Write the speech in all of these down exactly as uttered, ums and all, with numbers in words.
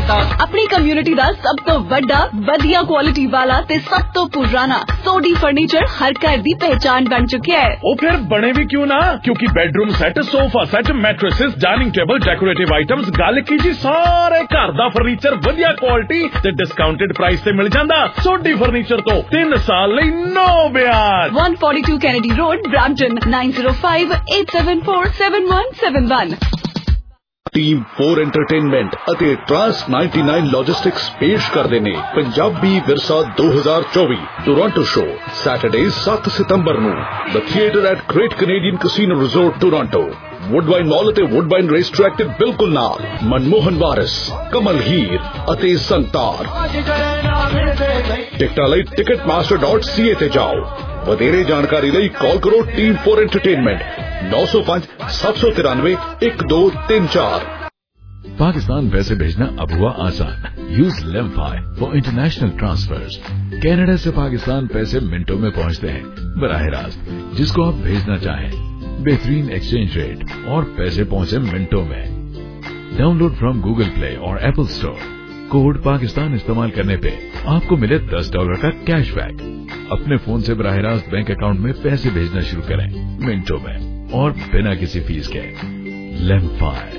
अपनी कम्युनिटी दा सब तो बड़ा वधिया क्वालिटी वाला ते सब तो पुराना सोडी फर्नीचर हर घर दी पहचान बन चुका है। ओ फिर बने भी क्यों ना, क्योंकि bedroom set, sofa set, mattresses, dining table, decorative items, गल कीजिए सारे घर दा फर्नीचर वधिया क्वालिटी ते डिस्काउंटेड प्राइस ते मिल जांदा। सोडी फर्नीचर तो तीन साल लई नो ब्याज। one forty-two Kennedy Road, Brampton, nine zero five eight seven four seven one seven one। Team four entertainment ਅਤੇ ट्रांस ninety-nine लॉजिस्टिक्स पेश ਕਰਦੇ ਨੇ ਪੰਜਾਬੀ ਵਿਰਸਾ ਦੋ ਹਜ਼ਾਰ ਚੌਵੀ ਟੋਰਾਂਟੋ ਸ਼ੋ ਸੈਟਰਡੇ ਸੱਤ ਸਤੰਬਰ ਨੂੰ the theatre at great Canadian casino resort Toronto. Woodbine mall ਅਤੇ ਵੁੱਡਬਾਈਨ ਰੇਸ ਟਰੈਕ ਦੇ ਬਿਲਕੁਲ ਨਾਲ ਮਨਮੋਹਨ ਵਾਰਿਸ, ਕਮਲ ਹੀਰ ਅਤੇ ਸੰਤਾਰ। ਟਿਕਟਾਂ ਲਈ ticket master dot C A ਤੇ ਜਾਓ। ਵਧੇਰੇ ਜਾਣਕਾਰੀ ਲਈ ਕਾਲ ਕਰੋ ਟੀਮ फोर एंटरटेनमेंट नौ सौ पाँच सात सौ तिरानवे एक दो तीन चार। पाकिस्तान पैसे भेजना अब हुआ आसान। Use LemFi for international transfers. Canada से पाकिस्तान पैसे मिनटों में पहुंचते हैं बराह रास्त जिसको आप भेजना चाहें। बेहतरीन एक्सचेंज रेट और पैसे पहुंचे मिनटों में। डाउनलोड फ्रॉम गूगल प्ले और एप्पल स्टोर। कोड पाकिस्तान इस्तेमाल करने पे आपको मिले दस डॉलर का कैशबैक। अपने फोन से बराह रास्त बैंक अकाउंट में पैसे भेजना शुरू करें मिनटों में और बिना किसी फीस के। लेमफाई।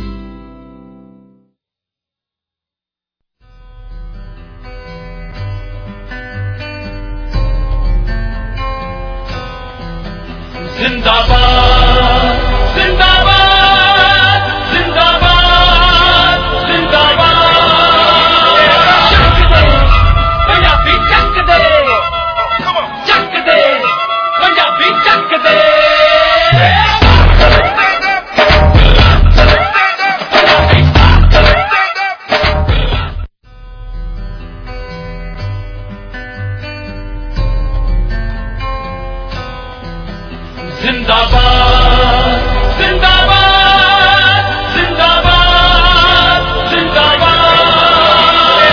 जिंदाबाद जिंदाबाद जिंदाबाद जिंदाबाद। पंजाबी चक दे चक दे पंजाबी चक दे। जिंदाबाद जिंदाबाद जिंदाबाद जिंदाबाद।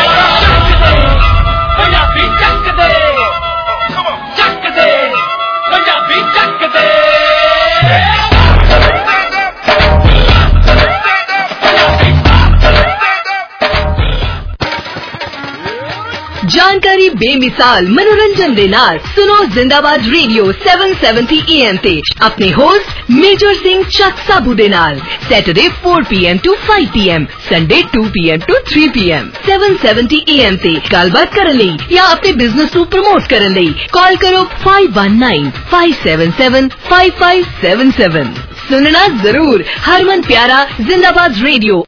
पंजाबी चक दे चक दे पंजाबी चक दे। जानकारी बेमिसाल मनोरंजन दे नाल सुनो Zindabad radio seven seventy A M ते अपने होस्ट मेजर सिंह चक साबू दे नाल Saturday four P M to five P M, Sunday two P M to three P M seven seventy A M ते गलबात करन लई या अपने बिजनेस को प्रमोट करन लई कॉल करो five one nine five seven seven five five seven seven। सुनना जरूर हरमन प्यारा जिंदाबाद रेडियो।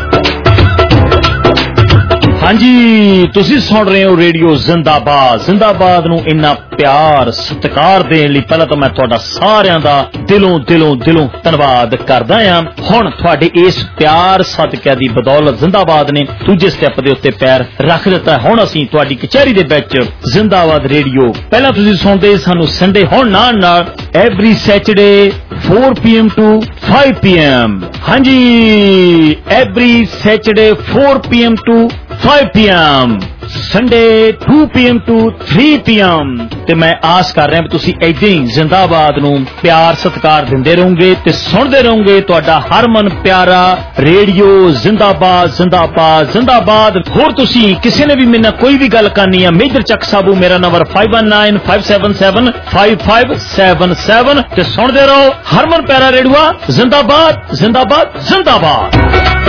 हाँ जी, तुसी सुन रहे हो रेडियो जिंदाबाद। जिंदाबाद नू इन्ना प्यार सत्कार देने लई पहला तो मैं तुहाडा सारियां दा दिलों दिलों दिलों धन्नवाद करदा हां। हुण तुहाडे इस प्यार सदके दी बदौलत जिंदाबाद ने दूजे स्टैप दे उत्ते पैर रख दिता। हुण असीं तुहाडी कचहरी दे विच जिंदाबाद रेडियो पहला तुसी सुणदे सानू संडे, हुण नाल नाल every Saturday four P M to five P M। हाँ जी, every Saturday four P M to five P M, Sunday two P M to three P M। ते मैं आस कर रहा तुसी ऐदां ही जिंदाबाद नू प्यार सत्कार दिंदे रहोगे ते सुनदे रहोगे तुहाडा हरमन प्यारा रेडियो जिंदाबाद जिंदाबाद जिंदाबाद। होर तुसी किसी ने भी मेरे नाल कोई भी गल करनी है, मेजर चक साबू मेरा नंबर five one nine five seven seven five five seven seven ते सुनदे रहो हरमन प्यारा रेडियो जिंदाबाद जिंदाबाद जिंदाबाद।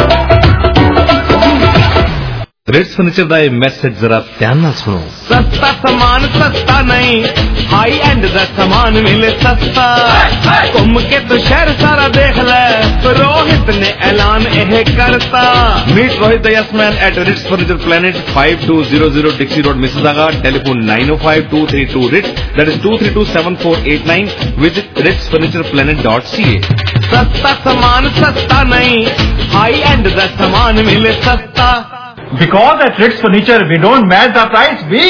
रेट्स फर्नीचर का ये मैसेज जरा ध्यान ना सुनो। सस्ता सामान सस्ता नहीं, हाई एंड का सामान मिले सस्ता। घूम के तो शहर सारा देख ले, रोहित ने ऐलान यह करता। Meet Rohit the yes man at Ritz furniture planet five two zero zero Dixie road Mississauga. Telephone nine oh five two three two Ritz, that is two three two seven four eight nine। Visit Ritz furniture planet dot C A। सस्ता सामान सस्ता नहीं, high and का सामान मिले सस्ता। Because at Ritz Furniture we don't match the price, we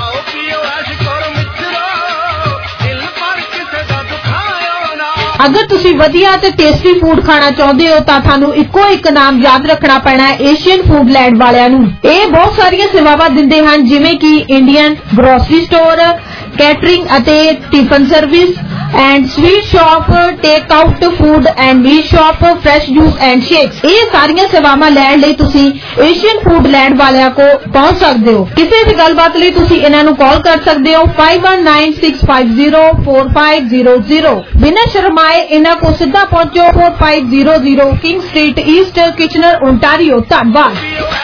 अगर तुसी वधिया ते टेस्टी फूड खाना चाहते हो तो थानू इको एक नाम याद रखना पैना है एशियन फूड लैंड वालियां नू। ये बहुत सारियां सेवावां दिंदे हन जिवें कि इंडियन ग्रोसरी स्टोर, ਕੈਟਰਿੰਗ ਅਤੇ tiffin service and sweet shop, take out food and meat shop, fresh juice and shakes. ਇਹ ਸਾਰੀਆਂ ਸੇਵਾਵਾਂ ਲੈਣ ਲਈ ਤੁਸੀਂ ਏਸ਼ੀਅਨ ਫੂਡ ਲੈਂਡ ਵਾਲਿਆਂ ਕੋ ਪਹੁੰਚ ਸਕਦੇ ਹੋ। ਕਿਸੇ ਵੀ ਗੱਲਬਾਤ ਲਈ ਤੁਸੀਂ ਇਹਨਾਂ ਨੂੰ ਕਾਲ ਕਰ ਸਕਦੇ ਹੋ five one nine six five zero four five zero zero। ਬਿਨਾਂ ਸ਼ਰਮਾਏ ਇਹਨਾਂ ਕੋ ਸਿੱਧਾ ਪਹੁੰਚੋ four five zero zero King street east, Kitchener, Ontario. ਧੰਨਵਾਦ।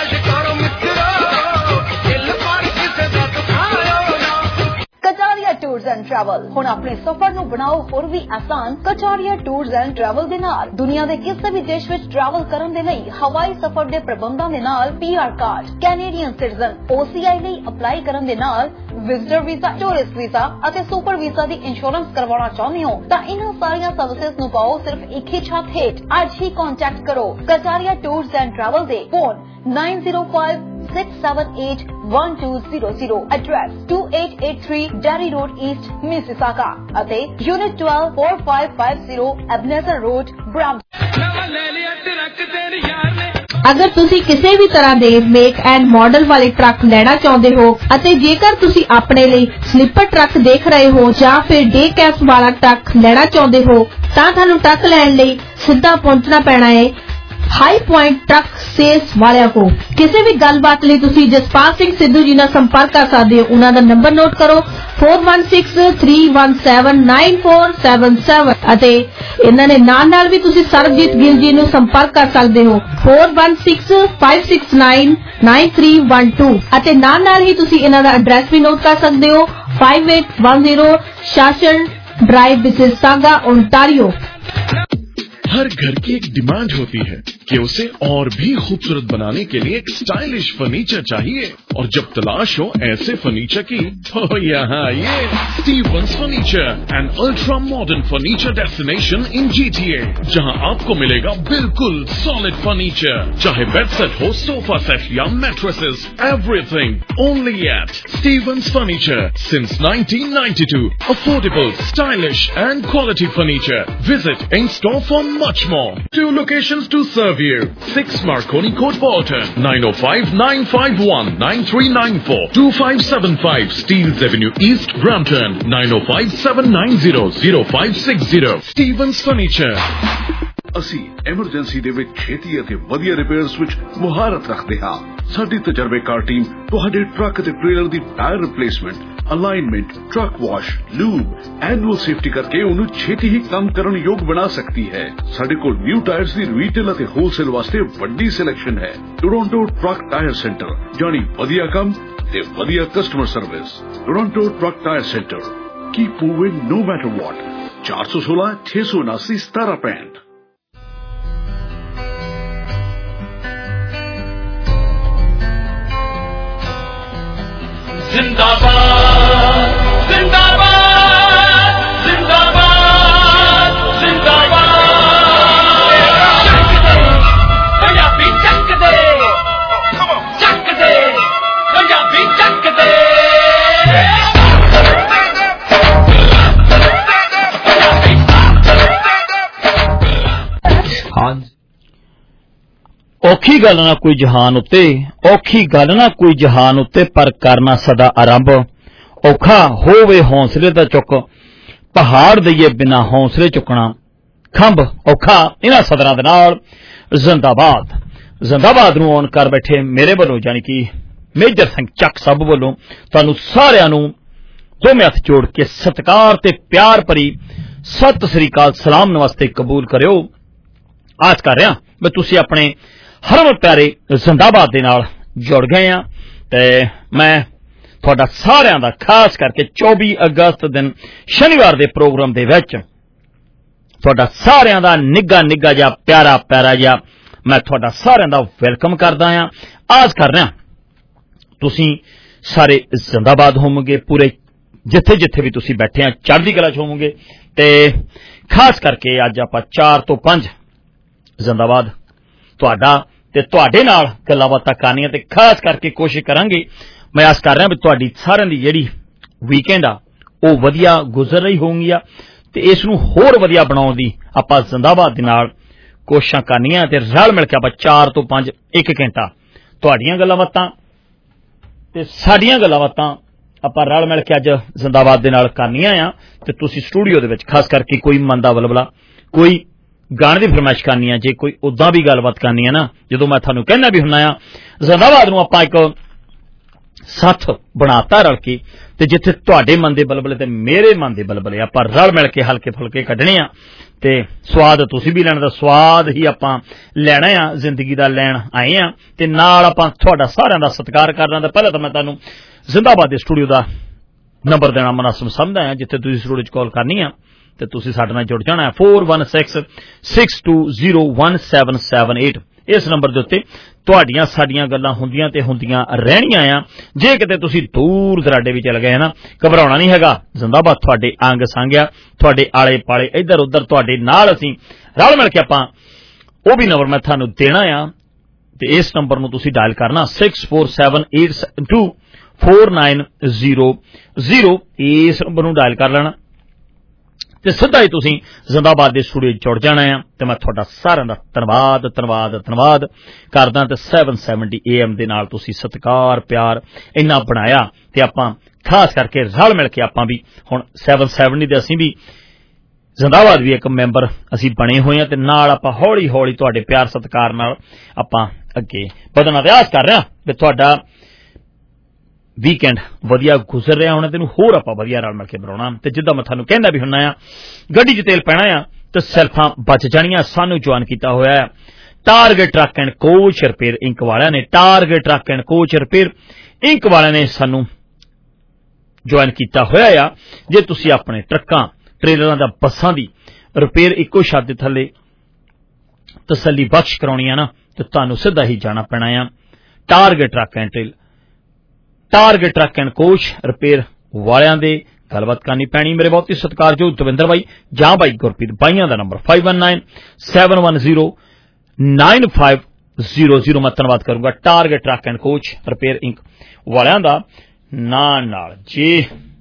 कचारिया टूर्स एंड ट्रैवल हुण अपने सफर नूं बनाओ होर भी आसान। कचारिया टूर्स एंड ट्रैवल दे नाल दुनिया दे किसी भी देश विच ट्रैवल करन दे लई हवाई सफर दे प्रबंधां दे नाल PR card, Canadian citizen, OCI लई अप्लाई करन दे नाल विजिटर वीजा, टूरिस्ट वीजा अते सुपर वीजा दी इंश्योरेंस करवाना चाहुंदे हो तां इन्हां सारियां सर्विसेज नूं पाओ सिर्फ एक ही छत हेठ। अज ही कॉन्टैक्ट करो कचारिया टूर्स एंड ट्रैवल दे phone nine zero five six seven eight one two zero zero, address two eight eight three Derry Road East, Mississauga ਅਤੇ Unit twelve four five five zero Ebenezer Road, Brampton। ਅਗਰ ਤੁਸੀਂ ਕਿਸੇ ਵੀ ਤਰ੍ਹਾਂ ਦੇ make and model ਵਾਲੇ truck ਲੈਣਾ ਚਾਹੁੰਦੇ ਹੋ ਅਤੇ ਜੇਕਰ ਤੁਸੀਂ ਆਪਣੇ ਲਈ ਸਲੀਪਰ ਟਰੱਕ ਦੇਖ ਰਹੇ ਹੋ ਜਾਂ ਫਿਰ ਡੇ ਕੈਬਸ ਵਾਲਾ ਟਰੱਕ ਲੈਣਾ ਚਾਹੁੰਦੇ ਹੋ ਤਾਂ ਤੁਹਾਨੂੰ ਟਰੱਕ ਲੈਣ ਲਈ ਸਿੱਧਾ ਪਹੁੰਚਣਾ ਪੈਣਾ ਹੈ हाई पॉइंट ट्रक सेल्स वालिया को। किसी भी गलबात लिए तुसी जसपाल सिंह सिद्धू जी नाल संपर्क कर सकते हो। उन्हां दा नंबर नोट करो four one six three one seven nine four seven seven अते इन्हां दे नाल नाल भी तुसी सरबजीत गिल जी नूं संपर्क कर सकते हो four one six five six nine nine three one two अते नाल नाल ही तुसी इन्हां दा एड्रेस भी नोट कर सकते हो five eight one zero Shawson drive, Mississauga, Ontario. हर घर की एक डिमांड होती है कि उसे और भी खूबसूरत बनाने के लिए एक स्टाइलिश फर्नीचर चाहिए, और जब तलाश हो ऐसे फर्नीचर की तो यहाँ आइए। Stevens furniture, an ultra modern furniture destination in GTA, जहाँ आपको मिलेगा बिल्कुल सॉलिड फर्नीचर, चाहे बेड सेट हो, सोफा सेट या mattresses, everything only at Stevens furniture since nineteen ninety-two। Affordable, stylish and quality furniture. Visit in store for much more. Two locations to serve you. six Marconi Court, Bolton. nine oh five nine five one nine three nine four. two five seven five Steeles Avenue East, Brampton. nine oh five seven nine zero zero five six zero. Stevens Furniture. ਅਸੀਂ emergency ਦੇ ਵਿੱਚ ਛੇਤੀ ਅਤੇ ਵਧੀਆ repairs ਵਿੱਚ ਮੁਹਾਰਤ ਰੱਖਦੇ ਹਾਂ। ਸਾਡੀ ਤਜਰਬੇਕਾਰ ਟੀਮ ਤੁਹਾਡੇ ਟਰੱਕ ਅਤੇ ਟ੍ਰੇਲਰ ਦੀ tyre replacement, alignment, truck wash, lube, annual safety ਕਰਕੇ ਉਹਨੂੰ ਛੇਤੀ ਹੀ ਕੰਮ ਕਰਨ ਯੋਗ ਬਣਾ ਸਕਦੀ ਹੈ। ਸਾਡੇ ਕੋਲ ਨਿਊ ਟਾਇਰਸ ਦੀ ਰੀਟੇਲ ਅਤੇ ਹੋਲਸੇਲ ਵਾਸਤੇ ਵੱਡੀ ਸਿਲੈਕਸ਼ਨ ਹੈ। ਟੋਰਾਂਟੋ ਟਰੱਕ ਟਾਇਰ ਸੈਂਟਰ, ਜਾਣੀ ਵਧੀਆ ਕੰਮ ਤੇ ਵਧੀਆ customer service. Toronto truck tyre centre, keep moving no matter what. ਚਾਰ ਸੌ ਸੋਲਾਂ ਛੇ ਸੌ ਉਨਾਸੀ ਸਤਾਰਾਂ ਪੈਂਹਠ। जिंदाबाद जिंदाबाद जिंदाबाद जिंदाबाद। पंजाबी चक दे चक दे पंजाबी चक दे। हाँ औखी गल ना कोई जहान उत्ते, औखी गल ना कोई जहान उत्ते, पर करना सदा आरंभ औखा होवे हौसले दा चुक, पहाड़ दईए बिना हौसले चुकना खंभ औखा। इन्हां सदरां दे नाल जिंदाबाद जिंदाबाद नूं ऑन कर बैठे मेरे वल्लों यानी कि मेजर सिंह चक साहब वल्लों तुहानूं सारिआं नूं दोवें हत्थ जोड़ के सत्कार ते प्यार भरी सत श्री अकाल सलाम नमस्ते कबूल करियो। आस कर रहा भी तुसीं अपने हरमन प्यारे जिंदाबाद दे नाल जुड़ गए हैं ते मैं तुहाडा सारिआं दा खास करके चौबी अगस्त दिन शनिवार दे प्रोग्राम दे विच तुहाडा सारिआं दा निग्गा निग्गा जिहा प्यारा प्यारा जिहा मैं तुहाडा सारिआं दा वेलकम करदा हां। आस कर रहा तुसीं सारे जिंदाबाद होवोगे, पूरे जिथे जिथे भी तुसीं बैठे हैं चढ़दी कला च होवोगे ते खास करके अज आपां चार तो पंज जिंदाबाद तुहाडा ते तुहाडे नाल गल्लां बातां करनियां ते खास करके कोशिश करांगे। मैं आस कर रहा भी तुहाडी सारिआं दी जेहड़ी वीकेंड आ ओह वधिया गुजर रही होगी ते इस नूं होर वधिया बनाउण दी आपां जिंदाबाद दे नाल कोशिशां करनियां ते रल मिल के आपां चार तो पंज एक घंटा तुहाडीआं गल्लां बातां ते साडीआं गल्लां बातां ਆਪਾਂ ਰਲ ਮਿਲ ਕੇ ਅੱਜ ਜ਼ਿੰਦਾਬਾਦ ਦੇ ਨਾਲ ਕਰਨੀਆਂ ਆ ਤੇ ਤੁਸੀਂ ਸਟੂਡੀਓ ਦੇ ਵਿੱਚ ਖਾਸ ਕਰਕੇ ਕੋਈ ਮਨ ਦਾ ਬਲਬਲਾ ਕੋਈ ਗਾਣੇ ਦੀ ਫਰਮਾਇਸ਼ ਕਰਨੀ ਆ ਜੇ ਕੋਈ ਉਦਾਂ ਵੀ ਗੱਲਬਾਤ ਕਰਨੀ ਆ ਨਾ ਜਦੋਂ ਮੈਂ ਤੁਹਾਨੂੰ ਕਹਿੰਦਾ ਵੀ ਹੁੰਨਾ ਆ ਜ਼ਿੰਦਾਬਾਦ ਨੂੰ ਆਪਾਂ ਇੱਕ ਸਾਥ ਬਣਾਤਾ ਰਲ ਕੇ ਤੇ ਜਿੱਥੇ ਤੁਹਾਡੇ ਮਨ ਦੇ ਬਲਬਲੇ ਤੇ ਮੇਰੇ ਮਨ ਦੇ ਬਲਬਲੇ ਆਪਾਂ ਰਲ ਮਿਲ ਕੇ ਹਲਕੇ ਫੁਲਕੇ ਕੱਢਣੇ ਆ ਤੇ ਸਵਾਦ ਤੁਸੀਂ ਵੀ ਲੈਣ ਦਾ ਸਵਾਦ ਹੀ ਆਪਾਂ ਲੈਣਾ ਆ ਜ਼ਿੰਦਗੀ ਦਾ ਲੈਣ ਆਏ ਆ ਤੇ ਨਾਲ ਆਪਾਂ ਤੁਹਾਡਾ ਸਾਰਿਆਂ ਦਾ ਸਤਿਕਾਰ ਕਰਨਾ ਤਾਂ ਪਹਿਲਾਂ ਤਾਂ ਮੈਂ ਤੁਹਾਨੂੰ ਜ਼ਿੰਦਾਬਾਦ ਦੇ ਸਟੂਡੀਓ ਦਾ ਨੰਬਰ ਦੇਣਾ ਮਨਾਸਬ ਸਮਝਦਾ ਆ ਜਿੱਥੇ ਤੁਸੀਂ ਸਟੂਡੀਓ 'ਚ ਕਾਲ ਕਰਨੀ ਆ ਤੇ ਤੁਸੀਂ ਸਾਡੇ ਨਾਲ ਜੁੜ ਜਾਣਾ four one six six two zero one seven seven eight ਇਸ ਨੰਬਰ ਦੇ ਉੱਤੇ ਤੁਹਾਡੀਆਂ ਸਾਡੀਆਂ ਗੱਲਾਂ ਹੁੰਦੀਆਂ ਤੇ ਹੁੰਦੀਆਂ ਰਹਿਣੀਆਂ ਆ ਜੇ ਕਿਤੇ ਤੁਸੀਂ ਦੂਰ ਦਰਾਡੇ ਵੀ ਚਲ ਗਏ ਨਾ ਘਬਰਾਉਣਾ ਨਹੀਂ ਹੈਗਾ ਜ਼ਿੰਦਾਬਾਦ ਤੁਹਾਡੇ ਅੰਗ ਸੰਗ ਆ ਤੁਹਾਡੇ ਆਲੇ ਪਾਲੇ ਇੱਧਰ ਉੱਧਰ ਤੁਹਾਡੇ ਨਾਲ ਅਸੀਂ ਰਲ ਮਿਲ ਕੇ ਆਪਾਂ ਉਹ ਵੀ ਨੰਬਰ ਮੈਂ ਤੁਹਾਨੂੰ ਦੇਣਾ ਆ ਤੇ ਇਸ ਨੰਬਰ ਨੂੰ ਤੁਸੀਂ ਡਾਇਲ ਕਰਨਾ six four seven eight two four nine zero zero ਇਸ ਨੰਬਰ ਨੂੰ ਡਾਇਲ ਕਰ ਲੈਣਾ ਤੇ ਸਿੱਧਾ ਹੀ ਤੁਸੀਂ ਜ਼ਿੰਦਾਬਾਦ ਦੇ ਸਟੂਡੀਓ ਜੁੜ ਜਾਣਾ ਆ ਤੇ ਮੈਂ ਤੁਹਾਡਾ ਸਾਰਿਆਂ ਦਾ ਧੰਨਵਾਦ ਧੰਨਵਾਦ ਧੰਨਵਾਦ ਕਰਦਾ ਤੇ seven seventy A M ਦੇ ਨਾਲ ਤੁਸੀਂ ਸਤਿਕਾਰ ਪਿਆਰ ਇੰਨਾ ਬਣਾਇਆ ਤੇ ਆਪਾਂ ਖਾਸ ਕਰਕੇ ਰਲ ਮਿਲ ਕੇ ਆਪਾਂ ਵੀ ਹੁਣ seven seventy ਦੇ ਅਸੀਂ ਵੀ ਜ਼ਿੰਦਾਬਾਦ ਵੀ ਇੱਕ ਮੈਂਬਰ ਅਸੀਂ ਬਣੇ ਹੋਏ ਆ ਤੇ ਨਾਲ ਆਪਾਂ ਹੌਲੀ ਹੌਲੀ ਤੁਹਾਡੇ ਪਿਆਰ ਸਤਿਕਾਰ ਨਾਲ ਆਪਾਂ ਅੱਗੇ ਵਧਣ ਦਾ ਆਸ ਕਰ ਰਹੇ ਹਾਂ ਤੇ ਤੁਹਾਡਾ ਵੀਕਐਂਡ ਵਧੀਆ ਗੁਜ਼ਰ ਰਿਹਾ ਹੋਣਾ ਤੈਨੂੰ ਹੋਰ ਆਪਾਂ ਵਧੀਆ ਰਲ ਮਿਲ ਕੇ ਬਣਾਉਣਾ ਤੇ ਜਿੱਦਾਂ ਮੈਂ ਤੁਹਾਨੂੰ ਕਹਿੰਦਾ ਵੀ ਹੁੰਨਾ ਆ ਗੱਡੀ 'ਚ ਤੇਲ ਪੈਣਾ ਆ ਤੇ ਸੈਲਫਾਂ ਬਚ ਜਾਣੀਆਂ ਸਾਨੂੰ ਜੁਆਇਨ ਕੀਤਾ ਹੋਇਆ ਹੈ target truck and coach repair ink ਵਾਲਿਆਂ ਨੇ target truck and coach repair ink ਵਾਲਿਆਂ ਨੇ ਸਾਨੂੰ ਜੁਆਇਨ ਕੀਤਾ ਹੋਇਆ ਆ ਜੇ ਤੁਸੀਂ ਆਪਣੇ ਟਰੱਕਾਂ ਟ੍ਰੇਲਰਾਂ ਦਾ ਬੱਸਾਂ ਦੀ ਰਿਪੇਅਰ ਇੱਕੋ ਛੱਤ ਦੇ ਥੱਲੇ ਤਸੱਲੀ ਬਖਸ਼ ਕਰਾਉਣੀ ਆ ਨਾ ਤੇ ਤੁਹਾਨੂੰ ਸਿੱਧਾ ਹੀ ਜਾਣਾ ਪੈਣਾ ਆ target truck and trail target truck and coach repair ਵਾਲਿਆਂ ਦੇ ਗੱਲਬਾਤ ਕਰਨੀ ਪੈਣੀ ਮੇਰੇ ਬਹੁਤ ਹੀ ਸਤਿਕਾਰਯੋਗ ਦਵਿੰਦਰ ਬਾਈ ਜਾਂ ਬਾਈ ਗੁਰਪ੍ਰੀਤ ਬਾਈਆਂ ਦਾ number five one nine seven one zero nine five zero zero ਮੈਂ ਧੰਨਵਾਦ ਕਰੂੰਗਾ target truck and coach repair ink ਵਾਲਿਆਂ ਦਾ ਨਾਲ ਨਾਲ ਜੀ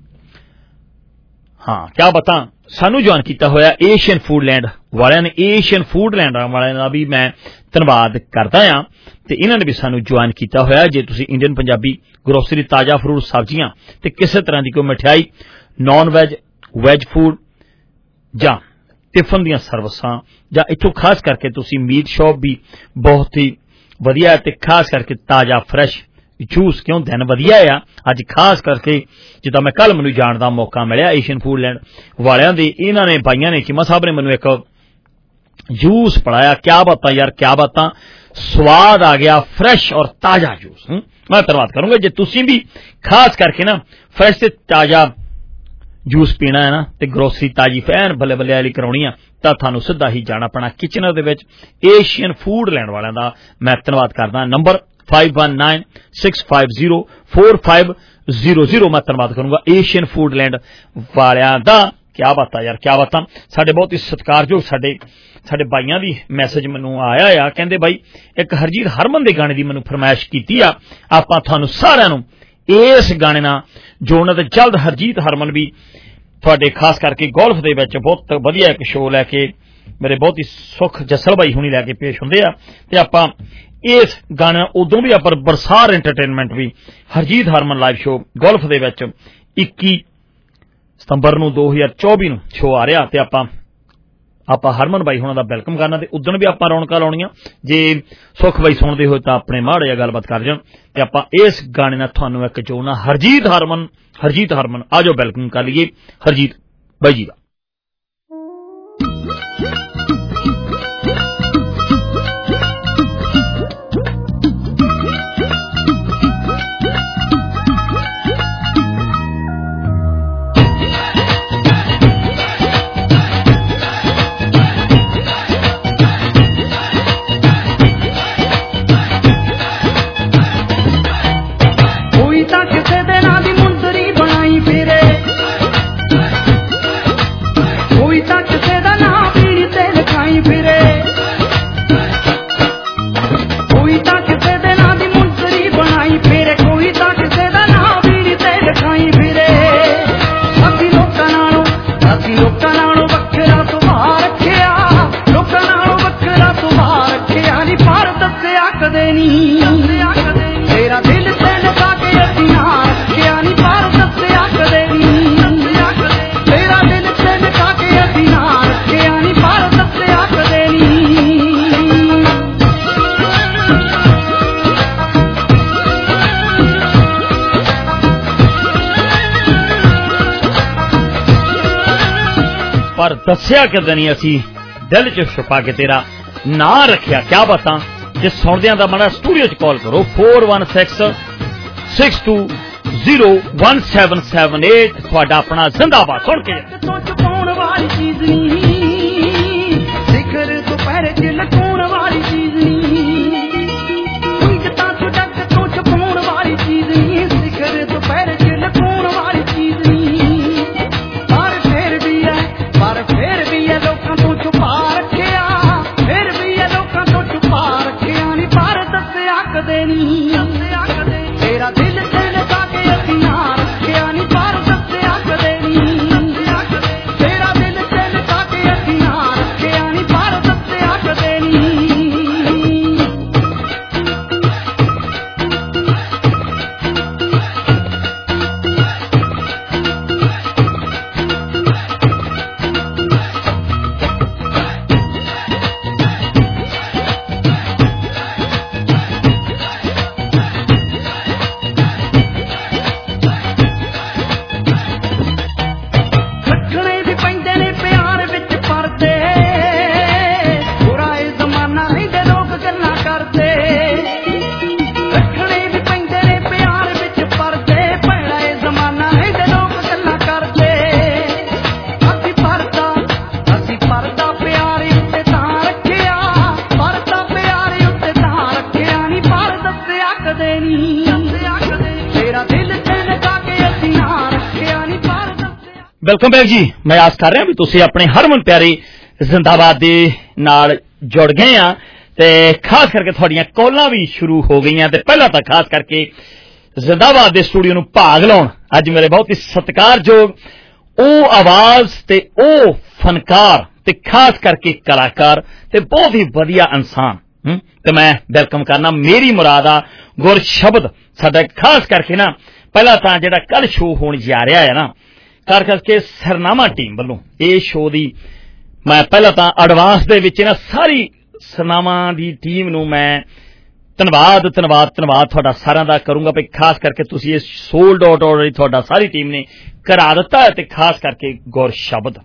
ਹਾਂ ਕਿਆ ਬਤਾ ਸਾਨੂੰ ਜੁਆਇਨ ਕੀਤਾ ਹੋਇਆ ਏਸ਼ੀਅਨ ਫੂਡਲੈਂਡ ਵਾਲਿਆਂ ਨੇ ਏਸ਼ੀਅਨ ਫੂਡਲੈਂਡ ਵਾਲਿਆਂ ਦਾ ਵੀ ਮੈਂ ਧੰਨਵਾਦ ਕਰਦਾ ਆ ਤੇ ਇਹਨਾਂ ਨੇ ਵੀ ਸਾਨੂੰ ਜੁਆਇਨ ਕੀਤਾ ਹੋਇਆ ਜੇ ਤੁਸੀਂ ਇੰਡੀਅਨ ਪੰਜਾਬੀ ਗਰੋਸਰੀ ਤਾਜ਼ਾ ਫਰੂਟ ਸਬਜ਼ੀਆਂ ਤੇ ਕਿਸੇ ਤਰ੍ਹਾਂ ਦੀ ਕੋਈ ਮਠਿਆਈ ਨਾਨ ਵੈਜ ਵੈਜ ਫੂਡ ਜਾਂ ਟਿਫਨ ਦੀਆਂ ਸਰਵਿਸਾਂ ਜਾਂ ਇੱਥੋਂ ਖਾਸ ਕਰਕੇ ਤੁਸੀਂ ਮੀਟ ਸ਼ਾਪ ਵੀ ਬਹੁਤ ਹੀ ਵਧੀਆ ਤੇ ਖਾਸ ਕਰਕੇ ਤਾਜ਼ਾ ਫਰੈਸ਼ ਜੂਸ ਕਿਉਂ ਦਿਨ ਵਧੀਆ ਆ ਅੱਜ ਖਾਸ ਕਰਕੇ ਜਿੱਦਾਂ ਮੈਂ ਕੱਲ ਮੈਨੂੰ ਜਾਣ ਦਾ ਮੌਕਾ ਮਿਲਿਆ ਏਸ਼ੀਅਨ ਫੂਡਲੈਂਡ ਵਾਲਿਆਂ ਦੇ ਇਹਨਾਂ ਨੇ ਬਾਈਆਂ ਨੇ ਚੀਮਾ ਸਾਹਿਬ ਨੇ ਮੈਨੂੰ ਇੱਕ ਜੂਸ ਪੜਾਇਆ ਕਿਆ ਬਾਤਾਂ ਯਾਰ ਕਿਆ ਬਾਤਾਂ ਸਵਾਦ ਆ ਗਿਆ ਫਰੈਸ਼ ਔਰ ਤਾਜ਼ਾ ਜੂਸ ਮੈਂ ਧੰਨਵਾਦ ਕਰੂੰਗਾ ਜੇ ਤੁਸੀਂ ਵੀ ਖਾਸ ਕਰਕੇ ਨਾ ਫਰੈਸ਼ ਤੇ ਤਾਜ਼ਾ ਜੂਸ ਪੀਣਾ ਹੈ ਨਾ ਤੇ ਗਰੋਸਰੀ ਤਾਜ਼ੀ ਫੈਨ ਬੱਲੇ ਬੱਲੇ ਵਾਲੀ ਕਰਾਉਣੀ ਆ ਤਾਂ ਤੁਹਾਨੂੰ ਸਿੱਧਾ ਹੀ ਜਾਣਾ ਪੈਣਾ ਕਿਚਨਰ ਦੇ ਵਿੱਚ ਏਸ਼ੀਅਨ ਫੂਡਲੈਂਡ ਵਾਲਿਆਂ ਦਾ ਮੈਂ ਧੰਨਵਾਦ ਕਰਦਾ number five one nine six five zero four five zero zero ਮੈਂ ਧੰਨਵਾਦ ਕਰੂੰਗਾ ਏਸ਼ੀਅਨ ਫੂਡਲੈਂਡ ਵਾਲਿਆਂ ਦਾ ਕਿਆ ਬਾਤਾਂ ਯਾਰ ਕਿਆ ਬਾਤਾਂ ਸਾਡੇ ਬਹੁਤ ਹੀ ਸਤਿਕਾਰਯੋਗ ਸਾਡੇ ਸਾਡੇ ਬਾਈਆਂ ਦੀ ਮੈਸੇਜ ਮੈਨੂੰ ਆਇਆ ਆ ਕਹਿੰਦੇ ਬਾਈ ਇੱਕ ਹਰਜੀਤ ਹਰਮਨ ਦੇ ਗਾਣੇ ਦੀ ਮੈਨੂੰ ਫਰਮਾਇਸ਼ ਕੀਤੀ ਆ ਆਪਾਂ ਤੁਹਾਨੂੰ ਸਾਰਿਆਂ ਨੂੰ ਇਸ ਗਾਣੇ ਨਾਲ ਜੋੜਨਾ ਤੇ ਜਲਦ ਹਰਜੀਤ ਹਰਮਨ ਵੀ ਤੁਹਾਡੇ ਖਾਸ ਕਰਕੇ ਗੋਲਫ ਦੇ ਵਿੱਚ ਬਹੁਤ ਵਧੀਆ ਇੱਕ ਸ਼ੋਅ ਲੈ ਕੇ ਮੇਰੇ ਬਹੁਤ ਹੀ ਸੁਖ ਜਸਲ ਬਾਈ ਹੁਣੀ ਲੈ ਕੇ ਪੇਸ਼ ਹੁੰਦੇ ਆ ਤੇ ਆਪਾਂ ਇਸ ਗਾਣੇ ਉਦੋਂ ਵੀ ਆਪਾਂ ਬਰਸਾਰ ਐਂਟਰਟੇਨਮੈਂਟ ਵੀ Harjit Harman live show golf ਦੇ ਵਿੱਚ ਇੱਕੀ ਸਤੰਬਰ ਨੂੰ ਦੋ ਹਜ਼ਾਰ ਚੌਵੀ ਨੂੰ ਸ਼ੋਅ ਆ ਰਿਹਾ ਤੇ ਆਪਾਂ ਆਪਾਂ ਹਰਮਨ ਬਾਈ ਹੁਣਾਂ ਦਾ ਵੈਲਕਮ ਕਰਨਾ ਤੇ ਉਦੋਂ ਵੀ ਆਪਾਂ ਰੌਣਕਾਂ ਲਾਉਣੀਆਂ ਜੇ ਸੁਖ ਬਾਈ ਸੁਣਦੇ ਹੋਏ ਤਾਂ ਆਪਣੇ ਮਾੜੇ ਜਿਹਾ ਗੱਲਬਾਤ ਕਰ ਜਾਣ ਤੇ ਆਪਾਂ ਇਸ ਗਾਣੇ ਨਾਲ ਤੁਹਾਨੂੰ ਇੱਕ ਜੋੜਨਾ ਹਰਜੀਤ ਹਰਮਨ ਹਰਜੀਤ ਹਰਮਨ ਆ ਜਾਓ ਵੈਲਕਮ ਕਰ ਲਈਏ ਹਰਜੀਤ ਬਾਈ ਜੀ ਦਾ पर दस्या कदे नहीं असी दिल च छुपा के तेरा नां रखिया। क्या बातां जे सुणदियां दा माड़ा स्टूडियो च कॉल करो four one six six two zero one seven seven eight. तुहाडा अपना जिंदाबाद सुन के वाली चीज नहीं सिखर दोपहर च लकोण वाली चीज नहीं उनकता तो डक तो छपाउण वाली चीज नहीं सिखर दोपहर च लकोण वाली चीज नहीं। पर फिर भी है पर फिर भी है लोकां तो छुपा रखिया फिर भी है लोकां तो छुपा रखिया नहीं पर दस्सिया कदे नहीं तेरा दिल ते लगा के असीं ना रखिया नहीं पर दस्सिया कदे नहीं तेरा दिल ते लगा के असीं ना रखिया नहीं पर दस्सिया कदे नहीं। वेलकम बैक जी। मैं आस कर रहा भी तुसी अपने हरमन प्यारे जिंदाबाद दे नाल जुड़ गए आ ते खास करके थोड़ियां कॉलां भी शुरू हो गई ते पहला तो खास करके जिंदाबाद दे स्टूडियो नूं भाग लाउण अज मेरे बहुत ही सत्कारयोग ओ आवाज ते ओ फनकार ते खास करके कलाकार ते बहुत ही वधिया इंसान ते मैं वेलकम करना मेरी मुराद आ गुरशब्द साडा खास करके ना पहला तो जिहड़ा कल शो होण जा रहा है ना कर करके सरनामा टीम वालों ये शो दी मैं पहला तो एडवांस दे विच ना सारी सरनामा दी टीम नूं मैं धन्नवाद धन्नवाद धन्नवाद तुहाडा सारिआं दा करूंगा भी खास करके तुसीं ये सोल्ड आउट ऑर्डर तुहाडा सारी टीम ने करा दिता है ते खास करके गुरशब्द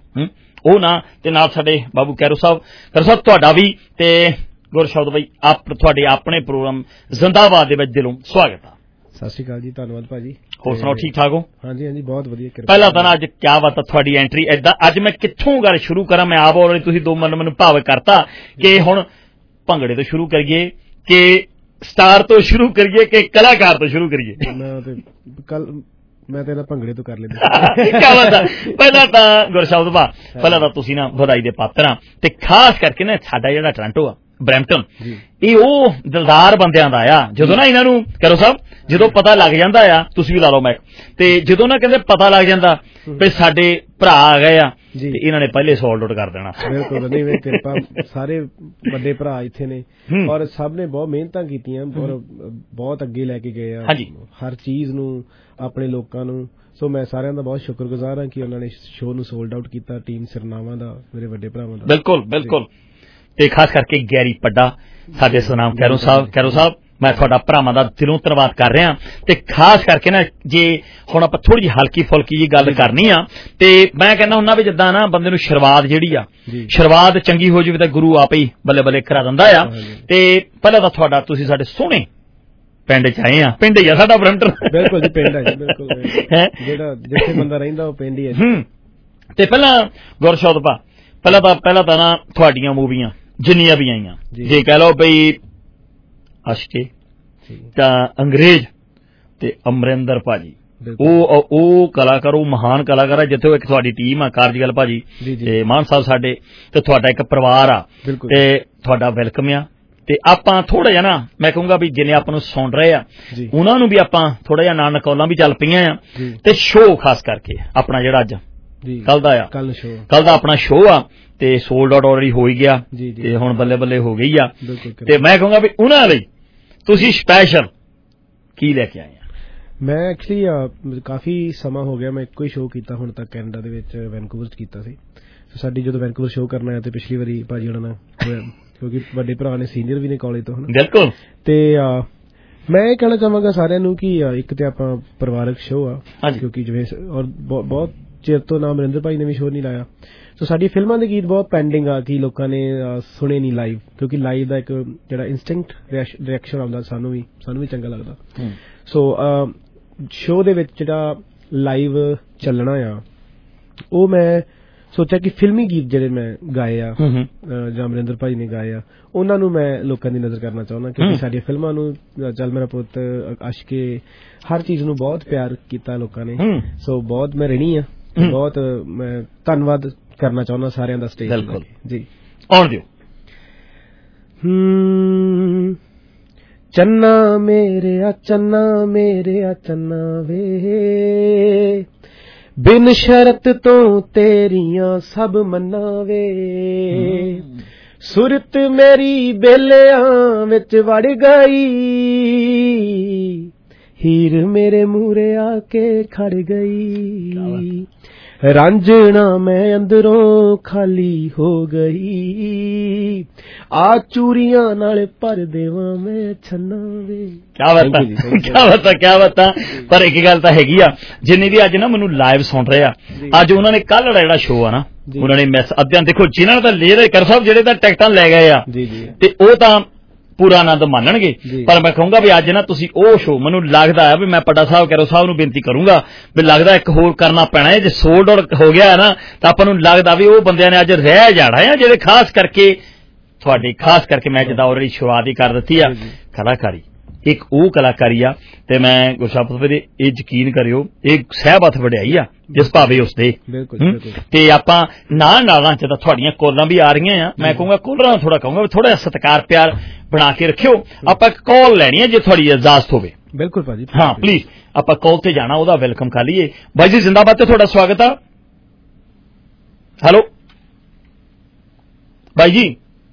ओ ना ते नाल साडे बाबू कैरो साहब कैरो साहब तुहाडा भी ते गुरशब्द भाई आप तुहाडे अपने प्रोग्राम जिंदाबाद दे विच दिलों स्वागत है। सत श्री अकाल जी धन्नवाद भाजी होर सुनाओ ठीक ठाक हो? हाँ जी हाँ जी बहुत वधिया। पहला तो ना अज क्या बात है थोड़ी एंट्री ऐदा अज मैं कित्थों गल शुरू करा मैं आप ऑलरेडी तुसीं दो मन मैनूं भावुक करता कि हुण भंगड़े तो शुरू करिए कि स्टार तो शुरू करिए कि कलाकार तो शुरू करिए। मैं कल मैं तेरा भंगड़े तो कर लेंदा क्या बात है। पहला तो गुरशब्द भा पहला तो तुसीं ना वधाई दे पात्र ते खास करके ना साडा जिहड़ा टोरंटो आ ब्रैम्पटन ये ओ दिलदार बंदियां दा आ जदों ना इन्हां नूं करो साहब जदों पता लग जांदा आ तुसीं भी ला लो मैक ते जदों ना कहंदे पता लग जांदा भी साडे भरा आ गए आ ते इन्हां ने पहले सोल्ड आउट कर देना। बिल्कुल नहीं वे किरपा सारे वड्डे भरा इत्थे ने और सब ने बहुत मेहनतां कीतियां और बहुत अगे लैके गए आ हर चीज नूं अपने लोकां नूं सो मैं सारिआं दा बहुत शुक्रगुजार हां कि उन्हां ने शो नूं सोल्ड आउट कीता टीम सरनामा दा मेरे वड्डे भरावां दा। बिल्कुल बिल्कुल ते खास करके गैरी पड्डा साडे सनाम कैरो साहब कैरो साहब मैं तुहाडा भरावां दा दिलों धन्नवाद कर रहा ते खास करके ना जे हुण आपां थोड़ी जी हल्की फुल्की जी गल करनी आ ते मैं कहना हुन्ना भी जिद्दां ना बंदे नूं शुरुआत जिहड़ी आ शुरुआत चंगी हो जावे तां गुरु आपे ही बल्ले बल्ले करा दिंदा आ ते पहला तां तुहाडा तुसीं साडे सोहणे पिंड च आए आ पिंड ही आ साडा ब्रैम्पटन। बिल्कुल जी पिंड है बिल्कुल जेड़ा जिथे बंदा रहिंदा ओह पिंड ही है ते पहला गुरशब्द भा पहला तां पहला तां ना तुहाडीआं मूवियां जिन्नियां भी आईयां जे कह लो बई अशके तां अंग्रेज ते अमरिंदर भाजी ओ ओ कलाकार ओ महान कलाकार है जिथे एक तुहाडी टीम आ कारजगल भाजी ते मान साहब साडे ते तुहाडा एक परिवार आ ते तुहाडा वेलकम आ ते आपां थोड़ा जिहा ना मैं कहूंगा भी जिन्ने आपां नूं सुण रहे आ उन्हां नूं भी आपां थोड़ा जिहा नाल नकौलां भी चल पईआं आ ते शो खास करके अपना जिहड़ा अज कल दा आ कल शो कल दा अपना शो आ ते सोल्ड आउट ऑलरेडी हो ही गया ते हुण बल्ले बल्ले हो गई आ ते मैं कहूंगा भी उन्हां लई तुसीं स्पैशल की लैके आए? मैं एक्चुअली काफी समा हो गया मैं इक्को ही शो कीता हुण तक कैनेडा दे विच वैनकूवर च कीता सी साडी जदों वैनकूवर शो करना है ते पिछली वारी भाजी हुणां नाल क्योंकि वड्डे भरा ने सीनियर भी ने कॉलेज तो बिल्कुल ते मैं कहना चाहांगा सारिआं नूं कि एक ते आपां परिवारक शो आ क्योंकि जिवें और बहुत ਚਿਰ ਤੋਂ ਨਾ ਅਮਰਿੰਦਰ ਭਾਈ ਨੇ ਵੀ ਸ਼ੋਰ ਨਹੀਂ ਲਾਇਆ। ਸੋ ਸਾਡੀ ਫਿਲਮਾਂ ਦੇ ਗੀਤ ਬਹੁਤ ਪੈਂਡਿੰਗ ਆ ਕਿ ਲੋਕਾਂ ਨੇ ਸੁਣੇ ਨਹੀਂ ਲਾਈਵ, ਕਿਉਂਕਿ ਲਾਈਵ ਦਾ ਇੱਕ ਜਿਹੜਾ ਇੰਸਟਿੰਕਟ ਰਿਐਕਸ਼ਨ ਆਉਂਦਾ ਸਾਨੂੰ ਵੀ ਸਾਨੂੰ ਵੀ ਚੰਗਾ ਲੱਗਦਾ। ਸੋ ਸ਼ੋਅ ਦੇ ਵਿੱਚ ਜਿਹੜਾ ਲਾਈਵ ਚੱਲਣਾ ਆ ਉਹ ਮੈਂ ਸੋਚਿਆ ਕਿ ਫਿਲਮੀ ਗੀਤ ਜਿਹੜੇ ਮੈਂ ਗਾਏ ਆ ਜਾਂ ਅਮਰਿੰਦਰ ਭਾਈ ਨੇ ਗਾਏ ਆ ਉਹਨਾਂ ਨੂੰ ਮੈਂ ਲੋਕਾਂ ਦੀ ਨਜ਼ਰ ਕਰਨਾ ਚਾਹੁੰਦਾ, ਕਿਉਂਕਿ ਸਾਡੀਆਂ ਫਿਲਮਾਂ ਨੂੰ ਚੱਲ ਮੇਰਾ ਪੁੱਤ, ਆਸ਼ਕੇ, ਹਰ ਚੀਜ਼ ਨੂੰ ਬਹੁਤ ਪਿਆਰ ਕੀਤਾ ਲੋਕਾਂ ਨੇ। ਸੋ ਬਹੁਤ ਮੈਂ ਰਹਿਣੀ ਆ, ਬਹੁਤ ਮੈਂ ਧੰਨਵਾਦ ਕਰਨਾ ਚਾਹੁੰਦਾ ਸਾਰਿਆਂ ਦਾ ਸਟੇਜ ਤੇ ਜੀ। ਆਉਣ ਦਿਓ। ਹੂੰ ਚੰਨਾ ਮੇਰੇ ਆ ਚੰਨਾ ਮੇਰੇ ਆ ਚੰਨਾ ਵੇ ਬਿਨ ਸ਼ਰਤ ਤੋਂ ਤੇਰੀਆਂ ਸਭ ਮੰਨਾਵੇ ਸੁਰਤ ਮੇਰੀ ਬੇਲਿਆਂ ਵਿੱਚ ਵੜ ਗਈ ਹੀਰ ਮੇਰੇ ਮੂਹਰੇ ਆ ਕੇ ਖੜ ਗਈ ਰਾਂਝਣਾ ਮੈਂ ਅੰਦਰੋਂ ਖਾਲੀ ਹੋ ਗਈ ਆ ਚੂਰੀਆਂ ਨਾਲ ਭਰ ਦੇਵਾਂ ਮੈਂ ਛੰਨਾ ਵੇ। ਕਿਆ ਬਾਤਾਂ ਕਿਆ ਬਾਤਾਂ ਕਿਆ ਬਾਤਾਂ। ਪਰ ਇੱਕ ਗੱਲ ਤਾਂ ਹੈਗੀ ਆ, ਜਿੰਨੇ ਵੀ ਅੱਜ ਨਾ ਮੈਨੂੰ ਲਾਈਵ ਸੁਣ ਰਹੇ ਆ, ਅੱਜ ਉਹਨਾਂ ਨੇ ਕੱਲ੍ਹ ਜਿਹੜਾ ਸ਼ੋਅ ਆ ਨਾ ਉਹਨਾਂ ਨੇ ਮੈਸ ਅੱਧਿਆਂ ਦੇਖੋ ਜਿਨ੍ਹਾਂ ਦਾ ਲੈ ਰਹੇ ਕਰ ਸਾਹਿਬ ਜਿਹੜੇ ਤਾਂ ਟਿਕਟਾਂ ਲੈ ਗਏ ਆ ਤੇ ਉਹ ਤਾਂ ਪੂਰਾ ਆਨੰਦ ਮਾਣਨਗੇ। ਪਰ ਮੈਂ ਕਹੂੰਗਾ ਵੀ ਅੱਜ ਨਾ ਤੁਸੀਂ ਉਹ ਸ਼ੋਅ, ਮੈਨੂੰ ਲੱਗਦਾ ਹੈ ਵੀ ਮੈਂ ਪੱਡਾ ਸਾਹਿਬ ਕੈਰੋ ਸਾਹਿਬ ਨੂੰ ਬੇਨਤੀ ਕਰੂੰਗਾ ਵੀ ਲੱਗਦਾ ਇੱਕ ਹੋਰ ਕਰਨਾ ਪੈਣਾ ਹੈ। ਜੇ ਸੋਲਡ ਆਊਟ ਹੋ ਗਿਆ ਨਾ ਤਾਂ ਆਪਾਂ ਨੂੰ ਲੱਗਦਾ ਵੀ ਉਹ ਬੰਦਿਆਂ ਨੇ ਅੱਜ ਰਹਿ ਜਾਣਾ ਆ ਜਿਹੜੇ ਖਾਸ ਕਰਕੇ ਤੁਹਾਡੀ ਖਾਸ ਕਰਕੇ ਮੈਂ ਜਿੱਦਾਂ ਆਲਰੇਡੀ ਸ਼ੁਰੂਆਤ ਹੀ ਕਰ ਦਿੱਤੀ ਆ ਕਲਾਕਾਰੀ ਇੱਕ ਉਹ ਕਲਾਕਾਰੀ ਆ ਤੇ ਮੈਂ ਗੁਰਸ਼ਬਦ ਵੀਰੇ ਇਹ ਯਕੀਨ ਕਰਿਓ ਇਹ ਸਹਿਬਤ ਵਡਿਆਈ ਆ ਜਿਸ ਭਾਵੇਂ ਉਸਦੇ ਤੇ ਆਪਾਂ ਨਾਲ ਨਾਲਾਂ ਚ ਤਾਂ ਤੁਹਾਡੀਆਂ ਕੋਲਾਂ ਵੀ ਆ ਰਹੀਆਂ ਆ। ਮੈਂ ਕਹੂੰਗਾ ਕੋਲਰਾਂ ਨੂੰ ਥੋੜਾ ਕਹੂੰਗਾ ਵੀ ਥੋੜਾ ਸਤਿਕਾਰ ਪਿਆਰ ਬਣਾ ਕੇ ਰੱਖਿਓ। ਆਪਾਂ ਇੱਕ ਕਾਲ ਲੈਣੀ ਹੈ ਜੇ ਤੁਹਾਡੀ ਇਜਾਜ਼ਤ ਹੋਵੇ। ਬਿਲਕੁਲ ਭਾਜੀ ਹਾਂ ਪਲੀਜ਼ ਆਪਾਂ ਕਾਲ ਤੇ ਜਾਣਾ, ਉਹਦਾ ਵੈਲਕਮ ਕਰ ਲਈਏ। ਬਾਈ ਜੀ ਜ਼ਿੰਦਾਬਾਦ ਤੇ ਤੁਹਾਡਾ ਸਵਾਗਤ ਆ। ਹੈਲੋ ਬਾਈ ਜੀ,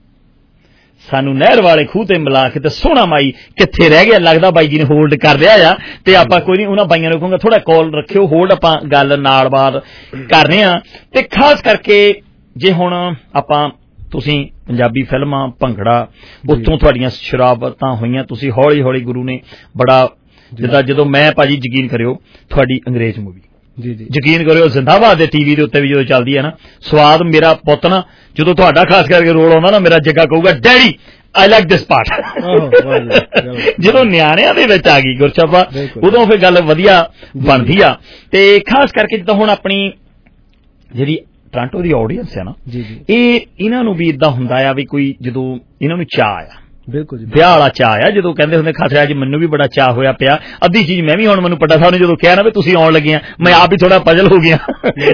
ਸਾਨੂੰ ਨਹਿਰ ਵਾਲੇ ਖੂਹ ਤੇ ਮਿਲਾ ਕੇ ਤੇ ਸੋਹਣਾ ਮਾਈ ਕਿੱਥੇ ਰਹਿ ਗਿਆ ਲੱਗਦਾ ਬਾਈ ਜੀ ਨੇ ਹੋਲਡ ਕਰ ਲਿਆ ਆ ਤੇ ਆਪਾਂ ਕੋਈ ਨਹੀਂ ਉਹਨਾਂ ਬਾਈਆਂ ਨੂੰ ਕਹੂੰਗਾ ਥੋੜਾ ਕਾਲ ਰੱਖਿਓ ਹੋਲਡ, ਆਪਾਂ ਗੱਲ ਨਾਲ ਬਾਤ ਕਰਨੇ ਆ। ਤੇ ਖਾਸ ਕਰਕੇ ਜੇ ਹੁਣ ਆਪਾਂ ਤੁਸੀਂ ਪੰਜਾਬੀ ਫਿਲਮਾਂ ਭੰਗੜਾ ਉੱਥੋਂ ਤੁਹਾਡੀਆਂ ਸ਼ਰਾਬਤਾਂ ਹੋਈਆਂ, ਤੁਸੀਂ ਹੌਲੀ ਹੌਲੀ ਗੁਰੂ ਨੇ ਬੜਾ ਜਿੱਦਾਂ ਜਦੋਂ ਮੈਂ ਭਾਜੀ ਯਕੀਨ ਕਰਿਓ ਤੁਹਾਡੀ ਅੰਗਰੇਜ਼ ਮੂਵੀ ਜੀ ਜੀ ਯਕੀਨ ਕਰਿਓ ਜ਼ਿੰਦਾਬਾਦ ਦੇ ਟੀਵੀ ਦੇ ਉੱਤੇ ਵੀ ਜਦੋਂ ਚੱਲਦੀ ਹੈ ਨਾ ਸਵਾਦ ਮੇਰਾ ਪੁੱਤ ਨਾ ਜਦੋਂ ਤੁਹਾਡਾ ਖਾਸ ਕਰਕੇ ਰੋਲ ਆਉਂਦਾ ਨਾ ਮੇਰਾ ਜੱਗਾ ਕਹੂਗਾ daddy I like this part. ਜਦੋਂ ਨਿਆਣਿਆਂ ਦੇ ਵਿੱਚ ਆ ਗਈ ਗੁਰਚਾਪਾ ਉਦੋਂ ਫਿਰ ਗੱਲ ਵਧੀਆ ਬਣਦੀ ਆ। ਤੇ ਖਾਸ ਕਰਕੇ ਜਿੱਦਾਂ ਹੁਣ ਆਪਣੀ ਜਿਹੜੀ ਟੋਰਾਂਟੋ ਦੀ ਆਡੀਅנס ਹੈ ਨਾ ਇਹ ਇਹਨਾਂ ਨੂੰ ਵੀ ਇਦਾਂ ਹੁੰਦਾ ਆ ਵੀ ਕੋਈ ਜਦੋਂ ਇਹਨਾਂ ਨੂੰ ਚਾਅ ਆ ਬਿਲਕੁਲ ਜੀ ਵਿਆਹ ਵਾਲਾ ਚਾਅ ਆ ਜਦੋਂ ਕਹਿੰਦੇ ਹੁੰਦੇ ਖਾਸ ਅੱਜ ਮੈਨੂੰ ਵੀ ਬੜਾ ਚਾਅ ਹੋਇਆ ਪਿਆ ਅੱਧੀ ਚੀਜ਼ ਮੈਂ ਵੀ ਹੁਣ ਮੈਨੂੰ ਪੱਡਾ ਸਾਹਿਬ ਨੇ ਜਦੋਂ ਕਿਹਾ ਨਾ ਵੀ ਤੁਸੀਂ ਆਉਣ ਲੱਗੇ ਆ ਮੈਂ ਆਪ ਹੀ ਥੋੜਾ ਪਜ਼ਲ ਹੋ ਗਿਆ।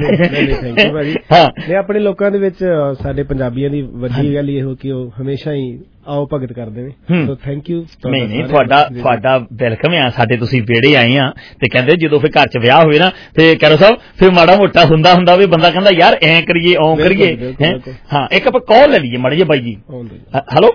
ਹਾਂ ਇਹ ਆਪਣੇ ਲੋਕਾਂ ਦੇ ਵਿੱਚ ਸਾਡੇ ਪੰਜਾਬੀਆਂ ਦੀ ਵੱਡੀ ਗੱਲ ਇਹੋ ਕਿ ਉਹ ਹਮੇਸ਼ਾ ਹੀ ਆਓ ਭਗਤ ਕਰਦੇ ਨੇ। So thank you. ਨਹੀਂ ਨਹੀਂ ਤੁਹਾਡਾ ਤੁਹਾਡਾ ਵੈਲਕਮ ਆ ਸਾਡੇ, ਤੁਸੀਂ ਵਿਹੜੇ ਆਏ ਆ ਤੇ ਕਹਿੰਦੇ ਜਦੋਂ ਫਿਰ ਘਰ ਚ ਵਿਆਹ ਹੋਵੇ ਨਾ ਤੇ ਕੈਰੋ ਸਾਹਿਬ ਫਿਰ ਮਾੜਾ ਮੋਟਾ ਹੁੰਦਾ ਹੁੰਦਾ ਵੀ ਬੰਦਾ ਕਹਿੰਦਾ ਯਾਰ ਐਂ ਕਰੀਏ ਓਂ ਕਰੀਏ। ਹਾਂ ਇੱਕ ਆਪਾਂ ਕਾਲ ਲੈ ਲਈਏ ਮਾੜਾ ਜਿਹਾ ਬਾਈ ਜੀ। ਹੈਲੋ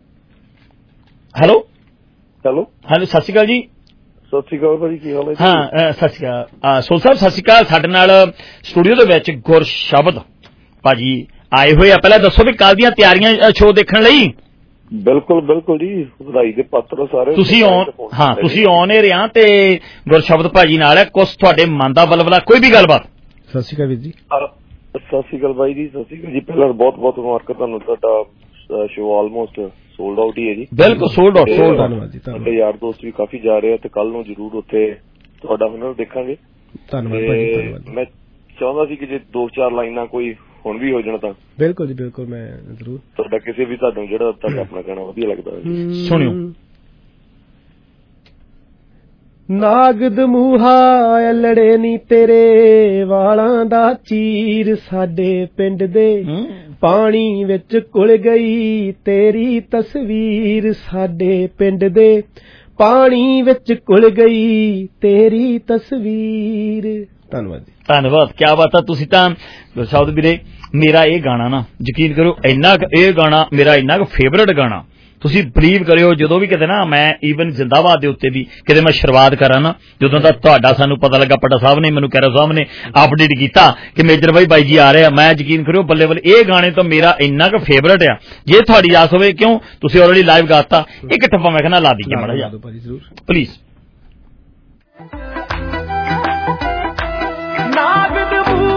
ਹੈਲੋ ਹੈਲੋ ਹਾਂਜੀ ਸਤਿ ਸ਼੍ਰੀ ਅਕਾਲ ਜੀ। ਸਤਿ ਸ਼੍ਰੀ ਅਕਾਲ ਭਾਜੀ ਕੀ ਹਾਲ ਹੈ? ਹਾਂ ਸਤਿ ਸ਼੍ਰੀ ਅਕਾਲ ਸੋਲ ਸਾਹਿਬ ਸਤਿ ਸ਼੍ਰੀ ਅਕਾਲ। ਸਾਡੇ ਨਾਲ ਸਟੂਡੀਓ ਦੇ ਵਿੱਚ ਗੁਰਸ਼ਬਦ ਭਾਜੀ ਆਏ ਹੋਏ ਆ। ਪਹਿਲਾਂ ਦੱਸੋ ਵੀ ਕੱਲ ਦੀਆਂ ਤਿਆਰੀਆਂ ਸ਼ੋਅ ਦੇਖਣ ਲਈ। ਬਿਲਕੁਲ ਬਿਲਕੁਲ ਜੀ ਵਧਾਈ ਦੇ ਪਾਤਰ ਸਾਰੇ ਤੁਸੀਂ ਆਨ ਹਾਂ ਤੁਸੀਂ ਆਨ ਏ ਰਿਹਾ ਤੇ ਗੁਰਸ਼ਬਦ ਭਾਜੀ ਨਾਲ ਹੈ ਕੁਛ ਤੁਹਾਡੇ ਮਨ ਦਾ ਬਲਬਲਾ ਕੋਈ ਵੀ ਗੱਲਬਾਤ। ਸਤਿ ਸ਼੍ਰੀ ਅਕਾਲ ਵੀਰ ਜੀ। ਸਤਿ ਸ਼੍ਰੀ ਅਕਾਲ ਬਾਈ ਜੀ। ਸਤਿ ਸ਼੍ਰੀ ਅਕਾਲ ਜੀ। ਪਹਿਲਾਂ ਬਹੁਤ ਬਹੁਤ ਮੁਬਾਰਕਾਂ ਤੁਹਾਨੂੰ, ਤੁਹਾਡਾ ਸ਼ੋਅ ਆਲਮੋਸਟ ਸੋਲਡ ਆਊਟ ਹੀ ਹੈ ਜੀ। ਬਿਲਕੁਲ ਸੋਲਡ ਆਊਟ ਸੋਲਡ ਧੰਨਵਾਦ ਜੀ। ਸਾਡੇ ਯਾਰ ਦੋਸਤ ਵੀ ਕਾਫੀ ਜਾ ਰਹੇ ਆ ਤੇ ਕੱਲ ਨੂੰ ਜ਼ਰੂਰ ਉੱਥੇ ਤੁਹਾਡਾ ਹੁਨਰ ਦੇਖਾਂਗੇ। ਧੰਨਵਾਦ ਭਾਜੀ ਧੰਨਵਾਦ। ਮੈਂ ਚਾਹੁੰਦਾ ਸੀ ਕਿ ਜੇ ਦੋ ਚਾਰ ਲਾਈਨਾਂ ਕੋਈ ਹੁਣ ਵੀ ਹੋ ਜਾਣ ਤਾਂ। ਬਿਲਕੁਲ ਜੀ ਬਿਲਕੁਲ ਮੈਂ ਜ਼ਰੂਰ। ਤੁਹਾਡਾ ਕਿਸੇ ਵੀ ਤੁਹਾਨੂੰ ਜਿਹੜਾ ਤੁਹਾਡਾ ਆਪਣਾ ਕਹਿਣਾ ਵਧੀਆ ਲੱਗਦਾ ਸੁਣਿਓ। ਨਾਗ ਦਮੂਹਾ ਲੜੇ ਨੀ ਤੇਰੇ ਵਾਲਾਂ ਦਾ ਚੀਰ ਸਾਡੇ ਪਿੰਡ ਦੇ ਪਾਣੀ ਵਿੱਚ ਘੁਲ ਗਈ ਤੇਰੀ ਤਸਵੀਰ ਸਾਡੇ ਪਿੰਡ ਦੇ ਪਾਣੀ ਵਿੱਚ ਘੁਲ ਗਈ ਤੇਰੀ ਤਸਵੀਰ। ਧੰਨਵਾਦ ਜੀ ਧੰਨਵਾਦ। ਕਿਆ ਬਾਤ ਆ। ਤੁਸੀਂ ਤਾਂ ਗੁਰਸ਼ਬਦ ਵੀਰੇ ਮੇਰਾ ਇਹ ਗਾਣਾ ਨਾ ਯਕੀਨ ਕਰੋ ਇੰਨਾ ਇਹ ਗਾਣਾ ਮੇਰਾ ਇੰਨਾ ਕੁ ਫੇਵਰਟ ਗਾਣਾ ਤੁਸੀਂ ਬਲੀਵ ਕਰਿਓ ਜਦੋਂ ਵੀ ਕਿਤੇ ਨਾ ਮੈਂ ਈਵਨ ਜ਼ਿੰਦਾਬਾਦ ਦੇ ਉੱਤੇ ਵੀ ਕਿਤੇ ਮੈਂ ਸ਼ੁਰੂਆਤ ਕਰਾਂ ਨਾ ਜਦੋਂ ਦਾ ਤੁਹਾਡਾ ਸਾਨੂੰ ਪਤਾ ਲੱਗਾ ਪੱਡਾ ਸਾਹਿਬ ਨੇ ਮੈਨੂੰ ਕੈਰੋ ਸਾਹਿਬ ਨੇ ਅਪਡੇਟ ਕੀਤਾ ਕਿ ਮੇਜਰ ਬਾਈ ਬਾਈ ਜੀ ਆ ਰਹੇ ਆ ਮੈਂ ਯਕੀਨ ਕਰਿਓ ਬੱਲੇ ਬੱਲੇ ਇਹ ਗਾਣੇ ਤਾਂ ਮੇਰਾ ਇੰਨਾ ਕੁ ਫੇਵਰਟ ਆ। ਜੇ ਤੁਹਾਡੀ ਆਸ ਹੋਵੇ ਕਿਉਂ ਤੁਸੀਂ ਆਲਰੇਡੀ ਲਾਈਵ ਗਾਤਾ ਇੱਕ ਠੱਪਾ ਮੈਂ ਕਹਿੰਦਾ ਲਾ ਦਈਏ ਮਾੜਾ ਜਿਹਾ ਪਲੀਜ਼। ਨਾਗ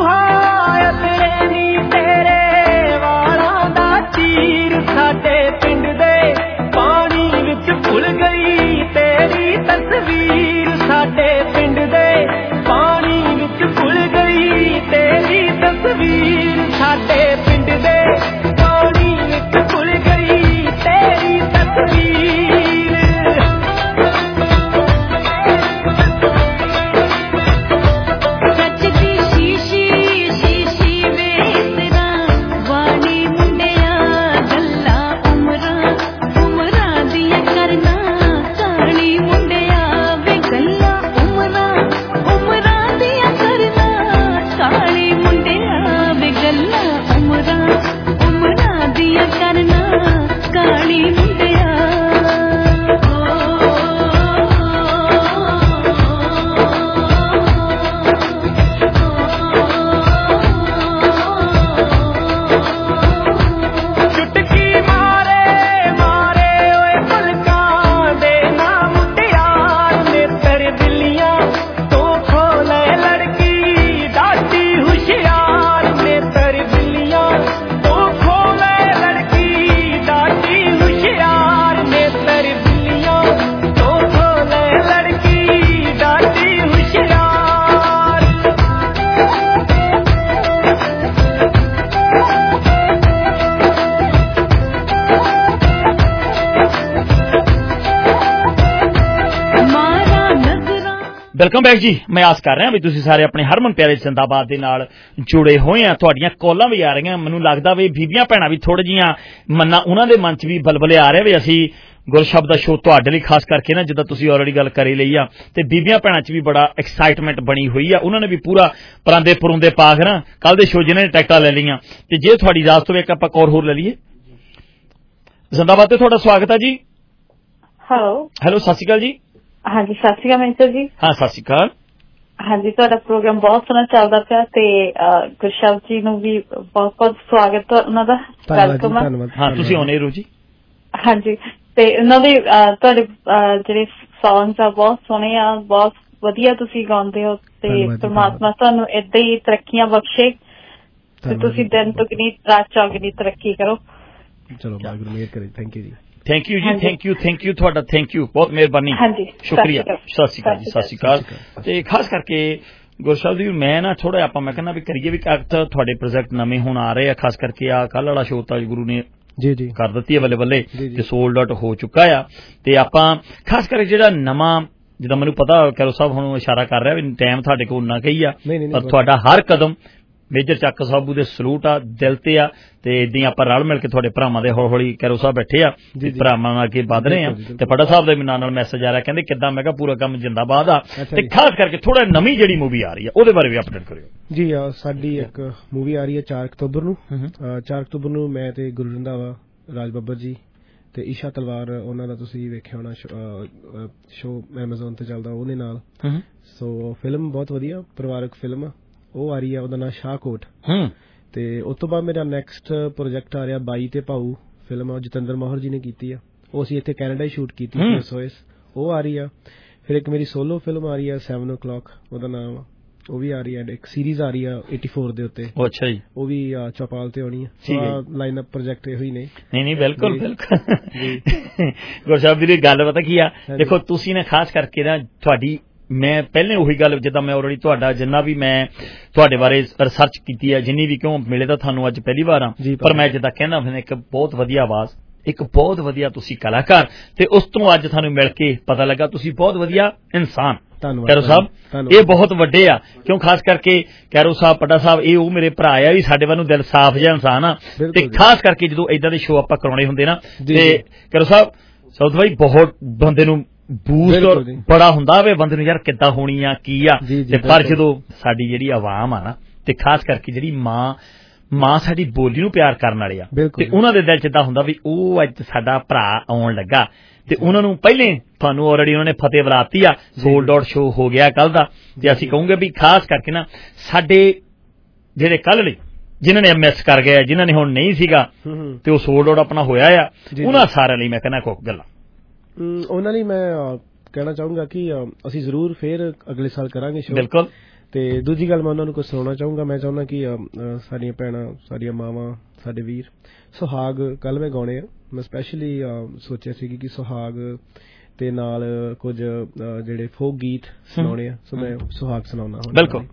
ਵੈਲਕਮ ਬੈਕ ਜੀ। ਮੈਂ ਆਸ ਕਰ ਰਿਹਾ ਵੀ ਤੁਸੀਂ ਸਾਰੇ ਆਪਣੇ ਹਰਮਨ ਪਿਆਰੇ ਜ਼ਿੰਦਾਬਾਦ ਦੇ ਨਾਲ ਜੁੜੇ ਹੋਏ ਆ। ਤੁਹਾਡੀਆਂ ਕਾਲਾਂ ਵੀ ਆ ਰਹੀਆਂ, ਮੈਨੂੰ ਲੱਗਦਾ ਵੀ ਬੀਬੀਆਂ ਭੈਣਾਂ ਵੀ ਥੋੜ੍ਹ ਜਿਹੀਆਂ ਮੰਨਾ ਉਹਨਾਂ ਦੇ ਮਨ 'ਚ ਵੀ ਬਲਬਲੇ ਆ ਰਹੇ ਵੀ ਅਸੀਂ ਗੁਰਸ਼ਬਦ ਦਾ ਸ਼ੋਅ ਤੁਹਾਡੇ ਲਈ ਖਾਸ ਕਰਕੇ ਨਾ ਜਿੱਦਾਂ ਤੁਸੀਂ ਆਲਰੇਡੀ ਗੱਲ ਕਰੀ ਲਈ ਆ ਤੇ ਬੀਬੀਆਂ ਭੈਣਾਂ 'ਚ ਵੀ ਬੜਾ ਐਕਸਾਈਟਮੈਂਟ ਬਣੀ ਹੋਈ ਆ। ਉਹਨਾਂ ਨੇ ਵੀ ਪੂਰਾ ਪਰਾਂਦੇ ਪਰੁੰਦੇ ਪਾ ਕੇ ਨਾ ਕੱਲ ਦੇ ਸ਼ੋਅ ਜਿਹਨਾਂ ਨੇ ਟਿਕਟਾਂ ਲੈ ਲਈਆਂ ਤੇ ਜੇ ਤੁਹਾਡੀ ਇਜਾਜ਼ਤ ਹੋਵੇ ਇੱਕ ਆਪਾਂ ਕੌਰ ਹੋਰ ਲੈ ਲਈਏ। ਜ਼ਿੰਦਾਬਾਦ ਤੇ ਤੁਹਾਡਾ ਸਵਾਗਤ ਹੈ ਜੀ। ਹੈਲੋ ਹੈਲੋ ਸਤਿ ਸ਼੍ਰੀ ਅਕਾਲ ਜੀ। ਹਾਂਜੀ ਸਤਿ ਸ਼੍ਰੀ ਅਕਾਲ ਮਿੰਟਰ ਜੀ। ਹਾਂ ਸਤਿ ਸ਼੍ਰੀ ਅਕਾਲ। ਹਾਂਜੀ ਤੁਹਾਡਾ ਪ੍ਰੋਗਰਾਮ ਬਹੁਤ ਸੋਹਣਾ ਚੱਲਦਾ ਪਿਆ ਤੇ ਗੁਰਸ਼ਬਦ ਜੀ ਨੂੰ ਵੀ ਬਹੁਤ ਬਹੁਤ ਸਵਾਗਤ ਉਹਨਾਂ ਦਾ। ਵੈਲਕਮ। ਹਾਂ ਤੁਸੀਂ ਆਉਣੇ ਰਹੋ ਜੀ। ਹਾਂਜੀ ਤੇ ਉਹਨਾਂ ਦੇ ਤੁਹਾਡੇ ਜਿਹੜੇ ਸੌਂਗਸ ਆ ਬਹੁਤ ਸੋਹਣੇ ਆ, ਬਹੁਤ ਵਧੀਆ ਤੁਸੀਂ ਗਾਉਂਦੇ ਹੋ ਤੇ ਪਰਮਾਤਮਾ ਤੁਹਾਨੂੰ ਏਦਾਂ ਹੀ ਤਰੱਕੀਆਂ ਬਖਸ਼ੇ ਤੇ ਤੁਸੀਂ ਦਿਨ ਦੁਗਣੀ ਰਾਤ ਚੌਗਣੀ ਤਰੱਕੀ ਕਰੋ। ਚਲੋ ਵਾਹਿਗੁਰੂ ਮਿਹਰ ਕਰੇ। ਥੈਂਕ ਯੂ ਜੀ। ਥੈਂਕ ਯੂ ਜੀ। ਥੈਂਕ ਯੂ ਥੈਂਕ ਯੂ ਤੁਹਾਡਾ ਥੈਂਕ ਯੂ ਬਹੁਤ ਮਿਹਰਬਾਨੀ। ਸ਼ੁਕਰੀਆ। ਸਤਿ ਸ਼੍ਰੀ ਅਕਾਲ ਜੀ। ਸਤਿ ਸ਼੍ਰੀ ਅਕਾਲ। ਤੇ ਖਾਸ ਕਰਕੇ ਗੁਰਸ਼ਬਦ ਜੀ ਮੈਂ ਨਾ ਥੋੜਾ ਆਪਾਂ ਮੈਂ ਕਹਿੰਦਾ ਵੀ ਕਰੀਏ ਵੀ ਤੁਹਾਡੇ ਪ੍ਰੋਜੈਕਟ ਨਵੇਂ ਹੁਣ ਆ ਰਹੇ ਆ। ਖਾਸ ਕਰਕੇ ਆ ਕੱਲ੍ਹ ਵਾਲਾ ਸ਼ੋਅ ਤਾਂ ਗੁਰੂ ਨੇ ਜੀ ਜੀ ਕਰ ਦਿੱਤੀ ਹੈ ਬੱਲੇ ਬੱਲੇ ਤੇ ਸੋਲਡ ਆਊਟ ਹੋ ਚੁੱਕਾ ਆ ਤੇ ਆਪਾਂ ਖਾਸ ਕਰਕੇ ਜਿਹੜਾ ਨਵਾਂ ਜਿੱਦਾਂ ਮੈਨੂੰ ਪਤਾ ਕੈਰੋ ਸਾਹਿਬ ਹੁਣ ਇਸ਼ਾਰਾ ਕਰ ਰਿਹਾ ਵੀ ਟਾਈਮ ਤੁਹਾਡੇ ਕੋਲ ਉਨਾ ਕਹੀ ਆ ਪਰ ਤੁਹਾਡਾ ਹਰ ਕਦਮ ਮੇਜਰ ਚੱਕ ਸਾਬੂ ਦੇ ਸਲੂਟ ਆ ਦਿਲ ਤੇ ਆ ਤੇ ਏਦਾਂ ਆਪਾਂ ਰਲ ਮਿਲ ਕੇ ਤੁਹਾਡੇ ਭਰਾਵਾਂ ਦੇ ਹੌਲੀ ਹੌਲੀ ਕੈਰੋ ਸਾਹਿਬ ਬੈਠੇ ਆ ਭਰਾਵਾਂ ਨਾਲ ਅੱਗੇ ਵਧ ਰਹੇ ਆ ਤੇ ਫੜਾ ਸਾਹਿਬ ਦੇ ਵੀ ਨਾਲ ਨਾਲ ਮੈਸੇਜ ਆ ਰਿਹਾ ਕਹਿੰਦੇ ਕਿੱਦਾਂ ਮੈਂ ਕਿਹਾ ਪੂਰਾ ਕੰਮ ਜਿੰਦਾਬਾਦ ਆ ਤੇ ਖਾਸ ਕਰਕੇ ਥੋੜਾ ਨਵੀਂ ਜਿਹੜੀ ਮੂਵੀ ਆ ਰਹੀ ਆ ਉਹਦੇ ਬਾਰੇ ਵੀ ਅਪਡੇਟ ਕਰਿਓ ਜੀ। ਸਾਡੀ ਇੱਕ ਮੂਵੀ ਆ ਰਹੀ ਹੈ ਚਾਰ ਅਕਤੂਬਰ ਨੂੰ। ਚਾਰ ਅਕਤੂਬਰ ਨੂੰ ਮੈਂ ਤੇ ਗੁਰੂ ਰੰਧਾਵਾ ਰਾਜ ਬੱਬਰ ਜੀ ਤੇ ਈਸ਼ਾ ਤਲਵਾਰ ਉਹਨਾਂ ਦਾ ਤੁਸੀਂ ਵੇਖਿਆ ਹੋਣਾ ਸ਼ੋਅ ਐਮਾਜ਼ੋਨ ਤੇ ਚੱਲਦਾ ਉਹਦੇ ਨਾਲ। ਸੋ ਫਿਲਮ ਬਹੁਤ ਵਧੀਆ ਪਰਿਵਾਰਕ ਫਿਲਮ ਉਹ ਆ ਰਹੀ ਹੈ ਉਹਦਾ ਨਾਂ ਸ਼ਾਹਕੋਟ। ਤੇ ਉਸ ਤੋਂ ਬਾਅਦ ਮੇਰਾ ਨੈਕਸਟ ਪ੍ਰੋਜੈਕਟ ਆ ਰਿਹਾ ਬਾਈ ਤੇ ਭਾਊ ਫਿਲਮ ਜਤਿੰਦਰ ਮੋਹਰ ਜੀ ਨੇ ਕੀਤੀ ਆ ਉਹ ਅਸੀਂ ਇੱਥੇ ਕੈਨੇਡਾ ਹੀ ਸ਼ੂਟ ਕੀਤੀ ਉਹ ਆ ਰਹੀ ਆ। ਫਿਰ ਇੱਕ ਮੇਰੀ ਸੋਲੋ ਫਿਲਮ ਆ ਰਹੀ ਆ ਸੈਵਨ ਓ ਕਲੌਕ ਉਹਦਾ ਨਾਮ ਉਹ ਵੀ ਆ ਰਹੀ ਹੈ। ਇੱਕ ਸੀਰੀਜ਼ ਆ ਰਹੀ ਆ ਏਟੀ ਫੋਰ ਦੇ ਉੱਤੇ ਅੱਛਾ ਜੀ ਉਹ ਵੀ ਚੌਪਾਲ ਤੇ ਆਉਣੀ ਹੈ। ਲਾਈਨ ਅਪ ਪ੍ਰੋਜੈਕਟ ਇਹੋ ਹੀ ਨੇ। ਨਹੀਂ ਨਹੀਂ ਬਿਲਕੁਲ ਬਿਲਕੁਲ ਗੁਰਸ਼ਬਦ ਦੀ ਗੱਲ ਪਤਾ ਕੀ ਆ ਦੇਖੋ ਤੁਸੀਂ ਨੇ ਖਾਸ ਕਰਕੇ ਨਾ ਤੁਹਾਡੀ ਮੈਂ ਪਹਿਲੇ ਉਹੀ ਗੱਲ ਜਿੱਦਾਂ ਮੈਂ ਆਲਰੇਡੀ ਤੁਹਾਡਾ ਜਿੰਨਾ ਵੀ ਮੈਂ ਤੁਹਾਡੇ ਬਾਰੇ ਰਿਸਰਚ ਕੀਤੀ ਹੈ ਜਿੰਨੀ ਵੀ ਕਿਉਂ ਮਿਲੇ ਤਾਂ ਤੁਹਾਨੂੰ ਅੱਜ ਪਹਿਲੀ ਵਾਰ ਆ ਪਰ ਮੈਂ ਜਿੱਦਾਂ ਕਹਿੰਦਾ ਫਿਰ ਇੱਕ ਬਹੁਤ ਵਧੀਆ ਆਵਾਜ਼ ਇੱਕ ਬਹੁਤ ਵਧੀਆ ਤੁਸੀਂ ਕਲਾਕਾਰ ਤੇ ਉਸ ਤੋਂ ਅੱਜ ਤੁਹਾਨੂੰ ਮਿਲ ਕੇ ਪਤਾ ਲੱਗਾ ਤੁਸੀਂ ਬਹੁਤ ਵਧੀਆ ਇਨਸਾਨ। ਕੈਰੋ ਸਾਹਿਬ ਇਹ ਬਹੁਤ ਵੱਡੇ ਆ ਕਿਉਂ ਖਾਸ ਕਰਕੇ ਕੈਰੋ ਸਾਹਿਬ ਪੱਡਾ ਸਾਹਿਬ ਇਹ ਉਹ ਮੇਰੇ ਭਰਾ ਆ ਵੀ ਸਾਡੇ ਵੱਲੋਂ ਦਿਲ ਸਾਫ਼ ਜਿਹਾ ਇਨਸਾਨ ਆ ਤੇ ਖਾਸ ਕਰਕੇ ਜਦੋਂ ਏਦਾਂ ਦੇ ਸ਼ੋਅ ਆਪਾਂ ਕਰਾਉਣੇ ਹੁੰਦੇ ਨਾ ਤੇ ਕੈਰੋ ਸਾਹਿਬ ਸੌਦ ਭਾਈ ਬਹੁਤ ਬੰਦੇ ਨੂੰ ਬੂਸਟ ਬੜਾ ਹੁੰਦਾ ਵੇ ਬੰਦੇ ਨੂੰ ਯਾਰ ਕਿੱਦਾਂ ਹੋਣੀ ਆ ਕੀ ਆ ਤੇ ਪਰ ਜਦੋਂ ਸਾਡੀ ਜਿਹੜੀ ਆਵਾਮ ਆ ਨਾ ਤੇ ਖਾਸ ਕਰਕੇ ਜਿਹੜੀ ਮਾਂ ਮਾਂ ਸਾਡੀ ਬੋਲੀ ਨੂੰ ਪਿਆਰ ਕਰਨ ਵਾਲੇ ਆ ਤੇ ਉਹਨਾਂ ਦੇ ਦਿਲ ਚ ਇਦਾਂ ਹੁੰਦਾ ਵੀ ਉਹ ਅੱਜ ਸਾਡਾ ਭਰਾ ਆਉਣ ਲੱਗਾ ਤੇ ਉਹਨਾਂ ਨੂੰ ਪਹਿਲੇ ਤੁਹਾਨੂੰ ਆਲਰੇਡੀ ਉਹਨਾਂ ਨੇ ਫਤਿਹ ਬੁਲਾਤੀ ਆ ਸੋਲਡ ਆਊਟ ਸ਼ੋਅ ਹੋ ਗਿਆ ਕੱਲ ਦਾ ਤੇ ਅਸੀਂ ਕਹੂੰਗੇ ਵੀ ਖਾਸ ਕਰਕੇ ਨਾ ਸਾਡੇ ਜਿਹੜੇ ਕੱਲ ਲਈ ਜਿਨ੍ਹਾਂ ਨੇ ਮਿਸ ਕਰ ਗਏ ਜਿਨ੍ਹਾਂ ਨੇ ਹੁਣ ਨਹੀਂ ਸੀਗਾ ਤੇ ਉਹ ਸੋਲਡ ਆਊਟ ਆਪਣਾ ਹੋਇਆ ਆ ਉਹਨਾਂ ਸਾਰਿਆਂ ਲਈ ਮੈਂ ਕਹਿੰਦਾ ਕੋਈ ਗੱਲਾਂ ਉਹਨਾਂ ਲਈ ਮੈਂ ਕਹਿਣਾ ਚਾਹੂੰਗਾ ਕਿ ਅਸੀਂ ਜ਼ਰੂਰ ਫੇਰ ਅਗਲੇ ਸਾਲ ਕਰਾਂਗੇ ਸ਼ੋਅ। ਬਿਲਕੁਲ। ਤੇ ਦੂਜੀ ਗੱਲ ਮੈਂ ਉਹਨਾਂ ਨੂੰ ਕੁਝ ਸੁਣਾਉਣਾ ਚਾਹੂੰਗਾ ਮੈਂ ਚਾਹੁੰਦਾ ਕਿ ਸਾਡੀਆਂ ਭੈਣਾਂ ਸਾਡੀਆਂ ਮਾਵਾਂ ਸਾਡੇ ਵੀਰ ਸੁਹਾਗ ਕੱਲ ਮੈਂ ਗਾਉਣੇ ਆ ਮੈਂ ਸਪੈਸ਼ਲੀ ਸੋਚਿਆ ਸੀ ਕਿ ਸੁਹਾਗ ਤੇ ਨਾਲ ਕੁਝ ਜਿਹੜੇ ਫੋਕ ਗੀਤ ਸੁਣਾਉਣੇ ਆ ਸੋ ਮੈਂ ਸੁਹਾਗ ਸੁਣਾਉਣਾ। ਬਿਲਕੁਲ।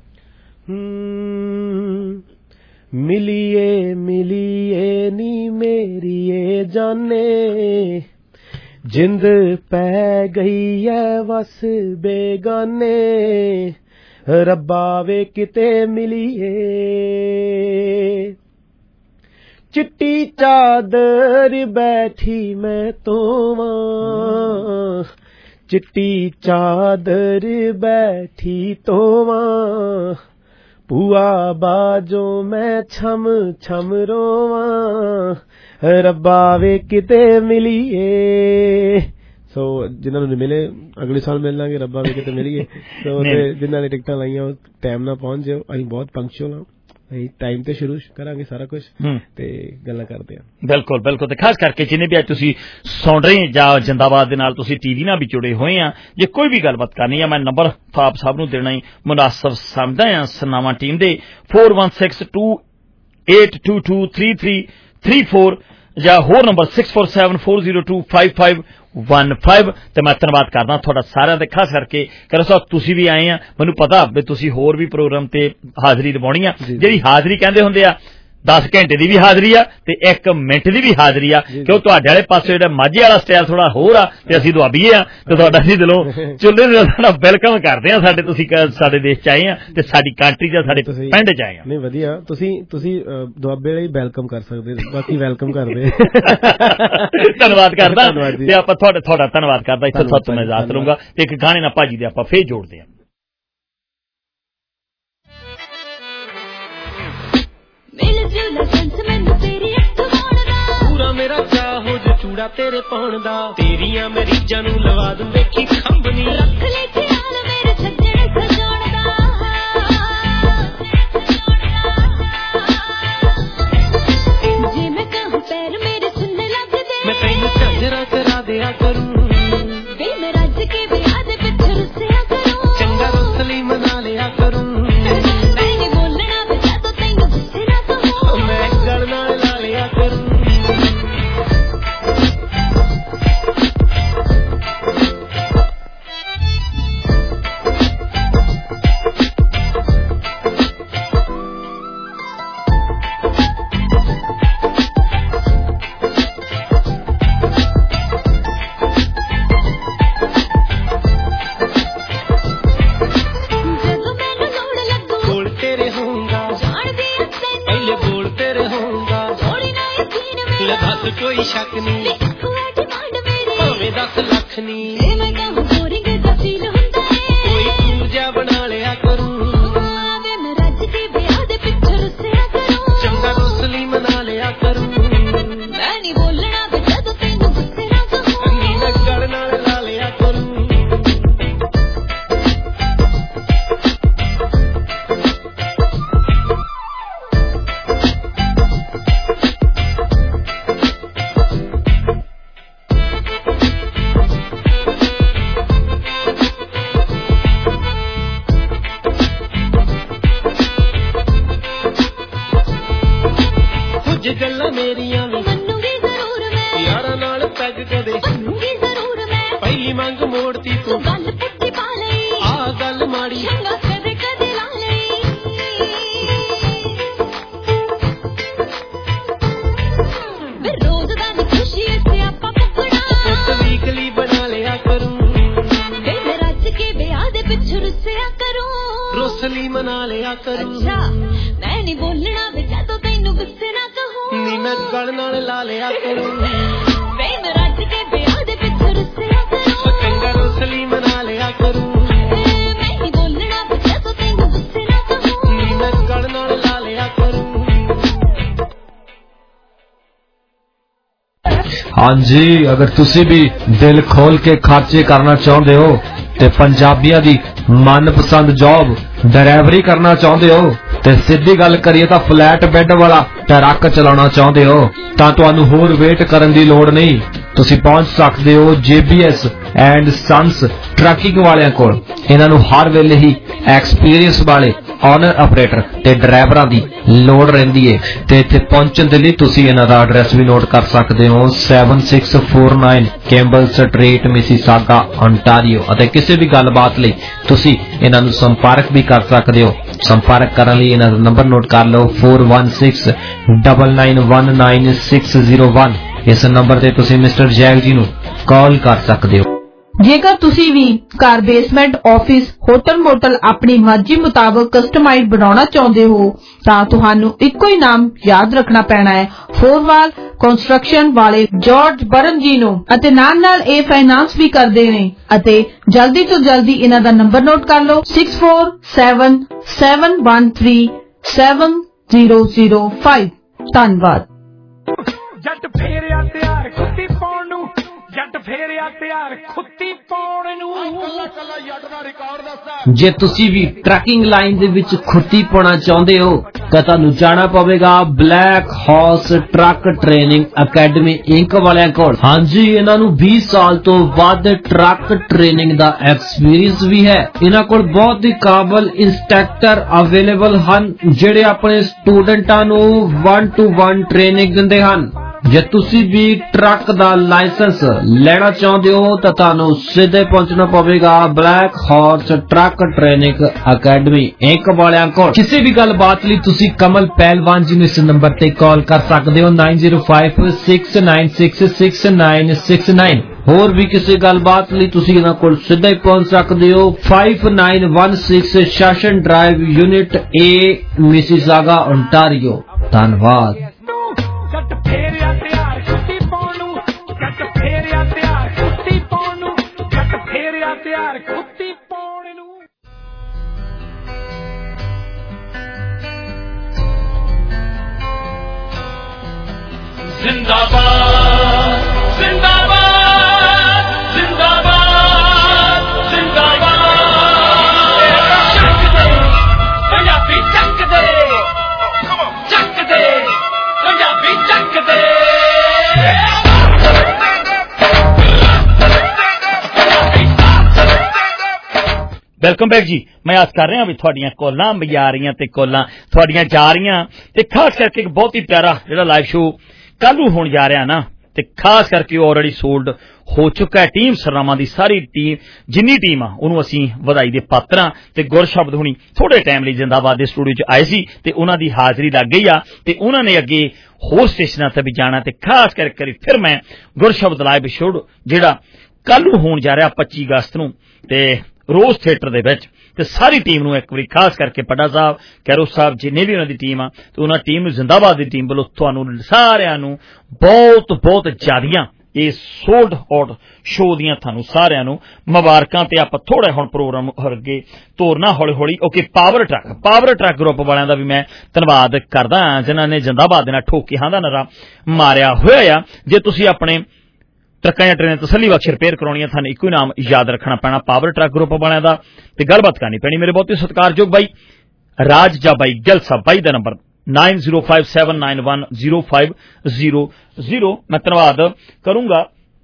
ਮਿਲੀਏ ਮਿਲੀਏ ਨੀ ਮੇਰੀਏ ਜਾਨੇ ਜਿੰਦ ਪੈ ਗਈ ਐ ਵਸ ਬੇਗਾਨੇ ਰੱਬਾ ਵੇ ਕਿਤੇ ਮਿਲੀਏ ਚਿੱਟੀ ਚਾਦਰ ਬੈਠੀ ਮੈਂ ਤੋਵਾਂ ਚਿੱਟੀ ਚਾਦਰ ਬੈਠੀ ਤੋਵਾਂ ਭੂਆ ਬਾਜੋ ਮੈਂ ਛਮ ਛਮ ਰੋਵਾਂ ਰੱਬਾ ਵੇ ਕਿਤੇ ਮਿਲੀਏ। ਸੋ ਜਿਨ੍ਹਾਂ ਨੂੰ ਮਿਲੇ ਅਗਲੇ ਸਾਲ ਮਿਲ ਲਾਂਗੇ ਰੱਬਾ ਵੇ ਕਿਤੇ ਮਿਲੀਏ। ਸੋ ਜਿਨ੍ਹਾਂ ਨੇ ਟਿਕਟਾਂ ਲਾਈਆਂ ਉਹ ਟਾਈਮ ਨਾਲ ਪਹੁੰਚ ਜਾਓ ਅਸੀਂ ਬਹੁਤ ਪੰਕਚੁਅਲ ਹਾਂ ਅਸੀਂ ਟਾਈਮ ਤੇ ਸ਼ੁਰੂ ਕਰਾਂਗੇ ਸਾਰਾ ਕੁਝ ਤੇ ਗੱਲਾਂ ਕਰਦੇ ਹਾਂ। ਬਿਲਕੁਲ ਬਿਲਕੁਲ ਤੇ ਖਾਸ ਕਰਕੇ ਜਿੰਨੇ ਵੀ ਅੱਜ ਤੁਸੀਂ ਸੁਣ ਰਹੇ ਜਾਂ ਜਿੰਦਾਬਾਦ ਦੇ ਨਾਲ ਤੁਸੀਂ ਟੀਵੀ ਨਾਲ ਵੀ ਜੁੜੇ ਹੋਏ ਆ ਜੇ ਕੋਈ ਵੀ ਗੱਲਬਾਤ ਕਰਨੀ ਆ ਮੈਂ ਨੰਬਰ ਆਪ ਸਭ ਨੂੰ ਦੇਣਾ ਹੀ ਮੁਨਾਸਬ ਸਮਝਦਾ ਆ ਸਨਾਵਾ ਟੀਮ ਦੇ four one six two eight two two three three three four ਜਾਂ ਹੋਰ number six four seven four zero two five five one five ਤੇ ਮੈਂ ਧੰਨਵਾਦ ਕਰਦਾ ਤੁਹਾਡਾ ਸਾਰਿਆਂ ਦੇ ਖਾਸ ਕਰਕੇ ਕਰੋ ਸਾਹਿਬ ਤੁਸੀਂ ਵੀ ਆਏ ਆ ਮੈਨੂੰ ਪਤਾ ਵੀ ਤੁਸੀਂ ਹੋਰ ਵੀ ਪ੍ਰੋਗਰਾਮ ਤੇ ਹਾਜ਼ਰੀ ਲਵਾਉਣੀ ਆ ਜਿਹੜੀ ਹਾਜ਼ਰੀ ਕਹਿੰਦੇ ਹੁੰਦੇ ਆ दस घंटे की भी हाजरी आ ते एक मिनट की भी हाजरी आ क्यों तुहाडे वाले पासे जिहड़ा माझे वाला स्टाइल थोड़ा होर आ ते असीं दुआबीए आ ते तुहाडा असीं दिलों चुल्हे दे साडा वेलकम करदे आ साडे तुसीं साडे देश च आए आ ते साडी कंट्री च साडे पिंड च आए आ नहीं वधिया तुसीं तुसीं दुआबे ਲਈ वेलकम कर सकदे बाकी वेलकम करदे धन्नवाद करदा ते आपां तुहाडा तुहाडा धन्नवाद करदा इत्थे सत्त मैं इजाजत लूंगा ते एक गाने नाल भाजी दे आपां फेर जोड़दे आ पूरा मेरा चाह हो जो चूड़ा तेरे पाउण दा तेरियां मरीजां नूं लवा दूं देखी खंबनी रख ले ख्याल मेरे सजणे सजाउण दा जे मैं कहूं पैर मेरे सुनने लग दे मैं तैनूं झांजरा करा दिया करूं वे मैं रज के विआह दे पिछे रुसिया करूं चंगा रुसली मना लिया करूं कोई शक नहीं भावें दस लख नहीं कोई ऊर्जा बना लिया करूं चंगा रुसली मना लिया करूं मैं बोलना जदों तैनूं गुस्से ना कहूं मैं गल नाल ला लिया करूं गल्लां मेरियां मनूंगी जरूर मैं यारां नाल पैग कदे बनूंगी जरूर मैं पहली मंग मोड़ती तू गल पुट्टी पा लई आ गल माड़ी चंगा कदे कदे ला लई वे रोज दा खुशी से आपा पकड़ा पुत वीकली बना लिया करूं वे मैं रज के ब्याह दे पिछे रुसिया करूं रुसली मना लिया करूं अच्छा मैं नहीं बोलना वे जदों तैनूं गुस्से ना नी मैं गल नाल ला लिया करूं वे मैं रज के ब्याह दे पिछे रुसिया करूं चंगा रुसली मना लिया करूं मैं नहीं बोलना बच्चा तो तैनूं गुस्से ना कहूं नी मैं गल नाल ला लिया करूं हाँ जी अगर तुसी भी दिल खोल के खर्चे करना चाहते हो ते पंजाबियां दी मनपसंद जॉब ड्राइवरी करना चाहते हो ते सीधी गल करिए तां फ्लैट बैड वाला ट्रक चलाना चाहते हो तां तुहानूं होर वेट करन दी लोड़ नहीं तुसी पहुंच सकते हो जेबीएस एंड सन्स ट्रकिंग वालियां कोल इन्हां नूं हर वेले ही एक्सपीरियंस वाले ऑनर ऑपरेटर ते ड्राइवरां दी लोड़ रहिंदी है ते इत्थे पहुंचण दे लई तुसी इन्हां दा एड्रैस भी नोट कर सकते हो seven six four nine Campbell street Mississauga Ontario अते किसी भी गलबात लई तुसी इन्हां नूं संपर्क भी कर सकते हो संपर्क करने लिए इन्हां दा नंबर नोट कर लो four one six double nine one nine six zero one इस नंबर ते तुसी मिस्टर जैग जी नूं कॉल कर सकते हो ਜੇਕਰ ਤੁਸੀਂ ਵੀ ਘਰ ਬੇਸਮੈਂਟ ਆਫਿਸ ਹੋਟਲ ਮੋਟਲ ਆਪਣੀ ਮਰਜ਼ੀ ਮੁਤਾਬਕ ਕਸਟਮਾਈਜ਼ ਬਣਾਉਣਾ ਚਾਹੁੰਦੇ ਹੋ ਤਾਂ ਤੁਹਾਨੂੰ ਇੱਕੋ ਹੀ ਨਾਮ ਯਾਦ ਰੱਖਣਾ ਪੈਣਾ ਹੈ ਫੋਰਵਾਲ ਕੰਸਟਰਕਸ਼ਨ ਵਾਲੇ ਜਾਰਜ ਬਰਨ ਜੀ ਨੂੰ ਅਤੇ ਨਾਲ ਨਾਲ ਇਹ ਫਾਈਨਾਂਸ ਵੀ ਕਰਦੇ ਨੇ ਅਤੇ ਜਲਦੀ ਤੋਂ ਜਲਦੀ ਇਹਨਾਂ ਦਾ ਨੰਬਰ ਨੋਟ ਕਰ ਲਓ six four seven seven one three seven zero zero five ਧੰਨਵਾਦ ਜੱਟ ਫੇਰਿਆ ਤਿਆਰ ਕੁੱਤੀ ਪਾਉਣ ਨੂੰ ਜੱਟ ਫੇਰਿਆ ਤਿਆਰ ਖੁੱਤੀ ਪਾਉਣ ਨੂੰ ਕੱਲਾ ਕੱਲਾ ਜੱਟ ਦਾ ਰਿਕਾਰਡ ਦੱਸਦਾ ਜੇ ਤੁਸੀਂ ਵੀ ਟਰੈਕਿੰਗ ਲਾਈਨ ਦੇ ਵਿੱਚ ਖੁੱਤੀ ਪਾਉਣਾ ਚਾਹੁੰਦੇ ਹੋ ਤਾਂ ਤੁਹਾਨੂੰ ਜਾਣਾ ਪਵੇਗਾ black horse truck training academy inc ਵਾਲਿਆਂ ਕੋਲ ਹਾਂਜੀ ਇਹਨਾਂ ਨੂੰ ਵੀਹ ਸਾਲ ਤੋਂ ਵੱਧ ਟਰੱਕ ਟ੍ਰੇਨਿੰਗ ਦਾ ਐਕਸਪੀਰੀਅੰਸ ਵੀ ਹੈ ਇਹਨਾਂ ਕੋਲ ਬਹੁਤ ਹੀ ਕਾਬਲ ਇੰਸਟ੍ਰਕਟਰ ਅਵੇਲੇਬਲ ਹਨ ਜਿਹੜੇ ਆਪਣੇ ਸਟੂਡੈਂਟਾਂ ਨੂੰ ਵਨ ਟੂ ਵਨ ਟ੍ਰੇਨਿੰਗ ਦਿੰਦੇ ਹਨ ਜੇ ਤੁਸੀਂ ਵੀ ਟਰੱਕ ਦਾ ਲਾਇਸੈਂਸ ਲੈਣਾ ਚਾਹੁੰਦੇ ਹੋ ਤਾਂ ਤੁਹਾਨੂੰ ਸਿੱਧੇ ਪਹੁੰਚਣਾ ਪਵੇਗਾ black horse truck training academy inc ਵਾਲਿਆਂ ਕੋਲ। ਕਿਸੇ ਵੀ ਗੱਲਬਾਤ ਲਈ ਤੁਸੀਂ ਕਮਲ ਪਹਿਲਵਾਨ ਜੀ ਨੂੰ ਇਸ ਨੰਬਰ ਤੇ ਕਾਲ ਕਰ ਸਕਦੇ ਹੋ nine zero five six nine six six nine six nine. ਹੋਰ ਵੀ ਕਿਸੇ ਗੱਲਬਾਤ ਲਈ ਤੁਸੀਂ ਇਹਨਾਂ ਕੋਲ ਸਿੱਧਾ ਹੀ ਪਹੁੰਚ ਸਕਦੇ ਹੋ five nine one six session drive unit A Mississauga Ontario. ਧੰਨਵਾਦ। जिंदाबाद जिंदाबाद जिंदाबाद जिंदाबाद चक दे पंजाबी चक दे चक दे पंजाबी चक दे। ਵੈਲਕਮ ਬੈਕ ਜੀ। ਮੈਂ ਆਸ ਕਰ ਰਿਹਾ ਵੀ ਤੁਹਾਡੀਆਂ ਕਾਲਾਂ ਵੀ ਆ ਰਹੀਆਂ ਤੇ ਕਾਲਾਂ ਤੁਹਾਡੀਆਂ ਜਾ ਰਹੀਆਂ ਤੇ ਖਾਸ ਕਰਕੇ ਇੱਕ ਬਹੁਤ ਹੀ ਪਿਆਰਾ ਜਿਹੜਾ ਲਾਈਵ ਸ਼ੋਅ ਕੱਲ ਨੂੰ ਹੋਣ ਜਾ ਰਿਹਾ ਨਾ ਤੇ ਖਾਸ ਕਰਕੇ ਆਲਰੇਡੀ ਸੋਲਡ ਹੋ ਚੁੱਕਾ ਹੈ। ਟੀਮ ਸਰਨਾਮਾ ਦੀ ਸਾਰੀ ਟੀਮ ਜਿੰਨੀ ਟੀਮ ਆ ਉਹਨੂੰ ਅਸੀਂ ਵਧਾਈ ਦੇ ਪਾਤਰ ਹਾਂ ਤੇ ਗੁਰਸ਼ਬਦ ਹੁਣੀ ਥੋੜੇ ਟਾਈਮ ਲਈ ਜਿੰਦਾਬਾਦ ਦੇ ਸਟੂਡੀਓ 'ਚ ਆਏ ਸੀ ਤੇ ਉਹਨਾਂ ਦੀ ਹਾਜ਼ਰੀ ਲੱਗ ਗਈ ਆ ਤੇ ਉਹਨਾਂ ਨੇ ਅੱਗੇ ਹੋਰ ਸਟੇਸ਼ਨਾਂ ਤੇ ਵੀ ਜਾਣਾ ਤੇ ਖਾਸ ਕਰਕੇ ਫਿਰ ਮੈਂ ਗੁਰਸ਼ਬਦ ਲਾਈਵ ਸ਼ੋਅ ਜਿਹੜਾ ਕੱਲ ਨੂੰ ਹੋਣ ਜਾ ਰਿਹਾ ਪੱਚੀ ਅਗਸਤ ਨੂੰ ਤੇ ਰੋਜ਼ ਥੀਏਟਰ ਦੇ ਵਿੱਚ ਤੇ ਸਾਰੀ ਟੀਮ ਨੂੰ ਇੱਕ ਵਾਰੀ ਖਾਸ ਕਰਕੇ ਪੱਡਾ ਸਾਹਿਬ ਕੈਰੋ ਸਾਹਿਬ ਜਿੰਨੇ ਵੀ ਉਹਨਾਂ ਦੀ ਟੀਮ ਆ ਤੇ ਉਹਨਾਂ ਟੀਮ ਨੂੰ ਜ਼ਿੰਦਾਬਾਦ ਦੀ ਟੀਮ ਵੱਲੋਂ ਤੁਹਾਨੂੰ ਸਾਰਿਆਂ ਨੂੰ ਬਹੁਤ ਬਹੁਤ ਜ਼ਿਆਦੀਆਂ ਇਹ ਸੋਲਡ ਆਊਟ ਸ਼ੋਅ ਦੀਆਂ ਤੁਹਾਨੂੰ ਸਾਰਿਆਂ ਨੂੰ ਮੁਬਾਰਕਾਂ ਤੇ ਆਪਾਂ ਥੋੜਾ ਹੁਣ ਪ੍ਰੋਗਰਾਮ ਅੱਗੇ ਤੋਰਨਾ ਹੌਲੀ ਹੌਲੀ। Okay power truck power truck group ਵਾਲਿਆਂ ਦਾ ਵੀ ਮੈਂ ਧੰਨਵਾਦ ਕਰਦਾ ਹਾਂ ਜਿਨ੍ਹਾਂ ਨੇ ਜ਼ਿੰਦਾਬਾਦ ਦੇ ਨਾਲ ਠੋਕ ਕੇ ਹਾਂ ਦਾ ਨਾਰਾ ਮਾਰਿਆ ਹੋਇਆ ਆ। ਜੇ ਤੁਸੀਂ ਆਪਣੇ ਟਰੱਕਾਂ ਜਾਂ ਟ੍ਰੇਨਾਂ ਤਸੱਲੀ ਬਖਸ਼ ਰਿਪੇਅਰ ਕਰਾਉਣੀਆਂ ਤੁਹਾਨੂੰ ਇੱਕੋ ਹੀ ਨਾਮ ਯਾਦ ਰੱਖਣਾ ਪੈਣਾ ਪਾਵਰ ਟਰੱਕ ਗਰੁੱਪ ਵਾਲਿਆਂ ਦਾ ਤੇ ਗੱਲਬਾਤ ਕਰਨੀ ਪੈਣੀ ਮੇਰੇ ਬਹੁਤ ਹੀ ਸਤਿਕਾਰਯੋਗ ਬਾਈ ਰਾਜ ਜਾਂ ਬਾਈ ਗਿੱਲ ਸਾਹਿਬ ਬਾਈ ਦਾ number nine zero five seven nine one zero five zero zero. मैं धन्यवाद करूंगा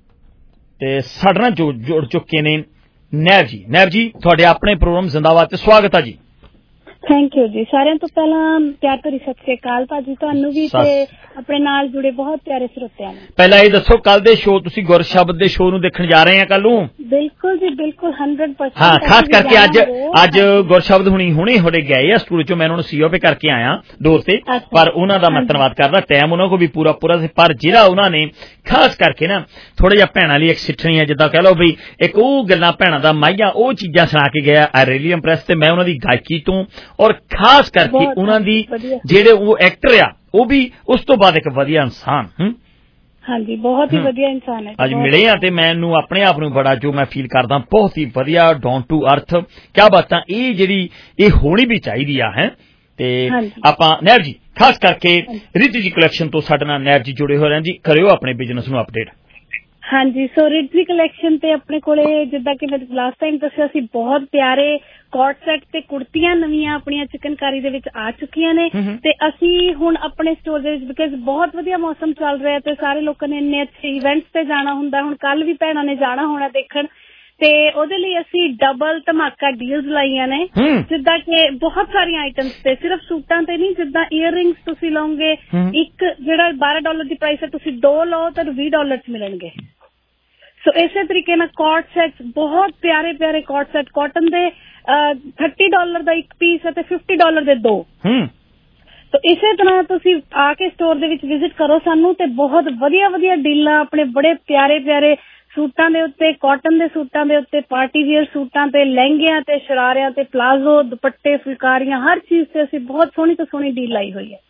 ते साडे नाल जुड़ चुके ने नैब जी। नैब जी तुहाडे अपने प्रोग्राम जिंदाबाद ते स्वागत है जी। थैंक यू जी। सारिਆਂ ਤੋਂ ਪਹਿਲਾਂ ਪਿਆਰ ਭਰੀ ਸਤਿ ਸ੍ਰੀ ਅਕਾਲ ਭਾਜੀ ਤੁਹਾਨੂੰ ਵੀ ਤੇ ਆਪਣੇ ਨਾਲ ਜੁੜੇ ਬਹੁਤ ਪਿਆਰੇ ਸਰੋਤਿਆਂ ਨੂੰ। ਪਹਿਲਾਂ ਇਹ ਦੱਸੋ ਕੱਲ ਦੇ ਸ਼ੋਅ ਤੁਸੀਂ ਗੁਰਸ਼ਬਦ ਦੇ ਸ਼ੋਅ ਨੂੰ ਦੇਖਣ ਜਾ ਰਹੇ ਆ ਕੱਲ ਨੂੰ? ਬਿਲਕੁਲ ਜੀ ਬਿਲਕੁਲ हंड्रेड परसेंट। ਹਾਂ ਖਾਸ ਕਰਕੇ ਅੱਜ ਅੱਜ ਗੁਰਸ਼ਬਦ ਹੁਣੀ ਹੁਣੇ ਹੋੜੇ ਗਏ ਆ ਸਟੂਡੀਓ ਚੋਂ ਮੈਂ ਉਹਨਾਂ ਨੂੰ ਸੀਓ ਪੇ ਕਰਕੇ ਆਇਆ ਡੋਰ ਤੇ ਪਰ ਉਹਨਾਂ ਦਾ ਮੈਂ ਧੰਨਵਾਦ ਕਰਦਾ ਟਾਈਮ ਉਹਨਾਂ ਕੋ ਵੀ ਪੂਰਾ ਪੂਰਾ ਸੀ ਪਰ ਜਿਹੜਾ ਉਹਨਾਂ ਨੇ ਖਾਸ ਕਰਕੇ ਨਾ ਥੋੜਾ ਜਿਹਾ ਭੈਣਾਂ ਲਈ ਇੱਕ ਸਿੱਠਣੀ ਹੈ ਜਿੱਦਾਂ ਕਹਿ ਲਓ ਵੀ ਇੱਕ ਉਹ ਗੱਲਾਂ ਭੈਣਾਂ ਦਾ ਮਾਈਆ ਉਹ ਚੀਜ਼ਾਂ ਸੁਣਾ ਕੇ ਗਿਆ ਆਈ ਰੀਲੀ ਇੰਪ੍ਰੈਸ ਤੇ ਮੈਂ ਉਹਨਾਂ ਦੀ ਗਾਇਕੀ ਤੋਂ ਔਰ ਖਾਸ ਕਰਕੇ ਉਹਨਾਂ ਦੀ ਜਿਹੜੇ ਉਹ ਐਕਟਰ ਆ ਉਹ ਵੀ ਉਸ ਤੋਂ ਬਾਅਦ ਇੱਕ ਵਧੀਆ ਇਨਸਾਨ। ਹੂੰ ਹਾਂਜੀ ਬਹੁਤ ਹੀ ਵਧੀਆ ਇਨਸਾਨ ਹੈ। ਅੱਜ ਮਿਲੇ ਆ ਤੇ ਮੈਨੂੰ ਆਪਣੇ ਆਪ ਨੂੰ ਬੜਾ ਜੋ ਮੈਂ ਫੀਲ ਕਰਦਾ ਬਹੁਤ ਹੀ ਵਧੀਆ ਡਾਊਨ ਟੂ ਅਰਥ ਕਿਆ ਬਾਤਾਂ ਇਹ ਜਿਹੜੀ ਇਹ ਹੋਣੀ ਵੀ ਚਾਹੀਦੀ ਆ ਹੈ ਤੇ ਆਪਾਂ ਨੈਬ ਜੀ ਖਾਸ ਕਰਕੇ ਰਿੱਧੀ ਜੀ ਕਲੈਕਸ਼ਨ ਤੋਂ ਸਾਡੇ ਨਾਲ ਨੈਬ ਜੀ ਜੁੜੇ ਹੋਏ ਰਹਿਣ ਜੀ ਕਰਿਓ ਆਪਣੇ ਬਿਜ਼ਨਸ ਨੂੰ ਅਪਡੇਟ। ਹਾਂਜੀ ਸੋ ਰਿੱਧੀ ਕਲੈਕਸ਼ਨ ਤੇ ਆਪਣੇ ਕੋਲੇ ਜਿੱਦਾਂ ਕਿ ਮੈਂ ਲਾਸਟ ਟਾਈਮ ਦੱਸਿਆ ਸੀ ਬਹੁਤ ਪਿਆਰੇ ਕੋਟ ਸੈਟ ਤੇ ਕੁੜਤੀਆਂ ਨਵੀਆਂ ਆਪਣੀਆਂ ਚਿਕਨਕਾਰੀ ਦੇ ਵਿੱਚ ਆ ਚੁੱਕੀਆਂ ਨੇ ਤੇ ਅਸੀਂ ਹੁਣ ਆਪਣੇ ਸਟੋਰ ਦੇ ਵਿੱਚ ਬਿਕਾਜ਼ ਬਹੁਤ ਵਧੀਆ ਮੌਸਮ ਚੱਲ ਰਿਹਾ ਤੇ ਸਾਰੇ ਲੋਕਾਂ ਨੇ ਇੰਨੇ ਅੱਛੇ ਇਵੈਂਟਸ ਤੇ ਜਾਣਾ ਹੁੰਦਾ ਹੁਣ ਕੱਲ ਵੀ ਭੈਣਾਂ ਨੇ ਜਾਣਾ ਹੋਣਾ ਦੇਖਣ ਤੇ ਉਹਦੇ ਲਈ ਅਸੀਂ ਡਬਲ ਧਮਾਕਾ ਡੀਲਸ ਲਾਈਆਂ ਨੇ ਜਿੱਦਾਂ ਕਿ ਬਹੁਤ ਸਾਰੀਆਂ ਆਈਟਮਸ ਤੇ ਸਿਰਫ ਸੂਟਾਂ ਤੇ ਨਹੀਂ ਜਿੱਦਾਂ ਈਅਰ ਰਿੰਗਸ ਤੁਸੀਂ ਲਓਗੇ ਇੱਕ ਜਿਹੜਾ ਬਾਰਾਂ ਡਾਲਰ ਦੀ ਪ੍ਰਾਈਸ ਹੈ ਤੁਸੀਂ ਦੋ ਲਓ ਤਾਂ ਵੀਹ ਡਾਲਰ ਚ ਮਿਲਣਗੇ। ਸੋ ਇਸੇ ਤਰੀਕੇ ਨਾਲ ਕੋਟ ਸੈਟਸ ਬਹੁਤ ਪਿਆਰੇ ਪਿਆਰੇ ਕੋਟ ਸੈਟ ਕਾਟਨ ਦੇ ਥਰਟੀ ਡਾਲਰ ਦਾ ਇੱਕ ਪੀਸ ਹੈ ਤੇ ਫਿਫਟੀ ਡਾਲਰ ਦੇ ਦੋ। ਸੋ ਇਸੇ ਤਰ੍ਹਾਂ ਤੁਸੀਂ ਆ ਕੇ ਸਟੋਰ ਦੇ ਵਿੱਚ ਵਿਜ਼ਿਟ ਕਰੋ ਸਾਨੂੰ ਤੇ ਬਹੁਤ ਵਧੀਆ ਵਧੀਆ ਡੀਲਾਂ ਆਪਣੇ ਬੜੇ ਪਿਆਰੇ ਪਿਆਰੇ ਸੂਟਾਂ ਦੇ ਉੱਤੇ ਕਾਟਨ ਦੇ ਸੂਟਾਂ ਦੇ ਉੱਤੇ ਪਾਰਟੀ ਵੇਅਰ ਸੂਟਾਂ ਤੇ ਲਹਿੰਗਿਆਂ ਤੇ ਸ਼ਰਾਰਿਆਂ ਤੇ ਪਲਾਜ਼ੋ ਦੁਪੱਟੇ ਫੁਲਕਾਰੀਆਂ ਹਰ ਚੀਜ਼ ਤੇ ਅਸੀਂ ਬਹੁਤ ਸੋਹਣੀ ਤੋਂ ਸੋਹਣੀ ਡੀਲ ਲਾਈ ਹੋਈ ਹੈ।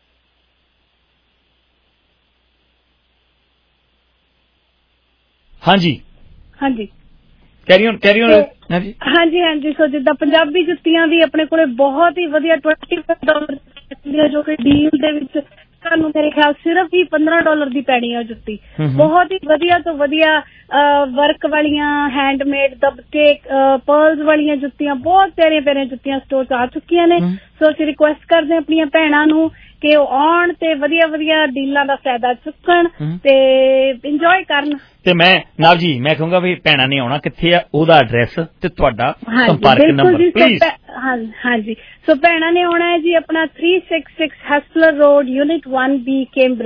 ਹਾਂਜੀ ਹਾਂਜੀ ਕੈਰੀ ਔਨ ਕੈਰੀ ਔਨ ਹਾਂਜੀ ਹਾਂਜੀ ਹਾਂਜੀ ਸੋ ਜਿੱਦਾਂ ਪੰਜਾਬੀ ਜੁੱਤੀਆਂ ਵੀ ਆਪਣੇ ਕੋਲੇ ਬਹੁਤ ਹੀ ਵਧੀਆ ਟਵੈਂਟੀ ਡਾਲਰ ਜੋ ਕਿ ਡੀਲ ਦੇ ਵਿੱਚ ਤੁਹਾਨੂੰ ਮੇਰੇ ਖਿਆਲ ਸਿਰਫ ਹੀ ਪੰਦਰਾਂ ਡਾਲਰ ਦੀ ਪੈਣੀ ਹੈ ਜੁੱਤੀ ਬਹੁਤ ਹੀ ਵਧੀਆ ਤੋਂ ਵਧੀਆ ਵਰਕ ਵਾਲੀਆਂ ਹੈਂਡਮੇਡ ਦਬਕੇ ਪਰਲਸ ਵਾਲੀਆਂ ਜੁੱਤੀਆਂ ਬਹੁਤ ਪਿਆਰੀਆਂ ਪਿਆਰੀਆਂ ਜੁੱਤੀਆਂ ਸਟੋਰ 'ਚ ਆ ਚੁੱਕੀਆਂ ਨੇ ਸੋ ਅਸੀਂ ਰਿਕੁਐਸਟ ਕਰਦੇ ਹਾਂ ਆਪਣੀਆਂ ਭੈਣਾਂ ਨੂੰ ਕਿ ਉਹ ਆਉਣ ਤੇ ਵਧੀਆ ਵਧੀਆ ਡੀਲਾਂ ਦਾ ਫਾਇਦਾ ਚੁੱਕਣ ਤੇ ਇੰਜੋਏ ਕਰਨ। ਤੇ ਮੈਂ ਨਾਬ ਜੀ ਮੈਂ ਕਹੂੰਗਾ ਵੀ ਭੈਣਾਂ ਨੇ ਆਉਣਾ ਕਿੱਥੇ ਆ ਉਹਦਾ ਐਡਰੈਸ ਤੇ ਤੁਹਾਡਾ ਸੰਪਰਕ ਨੰਬਰ ਪਲੀਜ਼। ਹਾਂਜੀ ਸੋ ਭੈਣਾਂ ਨੇ ਆਉਣਾ ਹੈ ਜੀ ਆਪਣਾ three six six Hessler road unit one B Cambridge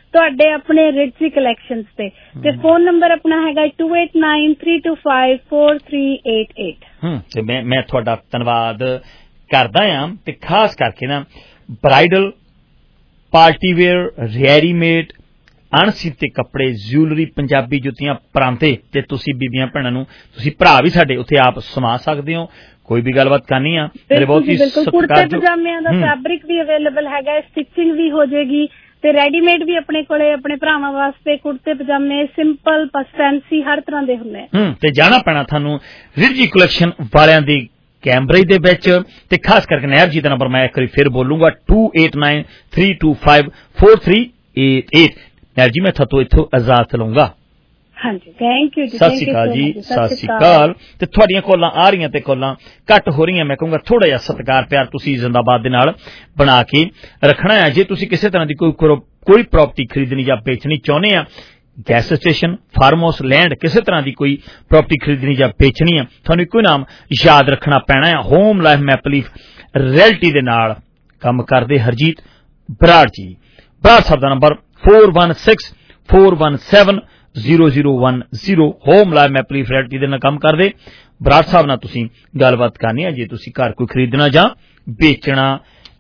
ਤੁਹਾਡੇ ਆਪਣੇ ਰਿਟਸ ਦੀ ਕਲੈਕਸ਼ਨਸ ਤੇ ਤੇ ਫੋਨ ਨੰਬਰ ਆਪਣਾ ਹੈਗਾ two eight nine three two five four three eight eight. ਹੂੰ ਤੇ ਮੈਂ ਮੈਂ ਤੁਹਾਡਾ ਧੰਨਵਾਦ ਕਰਦਾ ਹਾਂ ਤੇ ਖਾਸ ਕਰਕੇ ਨਾ ਬ੍ਰਾਈਡਲ ਪਾਰਟੀ ਵੇਅਰ ਰੈਡੀਮੇਡ ਅਣਸੀਤੇ ਕੱਪੜੇ ਜਿਊਲਰੀ ਪੰਜਾਬੀ ਜੁੱਤੀਆਂ ਪਰਾਂਤੇ ਤੇ ਤੁਸੀਂ ਬੀਬੀਆਂ ਭੈਣਾਂ ਨੂੰ ਤੁਸੀਂ ਭਰਾ ਵੀ ਸਾਡੇ ਉੱਥੇ ਆਪ ਸਮਾ ਸਕਦੇ ਹੋ ਕੋਈ ਵੀ ਗੱਲਬਾਤ ਕਰਨੀ ਆ ਮੇਰੇ ਬਹੁਤ ਹੀ ਕੁੜਤੇ ਪਜਾਮਿਆਂ ਦਾ ਫੈਬਰਿਕ ਵੀ ਅਵੇਲੇਬਲ ਹੈਗਾ ਸਟਿਚਿੰਗ ਵੀ ਹੋ ਜਾਏਗੀ ਤੇ ਰੈਡੀਮੇਡ ਵੀ ਆਪਣੇ ਕੋਲੇ ਆਪਣੇ ਭਰਾਵਾਂ ਵਾਸਤੇ ਕੁੜਤੇ ਪਜਾਮੇ ਸਿੰਪਲ ਫੈਂਸੀ ਹਰ ਤਰ੍ਹਾਂ ਦੇ ਹੁੰਦੇ ਆ ਤੇ ਜਾਣਾ ਪੈਣਾ ਤੁਹਾਨੂੰ ਰਿਰਜੀ ਕਲੈਕਸ਼ਨ ਵਾਲਿਆਂ ਦੀ ਕੈਂਬਰੇਜ ਦੇ ਵਿੱਚ ਤੇ ਖਾਸ ਕਰਕੇ ਨੈਬ ਜੀ ਦਾ ਨੰਬਰ ਮੈਂ ਇੱਕ ਵਾਰੀ ਫਿਰ ਬੋਲੂੰਗਾ two eight nine three two five four three eight eight ਨੈਬ ਜੀ ਮੈਂ ਥੋਤੋਂ ਇੱਥੋਂ ਇਜਾਜ਼ਤ ਲਵਾਂਗਾ ਹਾਂਜੀ ਥੈਂਕ ਯੂ ਜੀ ਸਤਿ ਸ਼੍ਰੀ ਅਕਾਲ ਜੀ ਸਤਿ ਸ਼੍ਰੀ ਅਕਾਲ ਤੇ ਤੁਹਾਡੀਆਂ ਕਾਲਾਂ ਆ ਰਹੀਆਂ ਤੇ ਕਾਲਾਂ ਘੱਟ ਹੋ ਰਹੀਆਂ ਮੈਂ ਕਹੂੰਗਾ ਥੋੜਾ ਜਿਹਾ ਸਤਿਕਾਰ ਪਿਆਰ ਤੁਸੀਂ ਜ਼ਿੰਦਾਬਾਦ ਦੇ ਨਾਲ ਬਣਾ ਕੇ ਰੱਖਣਾ ਹੈ ਜੇ ਤੁਸੀਂ ਕਿਸੇ ਤਰ੍ਹਾਂ ਦੀ ਕੋਈ ਕੋਈ ਪ੍ਰਾਪਰਟੀ ਖਰੀਦਣੀ ਜਾਂ ਵੇਚਣੀ ਚਾਹੁੰਦੇ ਆ gas station farm house land ਕਿਸੇ ਤਰ੍ਹਾਂ ਦੀ ਕੋਈ ਪ੍ਰਾਪਰਟੀ ਖਰੀਦਣੀ ਜਾਂ ਵੇਚਣੀ ਆ ਤੁਹਾਨੂੰ ਇੱਕੋ ਨਾਮ ਯਾਦ ਰੱਖਣਾ ਪੈਣਾ ਹੈ home life maple leaf realty ਦੇ ਨਾਲ ਕੰਮ ਕਰਦੇ ਹਰਜੀਤ ਬਰਾੜ ਜੀ ਬਰਾੜ ਸਾਹਿਬ ਦਾ number four one six four one seven zero zero one zero home life maple leaf realty ਦੇ ਨਾਲ ਕੰਮ ਕਰਦੇ ਬਰਾੜ ਸਾਹਿਬ ਨਾਲ ਤੁਸੀਂ ਗੱਲਬਾਤ ਕਰਨੀ ਹੈ ਜੇ ਤੁਸੀਂ ਘਰ ਕੋਈ ਖਰੀਦਣਾ ਜਾਂ ਵੇਚਣਾ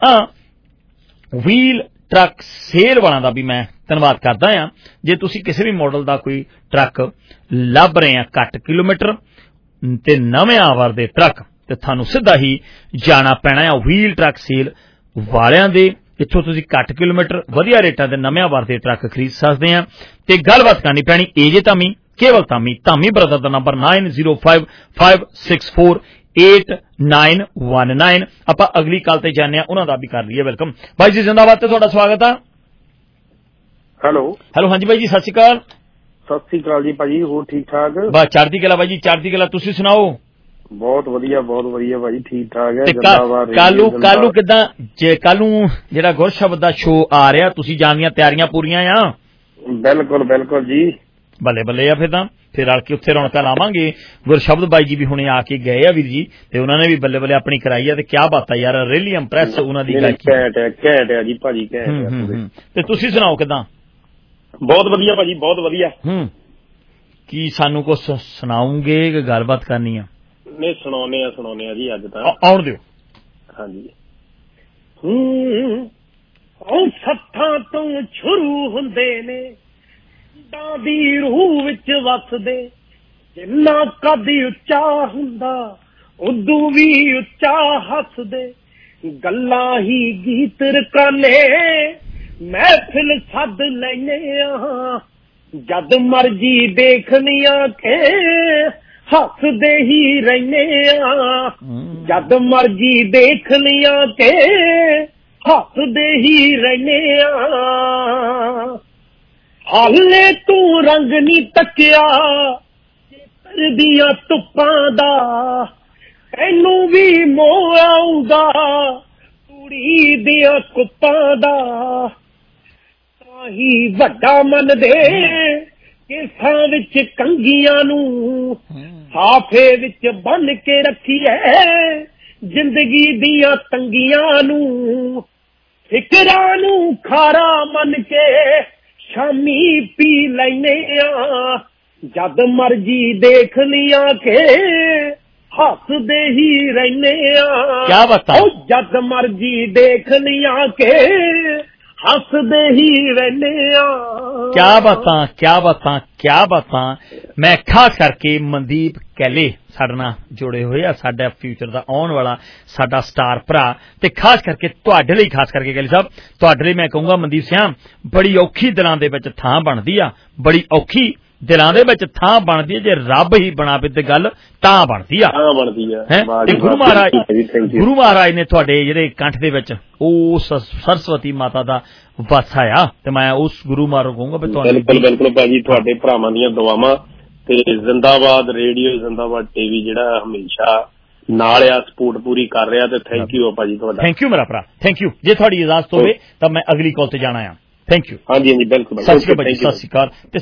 ਵੀਲ ਟਰੱਕ ਸੇਲ ਵਾਲਾਂ ਦਾ ਵੀ ਮੈਂ ਧੰਨਵਾਦ ਕਰਦਾ ਹਾਂ ਜੇ ਤੁਸੀਂ ਕਿਸੇ ਵੀ ਮਾਡਲ ਦਾ ਕੋਈ ਟਰੱਕ ਲੱਭ ਰਹੇ ਆ ਘੱਟ ਕਿਲੋਮੀਟਰ ਤੇ ਨਵੇਂ ਆਵਰ ਦੇ ਟਰੱਕ ਤੇ ਤੁਹਾਨੂੰ ਸਿੱਧਾ ਹੀ ਜਾਣਾ ਪੈਣਾ ਆ ਵੀਲ ਟਰੱਕ ਸੇਲ ਵਾਲਿਆਂ ਦੇ ਇੱਥੋਂ ਤੁਸੀਂ ਘੱਟ ਕਿਲੋਮੀਟਰ ਵਧੀਆ ਰੇਟਾਂ ਦੇ ਨਵੇਂ ਆਵਰ ਦੇ ਟਰੱਕ ਖਰੀਦ ਸਕਦੇ ਆ ਤੇ ਗੱਲਬਾਤ ਕਰਨੀ ਪੈਣੀ ਏਜੇ ਧਾਮੀ ਕੇਵਲ ਧਾਮੀ ਧਾਮੀ ਬ੍ਰਦਰ ਦਾ number nine zero five five six four eight nine one nine ਆਪਾਂ ਅਗਲੀ ਕਾਲ ਤੇ ਜਾਂਦੇ ਆ ਉਹਨਾਂ ਦਾ ਵੀ ਕਰ ਲਈਏ ਵੈਲਕਮ ਬਾਈ ਜੀ ਜ਼ਿੰਦਾਬਾਦ ਤੇ ਤੁਹਾਡਾ ਸਵਾਗਤ ਆ ਹੈਲੋ ਹੈਲੋ ਹਾਂਜੀ ਬਾਈ ਜੀ ਸਤਿ ਸ਼੍ਰੀ ਅਕਾਲ ਸਤਿ ਸ਼੍ਰੀ ਅਕਾਲ ਜੀ ਭਾਜੀ ਹੋਰ ਠੀਕ ਠਾਕ ਬਸ ਚੜ੍ਹਦੀ ਕਲਾ ਬਾਈ ਜੀ ਚੜ੍ਹਦੀ ਕਲਾ ਤੁਸੀਂ ਸੁਣਾਓ ਬਹੁਤ ਵਧੀਆ ਬਹੁਤ ਵਧੀਆ ਭਾਜੀ ਠੀਕ ਠਾਕ ਹੈ ਕੱਲੂ ਕੱਲੂ ਕਿਦਾਂ ਜੇ ਕੱਲ ਨੂੰ ਜਿਹੜਾ ਗੁਰਸ਼ਬਦ ਦਾ ਸ਼ੋਅ ਆ ਰਿਹਾ ਤੁਸੀਂ ਜਾਣ ਦੀਆਂ ਤਿਆਰੀਆਂ ਪੂਰੀਆਂ ਆ ਬਿਲਕੁਲ ਬਿਲਕੁਲ ਜੀ ਬੱਲੇ ਬੱਲੇ ਆ ਫਿਰ ਤਾਂ ਫਿਰ ਰਲ ਕੇ ਉੱਥੇ ਰੌਣਕਾਂ ਲਾਵਾਂਗੇ ਗੁਰਸ਼ਬਦ ਬਾਈ ਜੀ ਵੀ ਹੁਣੇ ਆ ਕੇ ਗਏ ਆ ਵੀਰ ਜੀ ਤੇ ਉਹਨਾਂ ਨੇ ਵੀ ਬੱਲੇ ਬੱਲੇ ਆਪਣੀ ਕਰਾਈ ਆ ਤੇ ਕਿਆ ਬਾਤ ਆ ਯਾਰ ਰੀਲੀ ਇੰਪ੍ਰੈਸ ਉਹਨਾਂ ਦੀ ਗਾਇਕੀ ਘੈਂਟ ਹੈ ਘੈਂਟ ਹੈ ਜੀ ਭਾਜੀ ਘੈਂਟ ਹੈ ਤੇ ਤੁਸੀਂ ਸੁਣਾਓ ਕਿਦਾਂ ਬਹੁਤ ਵਧੀਆ ਭਾਜੀ ਬਹੁਤ ਵਧੀਆ ਹੂੰ ਕੀ ਸਾਨੂੰ ਕੁਝ ਸੁਣਾਉਂਗੇ ਕਿ ਗੱਲਬਾਤ ਕਰਨੀ ਆ ਨਹੀਂ ਸੁਣਾਉਣੇ ਆ ਸੁਣਾਉਣੇ ਆ ਜੀ ਅੱਜ ਤਾਂ ਆਉਣ ਦਿਓ ਹਾਂਜੀ ਹੂੰ ਉਹ ਸੱਥਾਂ ਤੋਂ ਸ਼ੁਰੂ ਹੁੰਦੇ ਨੇ ਦਾ ਦੀ ਰੂਹ ਵਿੱਚ ਵਸਦੇ ਜਿੰਨਾ ਕੱਦ ਉੱਚਾ ਹੁੰਦਾ ਉਦੋਂ ਵੀ ਉੱਚਾ ਹੱਸਦੇ ਗੱਲਾਂ ਹੀ ਗੀਤ ਰਕਾਨੇ ਮਹਿਫਿਲ ਸੱਦ ਲੈਨੇ ਆ ਜਦ ਮਰਜੀ ਦੇਖਣੀਆਂ ਕੇ ਹੱਸਦੇ ਹੀ ਰਹਿਨੇ ਆ ਜਦ ਮਰਜੀ ਦੇਖ ਲਿਆ ਕੇ ਹੱਸਦੇ ਹੀ ਰਹਿਨੇ ਆ ਹਾਲੇ ਤੂੰ ਰੰਗ ਨੀ ਤੱਕਿਆ ਦੀਆਂ ਧੁੱਪਾਂ ਦਾ ਤੈਨੂੰ ਵੀ ਮੋਹ ਆਊਗਾ ਕੁੜੀ ਦੀਆਂ ਕੁੱਪਾਂ ਦਾ ਤਾਂ ਹੀ ਵੱਡਾ ਮੰਨਦੇ ਕੇਸਾਂ ਵਿੱਚ ਕੰਗੀਆਂ ਨੂੰ ਸਾਫੇ ਵਿੱਚ ਬੰਨ ਕੇ ਰੱਖੀਏ ਜ਼ਿੰਦਗੀ ਦੀਆਂ ਤੰਗੀਆਂ ਨੂੰ ਫਿਕਰਾਂ ਨੂੰ ਖਾਰਾ ਮੰਨ ਕੇ ਸ਼ਾਮੀ ਪੀ ਲੈਨੇ ਆ ਜਦ ਮਰਜੀ ਦੇਖ ਲਿਆ ਕੇ ਹੱਸਦੇ ਹੀ ਰਹਿਨੇ ਆ ਕਿਆ ਬਤਾ ਜਦ ਮਰਜੀ ਦੇਖ ਲਿਆ ਕੇ ਹੱਸਦੇ ਹੀ ਰਹਿਨੇ ਆ ਕਿਆ ਬਾਤਾਂ ਕਿਆ ਬਾਤਾਂ ਕਿਆ ਬਾਤਾਂ ਮੈਂ ਖਾਸ ਕਰਕੇ ਮਨਦੀਪ ਕੈਲੇ ਸਾਡੇ ਨਾਲ ਜੁੜੇ ਹੋਏ ਆ ਸਾਡਾ ਫਿਊਚਰ ਦਾ ਆਉਣ ਵਾਲਾ ਸਾਡਾ ਸਟਾਰ ਭਰਾ ਤੇ ਖਾਸ ਕਰਕੇ ਤੁਹਾਡੇ ਲਈ ਖਾਸ ਕਰਕੇ ਕੈਲੇ ਸਾਹਿਬ ਤੁਹਾਡੇ ਲਈ ਮੈਂ ਕਹੂੰਗਾ ਮਨਦੀਪ ਸਿੰਘ ਬੜੀ ਔਖੀ ਦਿਲਾਂ ਦੇ ਵਿੱਚ ਥਾਂ ਬਣਦੀ ਆ ਬੜੀ ਔਖੀ ਦਿਲਾਂ ਦੇ ਵਿੱਚ ਥਾਂ ਬਣਦੀ ਹੈ ਜੇ ਰੱਬ ਹੀ ਬਣਾਵੇ ਤੇ ਗੱਲ ਤਾਂ ਬਣਦੀ ਆ ਤਾਂ ਬਣਦੀ ਆ ਤੇ ਗੁਰੂ ਮਹਾਰਾਜ ਗੁਰੂ ਮਹਾਰਾਜ ਨੇ ਤੁਹਾਡੇ ਜਿਹੜੇ ਕੰਠ ਦੇ ਵਿੱਚ ਉਹ ਸਰਸਵਤੀ ਮਾਤਾ ਦਾ ਵਾਸਾ ਆ ਤੇ ਮੈਂ ਉਸ ਗੁਰੂ ਮਹਾਰਾਜ ਕਹੂੰਗਾ ਵੀ ਤੁਹਾਨੂੰ ਬਿਲਕੁਲ ਬਿਲਕੁਲ ਭਾਜੀ ਤੁਹਾਡੇ ਭਰਾਵਾਂ ਦੀਆਂ ਦੁਆਵਾਂ ਤੇ ਜ਼ਿੰਦਾਬਾਦ ਰੇਡੀਓ ਜ਼ਿੰਦਾਬਾਦ ਟੀਵੀ ਜਿਹੜਾ ਹਮੇਸ਼ਾ ਨਾਲ ਆ ਸਪੋਰਟ ਪੂਰੀ ਕਰ ਰਿਹਾ ਤੇ ਥੈਂਕ ਯੂ ਭਾਜੀ ਤੁਹਾਡਾ ਥੈਂਕ ਯੂ ਮੇਰਾ ਭਰਾ ਥੈਂਕ ਯੂ ਜੇ ਤੁਹਾਡੀ ਇਜਾਜ਼ਤ ਹੋਵੇ ਤਾਂ ਮੈਂ ਅਗਲੀ ਕਾਲ ਤੇ ਜਾਣਾ ਆ ਥੈਂਕ ਯੂ ਹਾਂਜੀ ਹਾਂਜੀ ਬਿਲਕੁਲ ਸਤਿ ਸ਼੍ਰੀ ਅਕਾਲ ਸਤਿ ਸ਼੍ਰੀ ਅਕਾਲ ਤੇ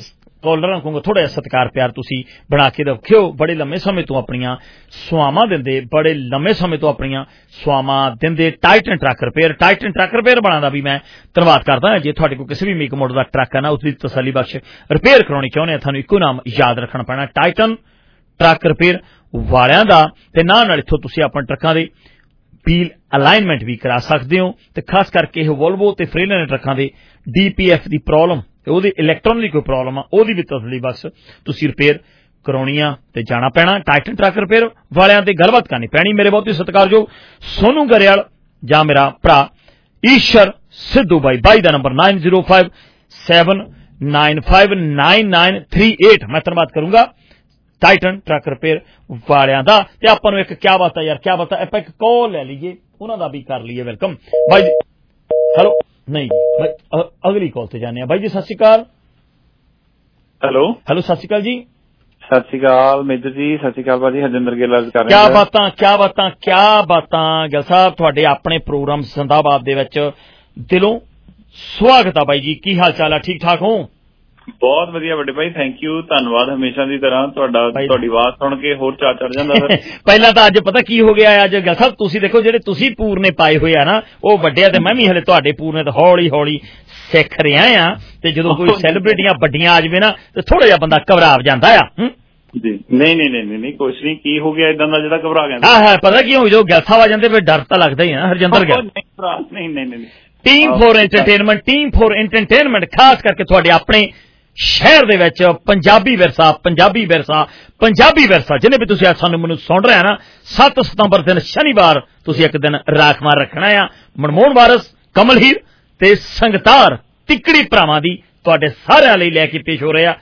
ਕਾਲਰਾਂ ਕੋਲ ਥੋੜਾ ਜਿਹਾ ਸਤਿਕਾਰ ਪਿਆਰ ਤੁਸੀਂ ਬਣਾ ਕੇ ਰੱਖਿਓ। ਬੜੇ ਲੰਮੇ ਸਮੇਂ ਤੋਂ ਆਪਣੀਆਂ ਸਵਾਵਾਂ ਦਿੰਦੇ ਬੜੇ ਲੰਮੇ ਸਮੇਂ ਤੋਂ ਆਪਣੀਆਂ ਸਵਾਵਾਂ ਦਿੰਦੇ titan truck repair titan truck repair ਬਣਾਉਣ ਦਾ ਵੀ ਮੈਂ ਧੰਨਵਾਦ ਕਰਦਾ। ਜੇ ਤੁਹਾਡੇ ਕੋਲ ਕਿਸੇ ਵੀ ਮੇਕ ਮੋਡਲ ਦਾ ਟਰੱਕ ਹੈ ਨਾ, ਉਸ ਦੀ ਤਸੱਲੀ ਬਖਸ਼ ਰਿਪੇਅਰ ਕਰਾਉਣੀ ਚਾਹੁੰਦੇ ਆ, ਤੁਹਾਨੂੰ ਇੱਕੋ ਨਾਮ ਯਾਦ ਰੱਖਣਾ ਪੈਣਾ, ਟਾਈਟਨ ਟਰੱਕ ਰਿਪੇਅਰ ਵਾਲਿਆਂ ਦਾ। ਤੇ ਨਾਲ ਨਾਲ ਇੱਥੋਂ ਤੁਸੀਂ ਆਪਣੇ ਟਰੱਕਾਂ ਦੇ ਵੀਲ ਅਲਾਈਨਮੈਂਟ ਵੀ ਕਰਾ ਸਕਦੇ ਹੋ। ਤੇ ਖਾਸ ਕਰਕੇ ਇਹ ਵੋਲਵੋ ਤੇ ਫ੍ਰੀਲੈਂਡ ਟਰੱਕਾਂ ਦੇ ਡੀ ਪੀ ਐਫ ਦੀ ਪ੍ਰੋਬਲਮ, ਉਹਦੀ ਇਲੈਕਟ੍ਰੋਨਿਕ ਕੋਈ ਪ੍ਰੋਬਲਮ ਆ, ਉਹਦੀ ਵੀ ਤਸੱਲੀ ਬਖਸ਼ ਤੁਸੀਂ ਰਿਪੇਅਰ ਕਰਾਉਣੀ ਆ ਤੇ ਜਾਣਾ ਪੈਣਾ ਟਾਈਟਨ ਟਰੱਕ ਰਿਪੇਅਰ ਵਾਲਿਆਂ ਤੇ ਗੱਲਬਾਤ ਕਰਨੀ ਪੈਣੀ। ਮੇਰੇ ਬਹੁਤ ਹੀ ਸਤਿਕਾਰਯੋਗ ਸੋਨੂ ਗਰੇਵਾਲ ਜਾਂ ਮੇਰਾ ਭਰਾ ਈਸ਼ਰ ਸਿੱਧੂ ਬਾਈ ਬਾਈ ਦਾ number nine zero five seven nine five nine nine three eight ਮੈਂ ਧੰਨਵਾਦ ਕਰੂੰਗਾ ਟਾਈਟਨ ਟਰੱਕ ਰਿਪੇਅਰ ਵਾਲਿਆਂ ਦਾ। ਤੇ ਆਪਾਂ ਨੂੰ ਇੱਕ ਕਿਆ ਬਾਤ ਹੈ ਯਾਰ, ਕਿਆ ਬਾਤ ਹੈ, ਆਪਾਂ ਇੱਕ ਕਾਲ ਲੈ ਲਈਏ, ਉਹਨਾਂ ਦਾ ਵੀ ਕਰ ਲਈਏ ਵੈਲਕਮ। ਬਾਈ ਜੀ ਹੈਲੋ, ਨਹੀਂ ਜੀ ਅਗਲੀ ਕਾਲ ਤੇ ਜਾਂਦੇ ਆ। ਬਾਈ ਜੀ ਸਤਿ ਸ਼੍ਰੀ ਅਕਾਲ। ਹੈਲੋ ਹੈਲੋ ਸਤਿ ਸ਼੍ਰੀ ਅਕਾਲ ਜੀ। ਸਤਿ ਸ਼੍ਰੀ ਅਕਾਲ ਮੇਜਰ ਜੀ। ਸਤਿ ਸ਼੍ਰੀ ਅਕਾਲ ਭਾਜੀ, ਹਰਜਿੰਦਰ ਗਿੱਲ ਕਰ ਰਹੇ। ਕਿਆ ਬਾਤਾਂ ਕਿਆ ਬਾਤਾਂ ਕਿਆ ਬਾਤਾਂ ਗਿੱਲ ਸਾਹਿਬ, ਤੁਹਾਡੇ ਆਪਣੇ ਪ੍ਰੋਗਰਾਮ ਜ਼ਿੰਦਾਬਾਦ ਦੇ ਵਿੱਚ ਦਿਲੋਂ ਸਵਾਗਤ ਆ ਬਾਈ ਜੀ। ਕੀ ਹਾਲ ਚਾਲ ਆ, ਠੀਕ ਠਾਕ ਹੋ? ਬਹੁਤ ਵਧੀਆ ਵੱਡੇ ਭਾਈ, ਥੈਂਕ ਯੂ, ਧੰਨਵਾਦ ਹਮੇਸ਼ਾ ਦੀ ਤਰ੍ਹਾਂ। ਤੁਹਾਡਾ ਤੁਹਾਡੀ ਆਵਾਜ਼ ਸੁਣ ਕੇ ਹੋਰ ਚਾਅ ਚੜ ਜਾਂਦਾ ਸਰ। ਪਹਿਲਾਂ ਤਾਂ ਅੱਜ ਪਤਾ ਕੀ ਹੋ ਗਿਆ ਅੱਜ ਗਿੱਲ ਸਾਹਿਬ, ਤੁਸੀਂ ਦੇਖੋ ਜਿਹੜੇ ਤੁਸੀਂ ਪੂਰਨੇ ਪਾਏ ਹੋਏ ਆ ਨਾ ਉਹ ਵੱਡੇ ਆ, ਤੇ ਮੈਂ ਵੀ ਹਲੇ ਤੁਹਾਡੇ ਪੂਰਨੇ ਤਾਂ ਹੌਲੀ ਹੌਲੀ ਸਿੱਖ ਰਿਹਾ ਆ। ਤੇ ਜਦੋਂ ਕੋਈ ਸੈਲੀਬ੍ਰਿਟੀਆਂ ਵੱਡੀਆਂ ਆ ਜਾਵੇ ਨਾ ਤੇ ਥੋੜਾ ਜਿਹਾ ਬੰਦਾ ਘਬਰਾ ਜਾਂਦਾ ਆ। ਜੀ ਨਹੀਂ ਨਹੀਂ ਨਹੀਂ ਨਹੀਂ ਕੁਛ ਨਹੀਂ, ਕੀ ਹੋ ਗਿਆ ਇਦਾਂ ਦਾ ਜਿਹੜਾ ਘਬਰਾ ਗਿਆ? ਹਾਂ ਹਾਂ ਪਤਾ ਕੀ ਹੋ, ਜਦੋਂ ਗਿੱਲ ਸਾਹਿਬ ਆ ਜਾਂਦੇ ਫਿਰ ਡਰ ਤਾਂ ਲੱਗਦਾ ਹੀ ਆ ਹਰਜਿੰਦਰ ਗਿੱਲ। ਨਹੀਂ ਨਹੀਂ ਨਹੀਂ team four entertainment team four entertainment ਖਾਸ ਕਰਕੇ ਤੁਹਾਡੇ ਆਪਣੇ ਸ਼ਹਿਰ ਦੇ ਵਿੱਚ ਪੰਜਾਬੀ ਵਿਰਸਾ ਪੰਜਾਬੀ ਵਿਰਸਾ ਪੰਜਾਬੀ ਵਿਰਸਾ ਜਿਹਨੇ ਵੀ ਤੁਸੀਂ ਅੱਜ ਸਾਨੂੰ ਮੈਨੂੰ ਸੁਣ ਰਹੇ ਨਾ, ਸੱਤ ਸਤੰਬਰ ਦਿਨ ਸ਼ਨੀਵਾਰ ਤੁਸੀਂ ਇੱਕ ਦਿਨ ਰਾਖਵਾਂ ਰੱਖਣਾ ਆ। ਮਨਮੋਹਨ ਵਾਰਸ, ਕਮਲ ਹੀਰ ਤੇ ਸੰਗਤਾਰ ਤਿੱਕੜੀ ਭਰਾਵਾਂ ਦੀ ਤੁਹਾਡੇ ਸਾਰਿਆਂ ਲਈ ਲੈ ਕੇ ਪੇਸ਼ ਹੋ ਰਿਹਾ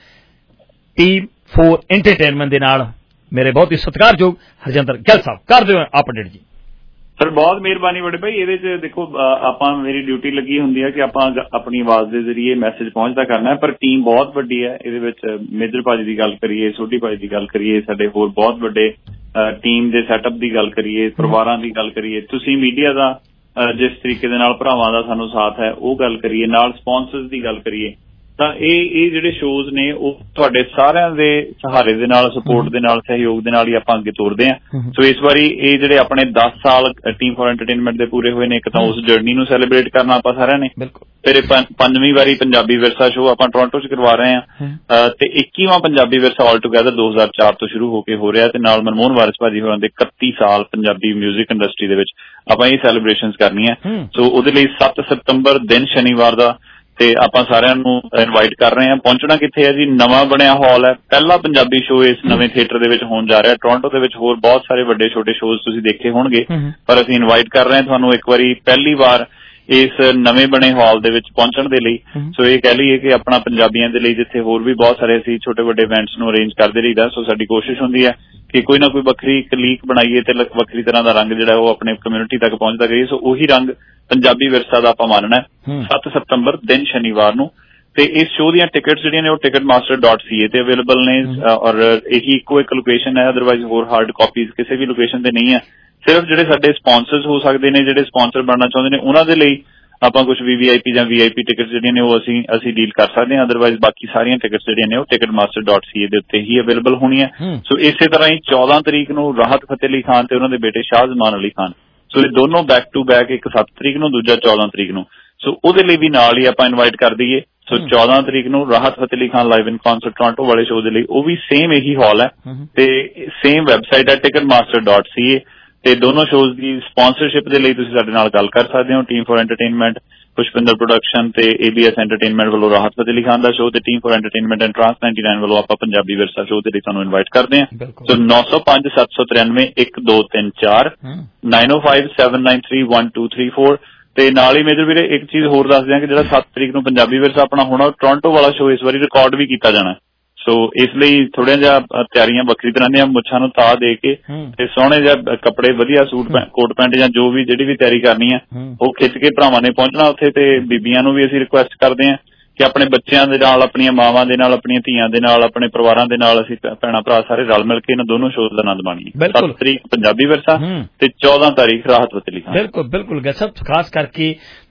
ਟੀਮ ਫੋਰ ਐਂਟਰਟੇਨਮੈਂਟ ਦੇ ਨਾਲ ਮੇਰੇ ਬਹੁਤ ਹੀ ਸਤਿਕਾਰਯੋਗ ਹਰਜਿੰਦਰ ਗਿੱਲ ਸਾਹਿਬ। ਕਰ ਦਿਓ ਅਪਡੇਟ ਜੀ। ਸਰ ਬਹੁਤ ਮਿਹਰਬਾਨੀ ਵੱਡੇ ਭਾਈ। ਇਹਦੇ ਚ ਦੇਖੋ ਆਪਾਂ ਮੇਰੀ ਡਿਊਟੀ ਲੱਗੀ ਹੁੰਦੀ ਹੈ ਕਿ ਆਪਾਂ ਆਪਣੀ ਆਵਾਜ਼ ਦੇ ਜ਼ਰੀਏ ਮੈਸੇਜ ਪਹੁੰਚਦਾ ਕਰਨਾ ਹੈ, ਪਰ ਟੀਮ ਬਹੁਤ ਵੱਡੀ ਹੈ। ਇਹਦੇ ਵਿੱਚ ਮੇਜਰ ਭਾਜੀ ਦੀ ਗੱਲ ਕਰੀਏ, ਸੋਢੀ ਭਾਜੀ ਦੀ ਗੱਲ ਕਰੀਏ, ਸਾਡੇ ਹੋਰ ਬਹੁਤ ਵੱਡੇ ਟੀਮ ਦੇ ਸੈਟਅਪ ਦੀ ਗੱਲ ਕਰੀਏ, ਪਰਿਵਾਰਾਂ ਦੀ ਗੱਲ ਕਰੀਏ, ਤੁਸੀਂ ਮੀਡੀਆ ਦਾ ਜਿਸ ਤਰੀਕੇ ਦੇ ਨਾਲ ਭਰਾਵਾਂ ਦਾ ਸਾਨੂੰ ਸਾਥ ਹੈ ਉਹ ਗੱਲ ਕਰੀਏ, ਨਾਲ ਸਪਾਂਸਰਸ ਦੀ ਗੱਲ ਕਰੀਏ, ਤਾਂ ਇਹ ਇਹ ਜਿਹੜੇ ਸ਼ੋਜ਼ ਨੇ ਉਹ ਤੁਹਾਡੇ ਸਾਰਿਆਂ ਦੇ ਸਹਾਰੇ ਦੇ ਨਾਲ, ਸਪੋਰਟ ਦੇ ਨਾਲ, ਸਹਿਯੋਗ ਦੇ ਨਾਲ ਹੀ ਆਪਾਂ ਅੱਗੇ ਤੋਰਦੇ ਹਾਂ। ਸੋ ਇਸ ਵਾਰੀ ਇਹ ਜਿਹੜੇ ਆਪਣੇ ਦਸ ਸਾਲ ਟੀਮ ਫੋਰ ਐਂਟਰਟੇਨਮੈਂਟ ਦੇ ਪੂਰੇ ਹੋਏ ਨੇ, ਇੱਕ ਤਾਂ ਉਸ ਜਰਨੀ ਨੂੰ ਸੈਲੀਬ੍ਰੇਟ ਕਰਨਾ ਆਪਾਂ ਸਾਰਿਆਂ ਨੇ, ਫਿਰ ਪੰਜਵੀਂ ਵਾਰੀ ਪੰਜਾਬੀ ਵਿਰਸਾ ਸ਼ੋਅ ਆਪਾਂ ਟੋਰਾਂਟੋ ਚ ਕਰਵਾ ਰਹੇ ਹਾਂ, ਤੇ ਇੱਕੀਵਾਂ ਪੰਜਾਬੀ ਵਿਰਸਾ ਆਲ ਟੂਗੈਦਰ ਦੋ ਹਜ਼ਾਰ ਚਾਰ ਤੋਂ ਸ਼ੁਰੂ ਹੋ ਕੇ ਹੋ ਰਿਹਾ, ਤੇ ਨਾਲ ਮਨਮੋਹਨ ਵਾਰਿਸ ਭਾਜੀ ਹੋਰਾਂ ਦੇ ਇਕੱਤੀ ਸਾਲ ਪੰਜਾਬੀ ਮਿਊਜ਼ਿਕ ਇੰਡਸਟਰੀ ਦੇ ਵਿੱਚ ਆਪਾਂ ਇਹ ਸੈਲੀਬ੍ਰੇਸ਼ਨਸ ਕਰਨੀਆਂ। ਸੋ ਉਹਦੇ ਲਈ ਸੱਤ ਸਤੰਬਰ ਦਿਨ ਸ਼ਨੀਵਾਰ ਦਾ ਤੇ ਆਪਾਂ ਸਾਰਿਆਂ ਨੂੰ ਇਨਵਾਈਟ ਕਰ ਰਹੇ ਹਾਂ। ਪਹੁੰਚਣਾ ਕਿੱਥੇ ਹੈ ਜੀ? ਨਵਾਂ ਬਣਿਆ ਹਾਲ ਹੈ, ਪਹਿਲਾ ਪੰਜਾਬੀ ਸ਼ੋਅ ਇਸ ਨਵੇਂ ਥੀਏਟਰ ਦੇ ਵਿੱਚ ਹੋਣ ਜਾ ਰਿਹਾ। ਟੋਰਾਂਟੋ ਦੇ ਵਿੱਚ ਹੋਰ ਬਹੁਤ ਸਾਰੇ ਵੱਡੇ ਛੋਟੇ ਸ਼ੋਅਜ਼ ਤੁਸੀਂ ਦੇਖੇ ਹੋਣਗੇ, ਪਰ ਅਸੀਂ ਇਨਵਾਈਟ ਕਰ ਰਹੇ ਹਾਂ ਤੁਹਾਨੂੰ ਇੱਕ ਵਾਰੀ ਪਹਿਲੀ ਵਾਰ ਇਸ ਨਵੇਂ ਬਣੇ ਹਾਲ ਦੇ ਵਿੱਚ ਪਹੁੰਚਣ ਦੇ ਲਈ। ਸੋ ਇਹ ਕਹਿ ਲਈਏ ਕਿ ਆਪਣਾ ਪੰਜਾਬੀਆਂ ਦੇ ਲਈ ਜਿੱਥੇ ਹੋਰ ਵੀ ਬਹੁਤ ਸਾਰੇ ਅਸੀਂ ਛੋਟੇ ਵੱਡੇ ਇਵੈਂਟਸ ਨੂੰ ਅਰੇਂਜ ਕਰਦੇ ਰਹੀਦਾ, ਸੋ ਸਾਡੀ ਕੋਸ਼ਿਸ਼ ਹੁੰਦੀ ਹੈ ਕਿ ਕੋਈ ਨਾ ਕੋਈ ਵੱਖਰੀ ਕਲੀਕ ਬਣਾਈਏ ਤੇ ਵੱਖਰੀ ਤਰ੍ਹਾਂ ਦਾ ਰੰਗ ਜਿਹੜਾ ਉਹ ਆਪਣੇ ਕਮਿਊਨਿਟੀ ਤੱਕ ਪਹੁੰਚਦਾ ਕਰੀਏ। ਸੋ ਉਹੀ ਰੰਗ ਪੰਜਾਬੀ ਵਿਰਸਾ ਦਾ ਆਪਾਂ ਮੰਨਣਾ ਹੈ ਸੱਤ ਸਤੰਬਰ ਦਿਨ ਸ਼ਨੀਵਾਰ ਨੂੰ। ਤੇ ਇਸ ਸ਼ੋਅ ਦੀਆਂ ਟਿਕਟਸ ਜਿਹੜੀਆਂ ਨੇ ਉਹ ticket master dot C A ਤੇ ਅਵੇਲੇਬਲ ਨੇ, ਔਰ ਇਹੀ ਇੱਕੋ ਇੱਕ ਲੋਕੇਸ਼ਨ ਹੈ, ਅਦਰਵਾਈਜ਼ ਹੋਰ ਹਾਰਡ ਕਾਪੀਜ਼ ਕਿਸੇ ਵੀ ਲੋਕੇਸ਼ਨ ਤੇ ਨਹੀਂ ਹੈ। ਸਿਰਫ ਜਿਹੜੇ ਸਾਡੇ ਸਪਾਂਸਰਸ ਹੋ ਸਕਦੇ ਨੇ, ਜਿਹੜੇ ਸਪਾਂਸਰ ਬਣਨਾ ਚਾਹੁੰਦੇ ਨੇ, ਉਹਨਾਂ ਦੇ ਲਈ ਆਪਾਂ ਕੁਝ ਵੀ ਵੀ ਆਈ ਪੀ ਜਾਂ ਵੀ ਆਈ ਪੀ ਟਿਕਟਸ ਜਿਹੜੀਆਂ ਨੇ ਉਹ ਅਸੀਂ ਅਸੀਂ ਡੀਲ ਕਰ ਸਕਦੇ ਹਾਂ। ਅਦਰਵਾਈਜ਼ ਬਾਕੀ ਸਾਰੀਆਂ ਟਿਕਟਸ ਜਿਹੜੀਆਂ ਨੇ ਉਹ ticket master dot C A ਦੇ ਉੱਤੇ ਹੀ ਅਵੇਲੇਬਲ ਹੋਣੀਆਂ। ਸੋ ਇਸੇ ਤਰ੍ਹਾਂ ਹੀ ਚੌਦਾਂ ਤਰੀਕ ਨੂੰ ਰਾਹਤ ਫਤਿਹ ਅਲੀ ਖਾਨ ਤੇ ਉਹਨਾਂ ਦੇ ਬੇਟੇ ਸ਼ਾਹ ਜ਼ਮਾਨ ਅਲੀ ਖਾਨ, ਸੋ ਇਹ ਦੋਨੋਂ ਬੈਕ ਟੂ ਬੈਕ, ਇੱਕ ਸੱਤ ਤਰੀਕ ਨੂੰ, ਦੂਜਾ ਚੌਦਾਂ ਤਰੀਕ ਨੂੰ। ਸੋ ਉਹਦੇ ਲਈ ਵੀ ਨਾਲ ਹੀ ਆਪਾਂ ਇਨਵਾਈਟ ਕਰ ਦਈਏ। ਸੋ ਚੌਦਾਂ ਤਰੀਕ ਨੂੰ Rahat Fateh Ali Khan live in concert Toronto ਵਾਲੇ ਸ਼ੋਅ ਦੇ ਲਈ ਉਹ ਵੀ ਸੇਮ ਇਹੀ ਹਾਲ ਹੈ ਤੇ ਸੇਮ ਵੈਬਸਾਈਟ ਹੈ ticket master dot C A. ਤੇ ਦੋਨੋਂ ਸ਼ੋਅਜ਼ ਦੀ ਸਪਾਂਸਰਸ਼ਿਪ ਦੇ ਲਈ ਤੁਸੀਂ ਸਾਡੇ ਨਾਲ ਗੱਲ ਕਰ ਸਕਦੇ ਹੋ। Team four entertainment, Pushpinder production ਤੇ ਏ ਬੀ ਐਸ ਐਂਟਰਟੇਨਮੈਂਟ ਵੱਲੋਂ ਰਾਹਤ ਫਤਿਹ ਅਲੀ ਖਾਨ ਦਾ ਸ਼ੋਅ, ਤੇ team four entertainment and trans ninety nine ਵੱਲੋਂ ਆਪਾਂ ਪੰਜਾਬੀ ਵਿਰਸਾ ਸ਼ੋਅ ਦੇ ਲਈ ਤੁਹਾਨੂੰ ਇਨਵਾਈਟ ਕਰਦੇ ਹਾਂ। ਸੋ ਨੌ ਸੌ ਪੰਜ ਸੱਤ ਸੌ ਤਰਾਨਵੇਂ ਇੱਕ ਦੋ ਤਿੰਨ ਚਾਰ nine O five seven nine three one two three four. ਤੇ ਨਾਲ ਹੀ ਮੇਜਰ ਵੀਰੇ ਇੱਕ ਚੀਜ਼ ਹੋਰ ਦੱਸ ਦਿਆਂ ਕਿ ਜਿਹੜਾ ਸੱਤ ਤਰੀਕ ਨੂੰ ਪੰਜਾਬੀ ਵਿਰਸਾ ਆਪਣਾ ਹੋਣਾ, ਟੋਰਾਂਟੋ ਵਾਲਾ ਸ਼ੋਅ ਇਸ ਵਾਰੀ ਰਿਕਾਰਡ ਵੀ ਕੀਤਾ ਜਾਣਾ। ਸੋ ਇਸ ਲਈ ਥੋੜ੍ਹੀਆਂ ਜਿਹਾ ਤਿਆਰੀਆਂ ਵੱਖਰੀ ਤਰ੍ਹਾਂ ਦੀਆਂ, ਮੁੱਛਾਂ ਨੂੰ ਤਾ ਦੇ ਕੇ ਤੇ ਸੋਹਣੇ ਜਿਹਾ ਕੱਪੜੇ, ਵਧੀਆ ਸੂਟ ਕੋਟ ਪੈਂਟ ਜਾਂ ਜੋ ਵੀ ਜਿਹੜੀ ਵੀ ਤਿਆਰੀ ਕਰਨੀ ਹੈ ਉਹ ਖਿੱਚ ਕੇ ਭਰਾਵਾਂ ਨੇ ਪਹੁੰਚਣਾ ਉੱਥੇ। ਤੇ ਬੀਬੀਆਂ ਨੂੰ ਵੀ ਅਸੀਂ ਰਿਕੁਐਸਟ ਕਰਦੇ ਹਾਂ ਕਿ ਆਪਣੇ ਬੱਚਿਆਂ ਦੇ ਨਾਲ, ਆਪਣੀਆਂ ਮਾਵਾਂ ਦੇ ਨਾਲ, ਆਪਣੀਆਂ ਧੀਆਂ ਦੇ ਨਾਲ, ਆਪਣੇ ਪਰਿਵਾਰਾਂ ਦੇ ਨਾਲ ਅਸੀਂ ਭੈਣਾਂ ਭਰਾ ਸਾਰੇ ਰਲ ਮਿਲ ਕੇ ਇਹਨਾਂ ਦੋਨੋਂ ਸ਼ੋਅ ਦਾ ਆਨੰਦ ਮਾਣੀਏ। ਸੱਤ ਤਰੀਕ ਪੰਜਾਬੀ ਵਿਰਸਾ ਤੇ ਚੌਦਾਂ ਤਾਰੀਖ ਰਾਹਤ ਫਤਿਹ ਅਲੀ ਖਾਨ। ਬਿਲਕੁਲ ਬਿਲਕੁਲ ਸਭ ਖਾਸ ਕਰਕੇ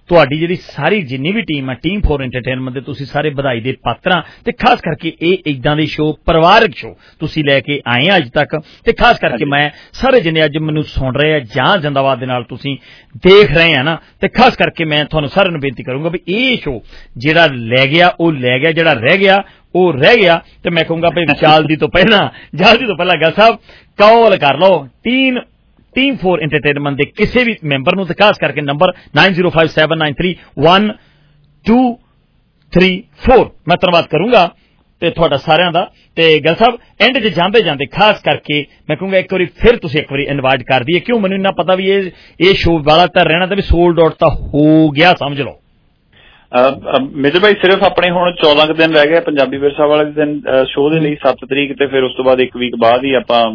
ਤੁਹਾਡੀ ਜਿਹੜੀ ਸਾਰੀ ਜਿੰਨੀ ਵੀ ਟੀਮ ਹੈ ਟੀਮ ਫੋਰ ਐਂਟਰਟੇਨਮੈਂਟ ਦੇ ਤੁਸੀਂ ਸਾਰੇ ਵਧਾਈ ਦੇ ਪਾਤਰਾਂ ਤੇ ਖਾਸ ਕਰਕੇ ਇਹ ਇਦਾਂ ਦੇ ਸ਼ੋਅ ਪਰਿਵਾਰਕ ਸ਼ੋਅ ਤੁਸੀਂ ਲੈ ਕੇ ਆਏ ਆ ਅੱਜ ਤੱਕ ਤੇ ਖਾਸ ਕਰਕੇ ਮੈਂ ਸਾਰੇ ਜਿੰਨੇ ਅੱਜ ਮੈਨੂੰ ਸੁਣ ਰਹੇ ਆ ਜਾਂ ਜ਼ਿੰਦਾਬਾਦ ਦੇ ਨਾਲ ਤੁਸੀਂ ਦੇਖ ਰਹੇ ਆ ਨਾ ਤੇ ਖਾਸ ਕਰਕੇ ਮੈਂ ਤੁਹਾਨੂੰ ਸਾਰਿਆਂ ਨੂੰ ਬੇਨਤੀ ਕਰੂੰਗਾ ਵੀ ਇਹ ਸ਼ੋਅ ਜਿਹੜਾ ਲੈ ਗਿਆ ਉਹ ਲੈ ਗਿਆ, ਜਿਹੜਾ ਰਹਿ ਗਿਆ ਉਹ ਰਹਿ ਗਿਆ। ਤੇ ਮੈਂ ਕਹੂੰਗਾ ਵੀ ਜਲਦੀ ਤੋਂ ਪਹਿਲਾਂ ਜਲਦੀ ਤੋਂ ਪਹਿਲਾਂ ਗੱਲ ਸਾਹਿਬ ਕਾਲ ਕਰ ਲਓ ਟੀਮ ਟੀਮ ਫੋਰ ਐਂਟਰਟੇਨਮੈਂਟ ਦੇ ਕਿਸੇ ਵੀ ਮੈਂਬਰ ਨੂੰ ਤੇ ਖਾਸ ਕਰਕੇ number nine zero five seven nine three one two three four ਮੈਂ ਧੰਨਵਾਦ ਕਰੂੰਗਾ ਤੇ ਤੁਹਾਡਾ ਸਾਰਿਆਂ ਦਾ। ਤੇ ਗੱਲ ਸਾਹਿਬ ਐਂਡ 'ਚ ਜਾਂਦੇ ਜਾਂਦੇ ਖਾਸ ਕਰਕੇ ਮੈਂ ਕਹੂੰਗਾ ਇੱਕ ਵਾਰੀ ਫਿਰ ਤੁਸੀਂ ਇੱਕ ਵਾਰੀ ਇਨਵਾਈਟ ਕਰ ਦਈਏ, ਕਿਉਂ ਮੈਨੂੰ ਇੰਨਾ ਪਤਾ ਵੀ ਇਹ ਇਹ ਸ਼ੋਅ ਵਾਲਾ ਤਾਂ ਰਹਿਣਾ ਤਾਂ ਵੀ ਸੋਲਡ ਆਊਟ ਤਾਂ ਹੋ ਗਿਆ ਸਮਝ ਲਓ। ਮੇਜਰ ਭਾਈ ਸਿਰਫ ਆਪਣੇ ਹੁਣ ਚੌਦਾਂ ਕੁ ਦਿਨ ਰਹਿ ਗਏ ਪੰਜਾਬੀ ਵਿਰਸਾ ਵਾਲੇ ਦਿਨ ਸ਼ੋਅ ਦੇ ਲਈ, ਸੱਤ ਤਰੀਕ ਤੇ ਫਿਰ ਉਸ ਤੋਂ ਬਾਅਦ ਇੱਕ ਵੀਕ ਬਾਅਦ ਹੀ ਆਪਾਂ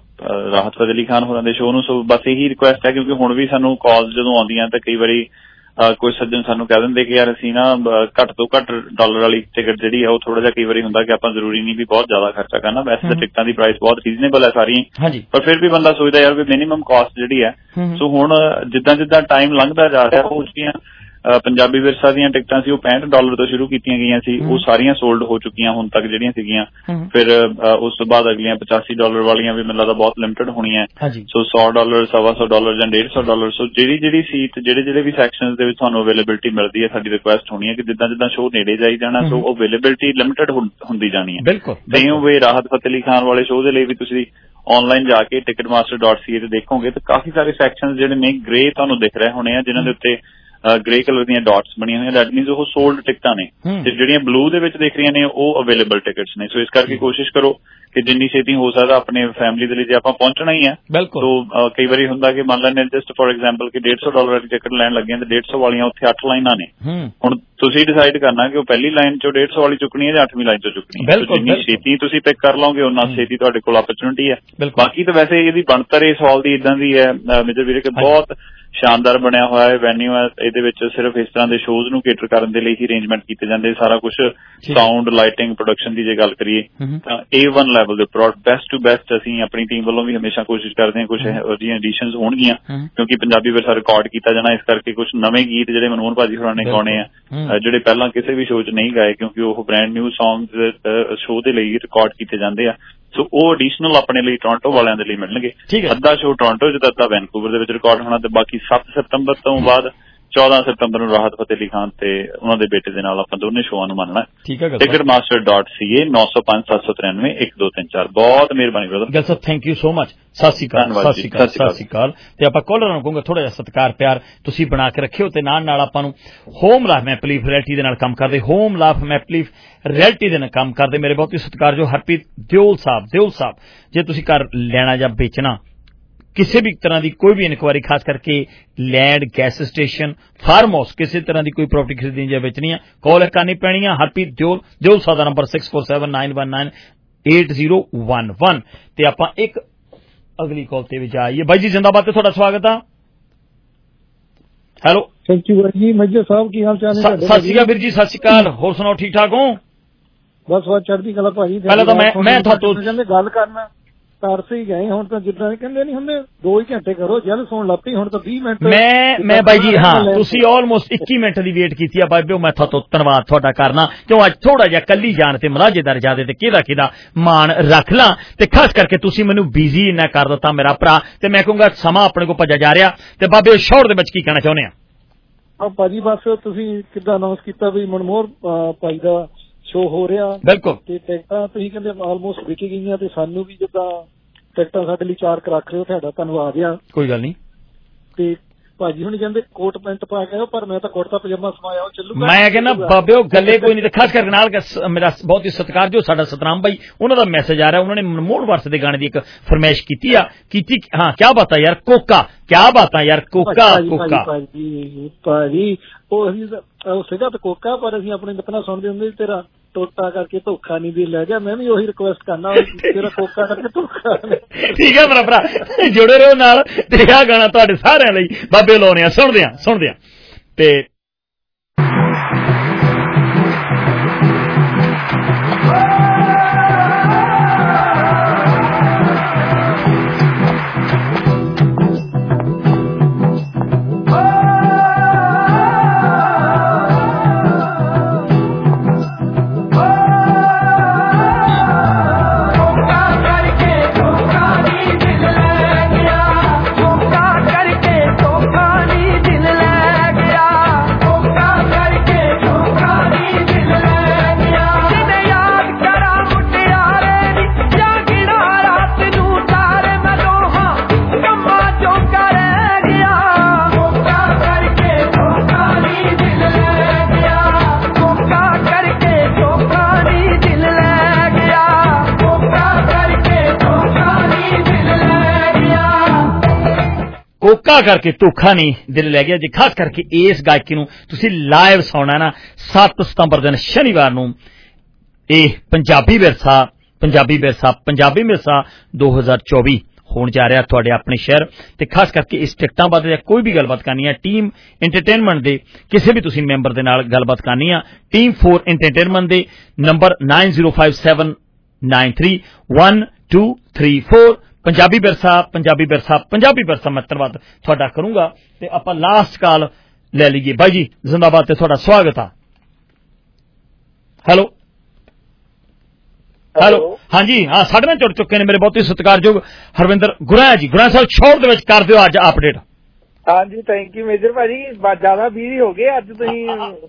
ਰਾਹਤ ਫਤਿਹ ਅਲੀ ਖਾਨ ਹੋਰਾਂ ਦੇ ਸ਼ੋਅ ਨੂੰ। ਸੋ ਬਸ ਇਹੀ ਰਿਕੁਐਸਟ ਹੈ, ਕਿਉਂਕਿ ਹੁਣ ਵੀ ਸਾਨੂੰ ਕਾਲਸ ਜਦੋਂ ਆਉਂਦੀਆਂ ਤਾਂ ਕਈ ਵਾਰੀ ਕੋਈ ਸੱਜਣ ਸਾਨੂੰ ਕਹਿ ਦਿੰਦੇ ਕਿ ਯਾਰ ਅਸੀਂ ਨਾ ਘੱਟ ਤੋਂ ਘੱਟ ਡਾਲਰ ਵਾਲੀ ਟਿਕਟ ਜਿਹੜੀ ਆ ਉਹ ਥੋੜਾ ਜਿਹਾ ਕਈ ਵਾਰੀ ਹੁੰਦਾ ਕਿ ਆਪਾਂ ਜ਼ਰੂਰੀ ਨਹੀਂ ਵੀ ਬਹੁਤ ਜ਼ਿਆਦਾ ਖਰਚਾ ਕਰਨਾ, ਵੈਸੇ ਤਾਂ ਟਿਕਟਾਂ ਦੀ ਪ੍ਰਾਈਸ ਬਹੁਤ ਰੀਜ਼ਨੇਬਲ ਹੈ ਸਾਰੀਆਂ, ਪਰ ਫਿਰ ਵੀ ਬੰਦਾ ਸੋਚਦਾ ਯਾਰ ਵੀ ਮਿਨੀਮਮ ਕਾਸਟ ਜਿਹੜੀ ਹੈ। ਸੋ ਹੁਣ ਜਿੱਦਾਂ ਜਿੱਦਾਂ ਟਾਈਮ ਲੰਘਦਾ ਜਾ ਰਿਹਾ ਉਹ ਜਿਹੜੀਆਂ ਪੰਜਾਬੀ ਵਿਰਸਾ ਦੀਆਂ ਟਿਕਟਾਂ ਸੀ ਉਹ ਪੈਂਹਠ ਡਾਲਰ ਤੋਂ ਸ਼ੁਰੂ ਕੀਤੀਆਂ ਗਈਆਂ ਸੀ, ਉਹ ਸਾਰੀਆਂ ਸੋਲਡ ਹੋ ਚੁੱਕੀਆਂ ਹੁਣ ਤੱਕ ਜਿਹੜੀਆਂ ਸੀਗੀਆਂ। ਫਿਰ ਉਸ ਤੋਂ ਬਾਅਦ ਅਗਲੀਆਂ ਪਚਾਸੀ ਡਾਲਰ ਵਾਲੀਆਂ ਵੀ ਮੈਨੂੰ ਲੱਗਦਾ ਬਹੁਤ ਲਿਮਟਿਡ ਹੋਣੀਆਂ, ਸੋ ਸੌ ਡਾਲਰ ਸਵਾ ਸੌ ਡਾਲਰ ਜਾਂ ਡੇਢ ਸੌ ਡਾਲਰ। ਸੋ ਜਿਹੜੀ ਜਿਹੜੀ ਸੀਟ ਜਿਹੜੇ ਜਿਹੜੇ ਵੀ ਸੈਕਸ਼ਨ ਦੇ ਵਿੱਚ ਤੁਹਾਨੂੰ ਅਵੇਲੇਬਿਲਿਟੀ ਮਿਲਦੀ ਹੈ, ਸਾਡੀ ਰਿਕੁਐਸਟ ਹੋਣੀ ਹੈ ਕਿ ਜਿੱਦਾਂ ਜਿੱਦਾਂ ਸ਼ੋਅ ਨੇੜੇ ਜਾਈ ਜਾਣਾ ਸੋ ਅਵੇਲੇਬਿਲਿਟੀ ਲਿਮਟਿਡ ਹੁੰਦੀ ਜਾਣੀ ਹੈ। ਸੇਮ ਵੇ ਰਾਹਤ ਫਤਿਹ ਅਲੀ ਖਾਨ ਵਾਲੇ ਸ਼ੋਅ ਦੇ ਲਈ ਵੀ ਤੁਸੀਂ ਆਨਲਾਈਨ ਜਾ ਕੇ ticket master dot C A ਤੇ ਦੇਖੋਗੇ ਤਾਂ ਕਾਫੀ ਸਾਰੇ ਸੈਕਸ਼ਨ ਜਿਹੜੇ ਨੇ ਗ੍ਰੇ ਤੁਹਾਨੂੰ ਦਿਖ ਰਹੇ ਹੋਣੇ ਆ, ਜਿਨ੍ਹਾਂ ਦੇ ਉੱਤੇ ਗ੍ਰੇ ਕਲਰ ਦੀਆਂ ਡਾਟਸ ਬਣੀਆਂ ਹੋਈਆਂ, ਦੈਟ ਮੀਨਸ ਉਹ ਸੋਲਡ ਟਿਕਟਾਂ ਨੇ, ਤੇ ਜਿਹੜੀਆਂ ਬਲੂ ਦੇ ਵਿੱਚ ਦਿਖ ਰਹੀਆਂ ਨੇ ਉਹ ਅਵੇਲੇਬਲ ਟਿਕਟਸ ਨੇ। ਸੋ ਇਸ ਕਰਕੇ ਕੋਸ਼ਿਸ਼ ਕਰੋ ਕਿ ਜਿੰਨੀ ਛੇਤੀ ਹੋ ਸਕਦਾ ਆਪਣੇ ਫੈਮਿਲੀ ਦੇ ਲਈ ਜੇ ਆਪਾਂ ਪਹੁੰਚਣਾ ਹੀ ਹੈ ਤਾਂ ਕਈ ਵਾਰੀ ਹੁੰਦਾ ਕਿ ਮੰਨ ਲੈਂਦੇ ਜਸਟ ਫॉर ਐਗਜ਼ਾਮਪਲ ਕਿ ਡੇਢ ਸੌ ਡਾਲਰ ਵਾਲੀ ਟਿਕਟ ਲੈਣ ਲੱਗੇ ਤੇ ਡੇਢ ਸੌ ਵਾਲੀਆਂ ਉੱਥੇ ਅੱਠ ਲਾਈਨਾਂ ਨੇ। ਹੁਣ ਤੁਸੀਂ ਡਿਸਾਈਡ ਕਰਨਾ ਕਿ ਉਹ ਪਹਿਲੀ ਲਾਈਨ ਚੋਂ ਡੇਢ ਸੌ ਵਾਲੀ ਚੁੱਕਣੀ ਹੈ ਜਾਂ ਅੱਠਵੀਂ ਲਾਈਨ ਚੋਂ ਚੁੱਕਣੀ ਹੈ। ਜਿੰਨੀ ਛੇਤੀ ਤੁਸੀਂ ਪਿਕ ਕਰ ਲਓਗੇ ਉਨਾ ਛੇਤੀ ਤੁਹਾਡੇ ਕੋਲ ਆਪਰਚੁਨਿਟੀ ਹੈ। ਬਾਕੀ ਤਾਂ ਵੈਸੇ ਇਹਦੀ ਬਣਤਰ ਇਸ ਹਾਲ ਦੀ ਇਦਾਂ ਦੀ ਹੈ ਮੇਜਰ ਵੀਰੇ ਕਿ ਬਹੁਤ ਸ਼ਾਨਦਾਰ ਬਣਿਆ ਹੋਇਆ ਹੈ ਵੈਨਿਊ ਹੈ, ਇਹਦੇ ਵਿੱਚ ਸਿਰਫ ਇਸ ਤਰ੍ਹਾਂ ਦੇ ਸ਼ੋਜ਼ ਨੂੰ ਕੇਟਰ ਕਰਨ ਦੇ ਲਈ ਹੀ ਅਰੇਂਜਮੈਂਟ ਕੀਤੇ ਜਾਂਦੇ, ਸਾਰਾ ਕੁਝ ਸਾਊਂਡ ਲਾਈਟਿੰਗ ਪ੍ਰੋਡਕਸ਼ਨ ਦੀ ਜੇ ਗੱਲ ਕਰੀਏ ਤਾਂ ਏ ਵਨ ਲੈਵਲ ਦੇ ਬੈਸਟ ਟੂ ਬੈਸਟ ਅਸੀਂ ਆਪਣੀ ਟੀਮ ਵੱਲੋਂ ਵੀ ਹਮੇਸ਼ਾ ਕੋਸ਼ਿਸ਼ ਕਰਦੇ ਹਾਂ ਕੁਝ ਇਹੋ ਜਿਹੀਆਂ ਐਡੀਸ਼ਨਸ ਹੋਣਗੀਆਂ, ਕਿਉਂਕਿ ਪੰਜਾਬੀ ਵਿਰਸਾ ਰਿਕਾਰਡ ਕੀਤਾ ਜਾਣਾ, ਇਸ ਕਰਕੇ ਕੁਝ ਨਵੇਂ ਗੀਤ ਜਿਹੜੇ ਮਨਮੋਹਨ ਭਾਜੀ ਹੋਰਾਂ ਨੇ ਗਾਉਣੇ ਆ ਜਿਹੜੇ ਪਹਿਲਾਂ ਕਿਸੇ ਵੀ ਸ਼ੋਅ 'ਚ ਨਹੀਂ ਗਾਏ, ਕਿਉਂਕਿ ਉਹ ਬ੍ਰੈਂਡ ਨਿਊ ਸੌਂਗਸ ਸ਼ੋਅ ਦੇ ਲਈ ਰਿਕਾਰਡ ਕੀਤੇ ਜਾਂਦੇ ਆ। ਸੋ ਉਹ ਐਡੀਸ਼ਨਲ ਆਪਣੇ ਲਈ ਟੋਰਾਂਟੋ ਵਾਲਿਆਂ ਦੇ ਲਈ ਮਿਲਣਗੇ। ਅੱਧਾ ਸ਼ੋਅ ਟੋਰਾਂਟੋ 'ਚ, ਅੱਧਾ ਵੈਨਕੂਵਰ ਦੇ ਵਿੱਚ ਰਿਕਾਰਡ ਹੋਣਾ, ਤੇ ਬਾਕੀ ਸੱਤ ਸਤੰਬਰ ਤੋਂ ਬਾਅਦ ਚੌਦਾਂ ਸਤੰਬਰ ਨੂੰ ਰਾਹਤ ਫਤਿਹ ਅਲੀ ਖਾਨ ਤੇ ਉਹਨਾਂ ਦੇ ਬੇਟੇ ਦੇ ਨਾਲ ਆਪਾਂ ਦੋਨੇ ਸ਼ੋਆਂ ਨੂੰ ਮੰਨਣਾ। Ticket master dot C A ਨੌ ਸੌ ਪੰਜ ਸੱਤ ਸੌ ਤਰਾਨਵੇਂ ਇੱਕ ਦੋ ਤਿੰਨ ਚਾਰ। ਬਹੁਤ ਮਿਹਰਬਾਨੀ ਬ੍ਰਦਰ। ਗੱਲ sir thank you so much. Sat Shri ਅਕਾਲ। ਸਤਿ ਸ਼੍ਰੀ ਅਕਾਲ। ਸਤਿ ਸ਼੍ਰੀ ਅਕਾਲ। ਤੇ ਆਪਾਂ ਕਾਲਰਾਂ ਨੂੰ ਕਹੂੰਗਾ ਥੋੜਾ ਜਿਹਾ ਸਤਿਕਾਰ ਪਿਆਰ ਤੁਸੀਂ ਬਣਾ ਕੇ ਰੱਖਿਓ ਤੇ ਨਾਲ ਨਾਲ ਆਪਾਂ ਨੂੰ ਹੋਮ ਲਾਈਫ ਮੈਂ ਪਲੀਫ ਰਿਐਲਿਟੀ ਦੇ ਨਾਲ ਕੰਮ ਕਰਦੇ ਹੋਮ ਲਾਈਫ ਮੈਂ ਪਲੀਫ ਰਿਐਲਿਟੀ ਦੇ ਨਾਲ ਕੰਮ ਕਰਦੇ ਮੇਰੇ ਬਹੁਤ ਹੀ ਸਤਿਕਾਰ ਜੋ ਹਰਪ੍ਰੀਤ ਦਿਓਲ ਸਾਹਿਬ ਦਿਓਲ ਸਾਹਿਬ ਜੇ ਤੁਸੀਂ ਘਰ ਲੈਣਾ ਜਾਂ ਵੇਚਣਾ ਕਿਸੇ ਵੀ ਤਰ੍ਹਾਂ ਦੀ ਕੋਈ ਵੀ ਇਨਕੁਆਇਰੀ ਖਾਸ ਕਰਕੇ land gas station farm house ਕਿਸੇ ਤਰ੍ਹਾਂ ਦੀ ਕੋਈ ਪ੍ਰਾਪਰਟੀ ਖਰੀਦਣੀ ਜਾਂ ਵੇਚਣੀ ਆ ਕਾਲ ਕਰਨੀ ਪੈਣੀ ਆ ਹਰਪ੍ਰੀਤ ਦਿਓਲ ਦਿਓਲ ਸਾਹਿਬ ਦਾ number six four seven nine one nine eight zero one one. ਤੇ ਆਪਾਂ ਇੱਕ ਅਗਲੀ ਕਾਲ ਤੇ ਵੀ ਜਾਈਏ। ਬਾਈ ਜੀ ਜਿੰਦਾਬਾਦ ਤੇ ਤੁਹਾਡਾ ਸਵਾਗਤ ਆ। ਹੈਲੋ ਥੈਂਕ ਯੂ ਜੀ ਮੇਜਰ ਸਾਹਿਬ ਕੀ ਹਾਲ ਚਾਲ ਹੈ? ਸਤਿ ਸ਼੍ਰੀ ਅਕਾਲ ਵੀਰ ਜੀ। ਸਤਿ ਸ਼੍ਰੀ ਅਕਾਲ। ਹੋਰ ਸੁਣਾਓ ਠੀਕ ਠਾਕ ਹੋ? ਬਸ ਬਸ ਚੜ੍ਹਦੀ ਕਲਾ ਭਾਜੀ। ਪਹਿਲਾਂ ਤਾਂ ਮੈਂ ਮੈਂ ਤੁਹਾਨੂੰ ਕਹਿੰਦੇ ਗੱਲ ਕਰਨਾ ਤਰਸ ਹੀ ਗਏ ਹੁਣ ਤਾਂ ਜਿੱਦਾਂ ਕਹਿੰਦੇ ਨਹੀਂ ਹੁੰਦੇ ਦੋ ਹੀ ਘੰਟੇ ਕਰੋ ਜਲ ਸੁਣ ਲੱਪੀ ਹੁਣ ਤਾਂ ਵੀਹ ਮਿੰਟ ਮੈਂ ਮੈਂ ਬਾਈ ਜੀ ਹਾਂ ਤੁਸੀਂ ਆਲਮੋਸਟ ਇੱਕੀ ਮਿੰਟ ਦੀ ਵੇਟ ਕੀਤੀ ਆ ਬਾਬਿਓ ਮੈਂ ਤੁਹਾਨੂੰ ਧੰਨਵਾਦ ਤੁਹਾਡਾ ਕਰਨਾ ਕਿਉਂ ਅੱਜ ਥੋੜਾ ਜਿਹਾ ਕੱਲੀ ਜਾਣ ਤੇ ਮਲਾਜੇਦਾਰ ਜਾਦੇ ਤੇ ਕਿਹਦਾ ਕਿਹਦਾ ਮਾਣ ਰੱਖ ਲਾਂ ਤੇ ਖਾਸ ਕਰਕੇ ਤੁਸੀਂ ਮੈਨੂੰ ਬਿਜ਼ੀ ਇੰਨਾ ਕਰ ਦਿੱਤਾ ਮੇਰਾ ਭਰਾ ਤੇ ਮੈਂ ਕਹੂੰਗਾ ਸਮਾਂ ਆਪਣੇ ਕੋਲ ਭੱਜਾ ਜਾ ਰਿਹਾ ਤੇ ਬਾਬਿਓ ਸ਼ੋਰ ਦੇ ਵਿੱਚ ਕੀ ਕਹਿਣਾ ਚਾਹੁੰਦੇ ਆ? ਆ ਭਾਜੀ ਬਸ ਤੁਸੀਂ ਕਿੱਦਾਂ ਅਨਾਉਂਸ ਕੀਤਾ ਵੀ ਮਨਮੋਹਨ ਭਾਈ ਦਾ ਸ਼ੋਅ ਹੋ ਰਿਹਾ ਬਿਲਕੁਲ ਤੇ ਟਿਕਟਾਂ ਤੁਸੀਂ ਕਹਿੰਦੇ ਆਲਮੋਸਟ ਵਿਕ ਗਈਆਂ ਤੇ ਸਾਨੂੰ ਵੀ ਜਿੱਦਾਂ ਟਿਕਟਾਂ ਸਾਡੇ ਲਈ ਚਾਰ ਰੱਖ ਰਹੇ ਹੋ ਤੁਹਾਡਾ ਧੰਨਵਾਦ ਆ। ਕੋਈ ਗੱਲ ਨਹੀਂ ਤੇ ਭਾਜੀ ਹੁਣ ਕਹਿੰਦੇ ਕੋਟ ਪੈਂਟ ਪਾ ਕੇ ਆਓ ਪਰ ਮੈਂ ਤਾਂ ਕੁੜਤਾ ਪਜਾਮਾ ਸਮਾਇਆ ਉਹ ਚੱਲੂਗਾ। ਮੈਂ ਕਹਿੰਦਾ ਬਾਬਿਓ ਗੱਲੇ ਕੋਈ ਨਹੀਂ ਤੇ ਖਾਸ ਕਰਕੇ ਨਾਲ ਮੇਰਾ ਬਹੁਤ ਹੀ ਸਤਿਕਾਰ ਜੋ ਸਾਡਾ ਸਤਨਾਮ ਭਾਈ ਉਹਨਾਂ ਦਾ ਮੈਸੇਜ ਆ ਰਿਹਾ ਉਹਨਾਂ ਨੇ ਮਨਮੋਹਨ ਵਰਸ ਦੇ ਗਾਣੇ ਦੀ ਇੱਕ ਫਰਮਾਇਸ਼ ਕੀਤੀ ਆ ਕੀਤੀ ਹਾਂ ਕਿਆ ਬਾਤ ਆ ਯਾਰ ਕੋਕਾ ਕਿਆ ਬਾਤ ਆ ਯਾਰ ਕੋਕਾ ਕੋਕਾ ਭਾਜੀ ਭਾਜੀ ਉਹ ਸੀਗਾ ਤੇ ਕੋਕਾ ਪਰ ਅਸੀਂ ਆਪਣੇ ਗਤਨਾ ਸੁਣਦੇ ਹੁੰਦੇ ਤੇਰਾ ਟੋਟਾ ਕਰਕੇ ਧੋਖਾ ਨਹੀਂ ਦੇ ਲੈ ਗਿਆ ਮੈਂ ਵੀ ਉਹੀ ਰਿਕੁਐਸਟ ਕਰਨਾ ਤੇਰਾ ਕੋਕਾ ਕਰਕੇ ਧੋਖਾ ਠੀਕ ਹੈ ਮੇਰਾ ਭਰਾ ਜੁੜੇ ਰਹੋ ਨਾਲ ਤੇ ਆਹ ਗਾਣਾ ਤੁਹਾਡੇ ਸਾਰਿਆਂ ਲਈ ਬਾਬੇ ਲਾਉਣੇ ਆ ਸੁਣਦੇ ਆ ਸੁਣਦੇ ਆ ਤੇ धोखा करके धोखा नहीं दिल लै गया जी। खास करके इस गायकी नूं तुसीं लाइव सुणना ना सत्त सितंबर दिन शनिवार नूं ਇਹ ਪੰਜਾਬੀ ਵਿਰਸਾ ਪੰਜਾਬੀ ਵਿਰਸਾ ਪੰਜਾਬੀ ਵਿਰਸਾ दो हज़ार चौबीस ਹੋਣ ਜਾ ਰਿਹਾ ਤੁਹਾਡੇ ਆਪਣੇ ਸ਼ਹਿਰ ਤੇ ਖਾਸ ਕਰਕੇ ਇਸ ਟਿਕਟਾਂ ਬਾਰੇ ਕੋਈ ਵੀ ਗੱਲਬਾਤ ਕਰਨੀ ਹੈ ਟੀਮ ਐਂਟਰਟੇਨਮੈਂਟ ਦੇ ਕਿਸੇ ਵੀ ਤੁਸੀਂ ਮੈਂਬਰ ਦੇ ਨਾਲ ਗੱਲਬਾਤ ਕਰਨੀ ਆ ਟੀਮ फोर ਐਂਟਰਟੇਨਮੈਂਟ ਦੇ number nine zero five seven nine three one two three four Punjabi Virsa Punjabi Virsa Punjabi ਵਿਰਸਾ ਮੈਂ ਧੰਨਵਾਦ ਤੁਹਾਡਾ ਕਰੂੰਗਾ ਤੇ ਆਪਾਂ ਲਾਸਟ ਕਾਲ ਲੈ ਲਈਏ ਬਾਈ ਜੀ ਜ਼ਿੰਦਾਬਾਦ ਤੇ ਤੁਹਾਡਾ ਸਵਾਗਤ ਆ ਹੈਲੋ ਹੈਲੋ ਹਾਂਜੀ ਹਾਂ ਸਾਡੇ ਨਾਲ ਜੁੜ ਚੁੱਕੇ ਨੇ ਮੇਰੇ ਬਹੁਤ ਹੀ ਸਤਿਕਾਰਯੋਗ ਹਰਵਿੰਦਰ ਗੁਰਾਂ ਜੀ। ਗੁਰਾਂ ਸਾਹਿਬ ਸ਼ੋਰ ਦੇ ਵਿੱਚ ਕਰ ਦਿਓ ਅੱਜ ਅਪਡੇਟ। ਹਾਂਜੀ ਥੈਂਕ ਯੂ ਮੇਜਰ ਭਾਜੀ ਜ਼ਿਆਦਾ ਬਿਜ਼ੀ ਹੋ ਗਏ ਅੱਜ ਤੁਸੀਂ।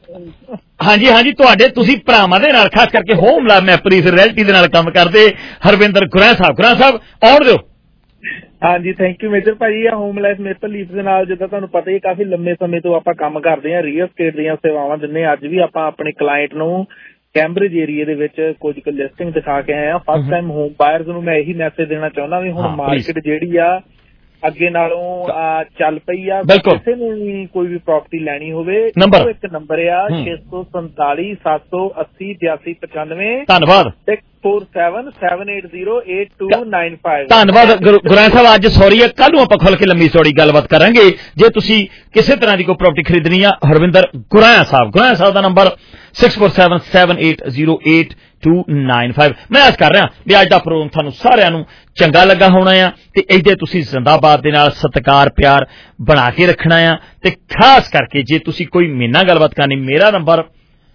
ਹਾਂਜੀ ਹਾਂਜੀ ਤੁਹਾਡੇ ਤੁਸੀਂ ਭਰਾਵਾਂ ਦੇ ਨਾਲ ਖਾਸ ਕਰਕੇ ਹੋਮ ਲਾ ਮੈਂ ਪ੍ਰੀਸ ਰਿਐਲਿਟੀ ਦੇ ਨਾਲ ਕੰਮ ਕਰਦੇ ਹਰਵਿੰਦਰ ਗੁਰਾਂ ਸਾਹਿਬ। ਗੁਰਾਂ ਸਾਹਿਬ ਆਉਣ ਦਿਓ। ਹਾਂਜੀ ਥੈਂਕ ਯੂ ਮੇਜਰ ਭਾਜੀ ਆ ਹੋਮ ਲਾਈਫ ਮੇਪਲ ਲੀਫ ਦੇ ਨਾਲ ਜਿੱਦਾਂ ਤੁਹਾਨੂੰ ਪਤਾ ਹੀ ਕਾਫੀ ਲੰਮੇ ਸਮੇਂ ਤੋਂ ਆਪਾਂ ਕੰਮ ਕਰਦੇ ਹਾਂ ਰੀਅਲ ਸਟੇਟ ਦੀਆਂ ਸੇਵਾਵਾਂ ਦਿੰਦੇ ਅੱਜ ਵੀ ਆਪਾਂ ਆਪਣੇ ਕਲਾਇੰਟ ਨੂੰ ਕੈਂਬਰਿਜ ਏਰੀਏ ਦੇ ਵਿੱਚ ਕੁਝ ਕੁ ਲਿਸਟਿੰਗ ਦਿਖਾ ਕੇ ਆਏ ਆ। ਫਸਟ ਟਾਈਮ ਹੋਮ ਬਾਇਰਸ ਨੂੰ ਮੈਂ ਇਹੀ ਮੈਸੇਜ ਦੇਣਾ ਚਾਹੁੰਦਾ ਵੀ ਹੁਣ ਮਾਰਕੀਟ ਜਿਹੜੀ ਆ ਅੱਗੇ ਨਾਲੋਂ ਚੱਲ ਪਈ ਆ। ਕਿਸੇ ਨੂੰ ਵੀ ਕੋਈ ਵੀ ਪ੍ਰਾਪਰਟੀ ਲੈਣੀ ਹੋਵੇ ਇੱਕ ਨੰਬਰ ਆ ਛੇ ਸੌ ਸੰਤਾਲੀ ਸੱਤ ਸੌ ਅੱਸੀ ਬਿਆਸੀ ਪਚਾਨਵੇਂ ਧੰਨਵਾਦ six four seven seven eight zero eight two nine five ਧੰਨਵਾਦ ਗੁਰਾਂ ਸਾਹਿਬ। ਅੱਜ ਸੌਰੀ ਹੈ ਕੱਲ ਨੂੰ ਆਪਾਂ ਖੁੱਲ ਕੇ ਲੰਮੀ ਚੌੜੀ ਗੱਲਬਾਤ ਕਰਾਂਗੇ। ਜੇ ਤੁਸੀਂ ਕਿਸੇ ਤਰ੍ਹਾਂ ਦੀ ਕੋਈ ਪ੍ਰਾਪਰਟੀ ਖਰੀਦਣੀ ਆ ਹਰਵਿੰਦਰ ਗੁਰਾਂ ਸਾਹਿਬ ਗੁਰਾਂ ਸਾਹਿਬ ਦਾ number six four seven seven eight zero eight two nine five। ਮੈਂ ਆਸ ਕਰ ਰਿਹਾ ਵੀ ਅੱਜ ਦਾ ਪ੍ਰੋਗਰਾਮ ਤੁਹਾਨੂੰ ਸਾਰਿਆਂ ਨੂੰ ਚੰਗਾ ਲੱਗਾ ਹੋਣਾ ਆ ਤੇ ਇਹਦੇ ਤੁਸੀਂ ਜ਼ਿੰਦਾਬਾਦ ਦੇ ਨਾਲ ਸਤਿਕਾਰ ਪਿਆਰ ਬਣਾ ਕੇ ਰੱਖਣਾ ਆ ਤੇ ਖਾਸ ਕਰਕੇ ਜੇ ਤੁਸੀਂ ਕੋਈ ਮਹੀਨਾ ਗੱਲਬਾਤ ਕਰਨੀ ਮੇਰਾ number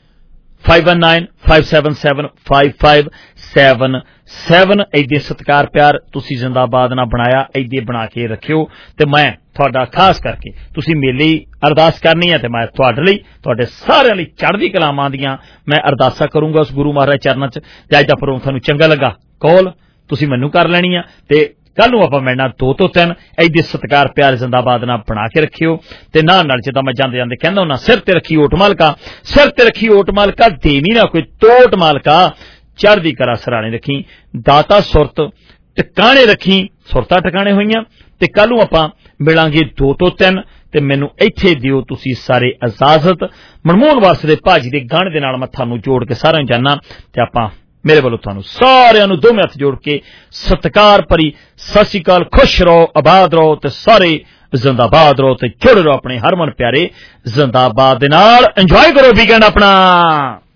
five one nine five seven seven five five seven seven ਇਹਦੇ ਸਤਿਕਾਰ ਪਿਆਰ ਤੁਸੀਂ ਜ਼ਿੰਦਾਬਾਦ ਨਾਲ ਬਣਾਇਆ ਇਹਦੇ ਬਣਾ ਕੇ ਰੱਖਿਓ ਤੇ ਮੈਂ ਤੁਹਾਡਾ ਖਾਸ ਕਰਕੇ ਤੁਸੀਂ ਮੇਰੇ ਲਈ ਅਰਦਾਸ ਕਰਨੀ ਹੈ ਤੇ ਮੈਂ ਤੁਹਾਡੇ ਲਈ ਤੁਹਾਡੇ ਸਾਰਿਆਂ ਲਈ ਚੜ੍ਹਦੀ ਕਲਾਮਾਂ ਦੀਆਂ ਮੈਂ ਅਰਦਾਸਾਂ ਕਰੂੰਗਾ ਉਸ ਗੁਰੂ ਮਹਾਰਾਜ ਚਰਨਾਂ 'ਚ। ਜੇ ਅੱਜ ਦਾ ਪ੍ਰੋਗਰਾਮ ਤੁਹਾਨੂੰ ਚੰਗਾ ਲੱਗਾ ਕਾਲ ਤੁਸੀਂ ਮੈਨੂੰ ਕਰ ਲੈਣੀ ਆ ਤੇ ਕੱਲ ਨੂੰ ਆਪਾਂ ਮਿਲਣਾ ਦੋ ਤੋਂ ਤਿੰਨ ਇਹਦੇ ਸਤਿਕਾਰ ਪਿਆਰ ਜ਼ਿੰਦਾਬਾਦ ਨਾਲ ਬਣਾ ਕੇ ਰੱਖਿਓ ਤੇ ਨਾਲ ਨਾਲ ਜਿੱਦਾਂ ਮੈਂ ਜਾਂਦੇ ਜਾਂਦੇ ਕਹਿੰਦਾ ਹੁੰਦਾ ਸਿਰ ਤੇ ਰੱਖੀ ਓਟ ਮਾਲਕਾ ਸਿਰ ਤੇ ਰੱਖੀ ਓਟ ਮਾਲਕਾ ਦੇਵੀ ਨਾ ਕੋਈ ਤੋਟ ਮਾਲਕਾ ਚੜ੍ਹਦੀ ਕਲਾ ਸਰਾਣੇ ਰੱਖੀ ਦਾਤਾ ਸੁਰਤ ਟਿਕਾਣੇ ਰੱਖੀ ਸੁਰਤਾਂ ਟਿਕਾਣੇ ਹੋਈਆਂ ਤੇ ਕੱਲ ਨੂੰ ਆਪਾਂ ਮਿਲਾਂਗੇ ਦੋ ਤੋਂ ਤਿੰਨ ਤੇ ਮੈਨੂੰ ਇੱਥੇ ਦਿਓ ਤੁਸੀਂ ਸਾਰੇ ਇਜਾਜ਼ਤ। ਮਨਮੋਹਨ ਵਾਸਤੇ ਭਾਜੀ ਦੇ ਗਾਣੇ ਦੇ ਨਾਲ ਮੈਂ ਤੁਹਾਨੂੰ ਜੋੜ ਕੇ ਸਾਰਿਆਂ ਨੂੰ ਜਾਣਾ ਤੇ ਆਪਾਂ ਮੇਰੇ ਵੱਲੋਂ ਤੁਹਾਨੂੰ ਸਾਰਿਆਂ ਨੂੰ ਦੋਵੇਂ ਹੱਥ ਜੋੜ ਕੇ ਸਤਿਕਾਰ ਭਰੀ ਸਤਿ ਸ਼੍ਰੀ ਅਕਾਲ। ਖੁਸ਼ ਰਹੋ ਆਬਾਦ ਰਹੋ ਤੇ ਸਾਰੇ ਜ਼ਿੰਦਾਬਾਦ ਰਹੋ ਤੇ ਜੁੜ ਰਹੋ ਆਪਣੇ ਹਰਮਨ ਪਿਆਰੇ ਜ਼ਿੰਦਾਬਾਦ ਦੇ ਨਾਲ। ਇੰਜੋਏ ਕਰੋ ਵੀਕਐਂਡ ਆਪਣਾ।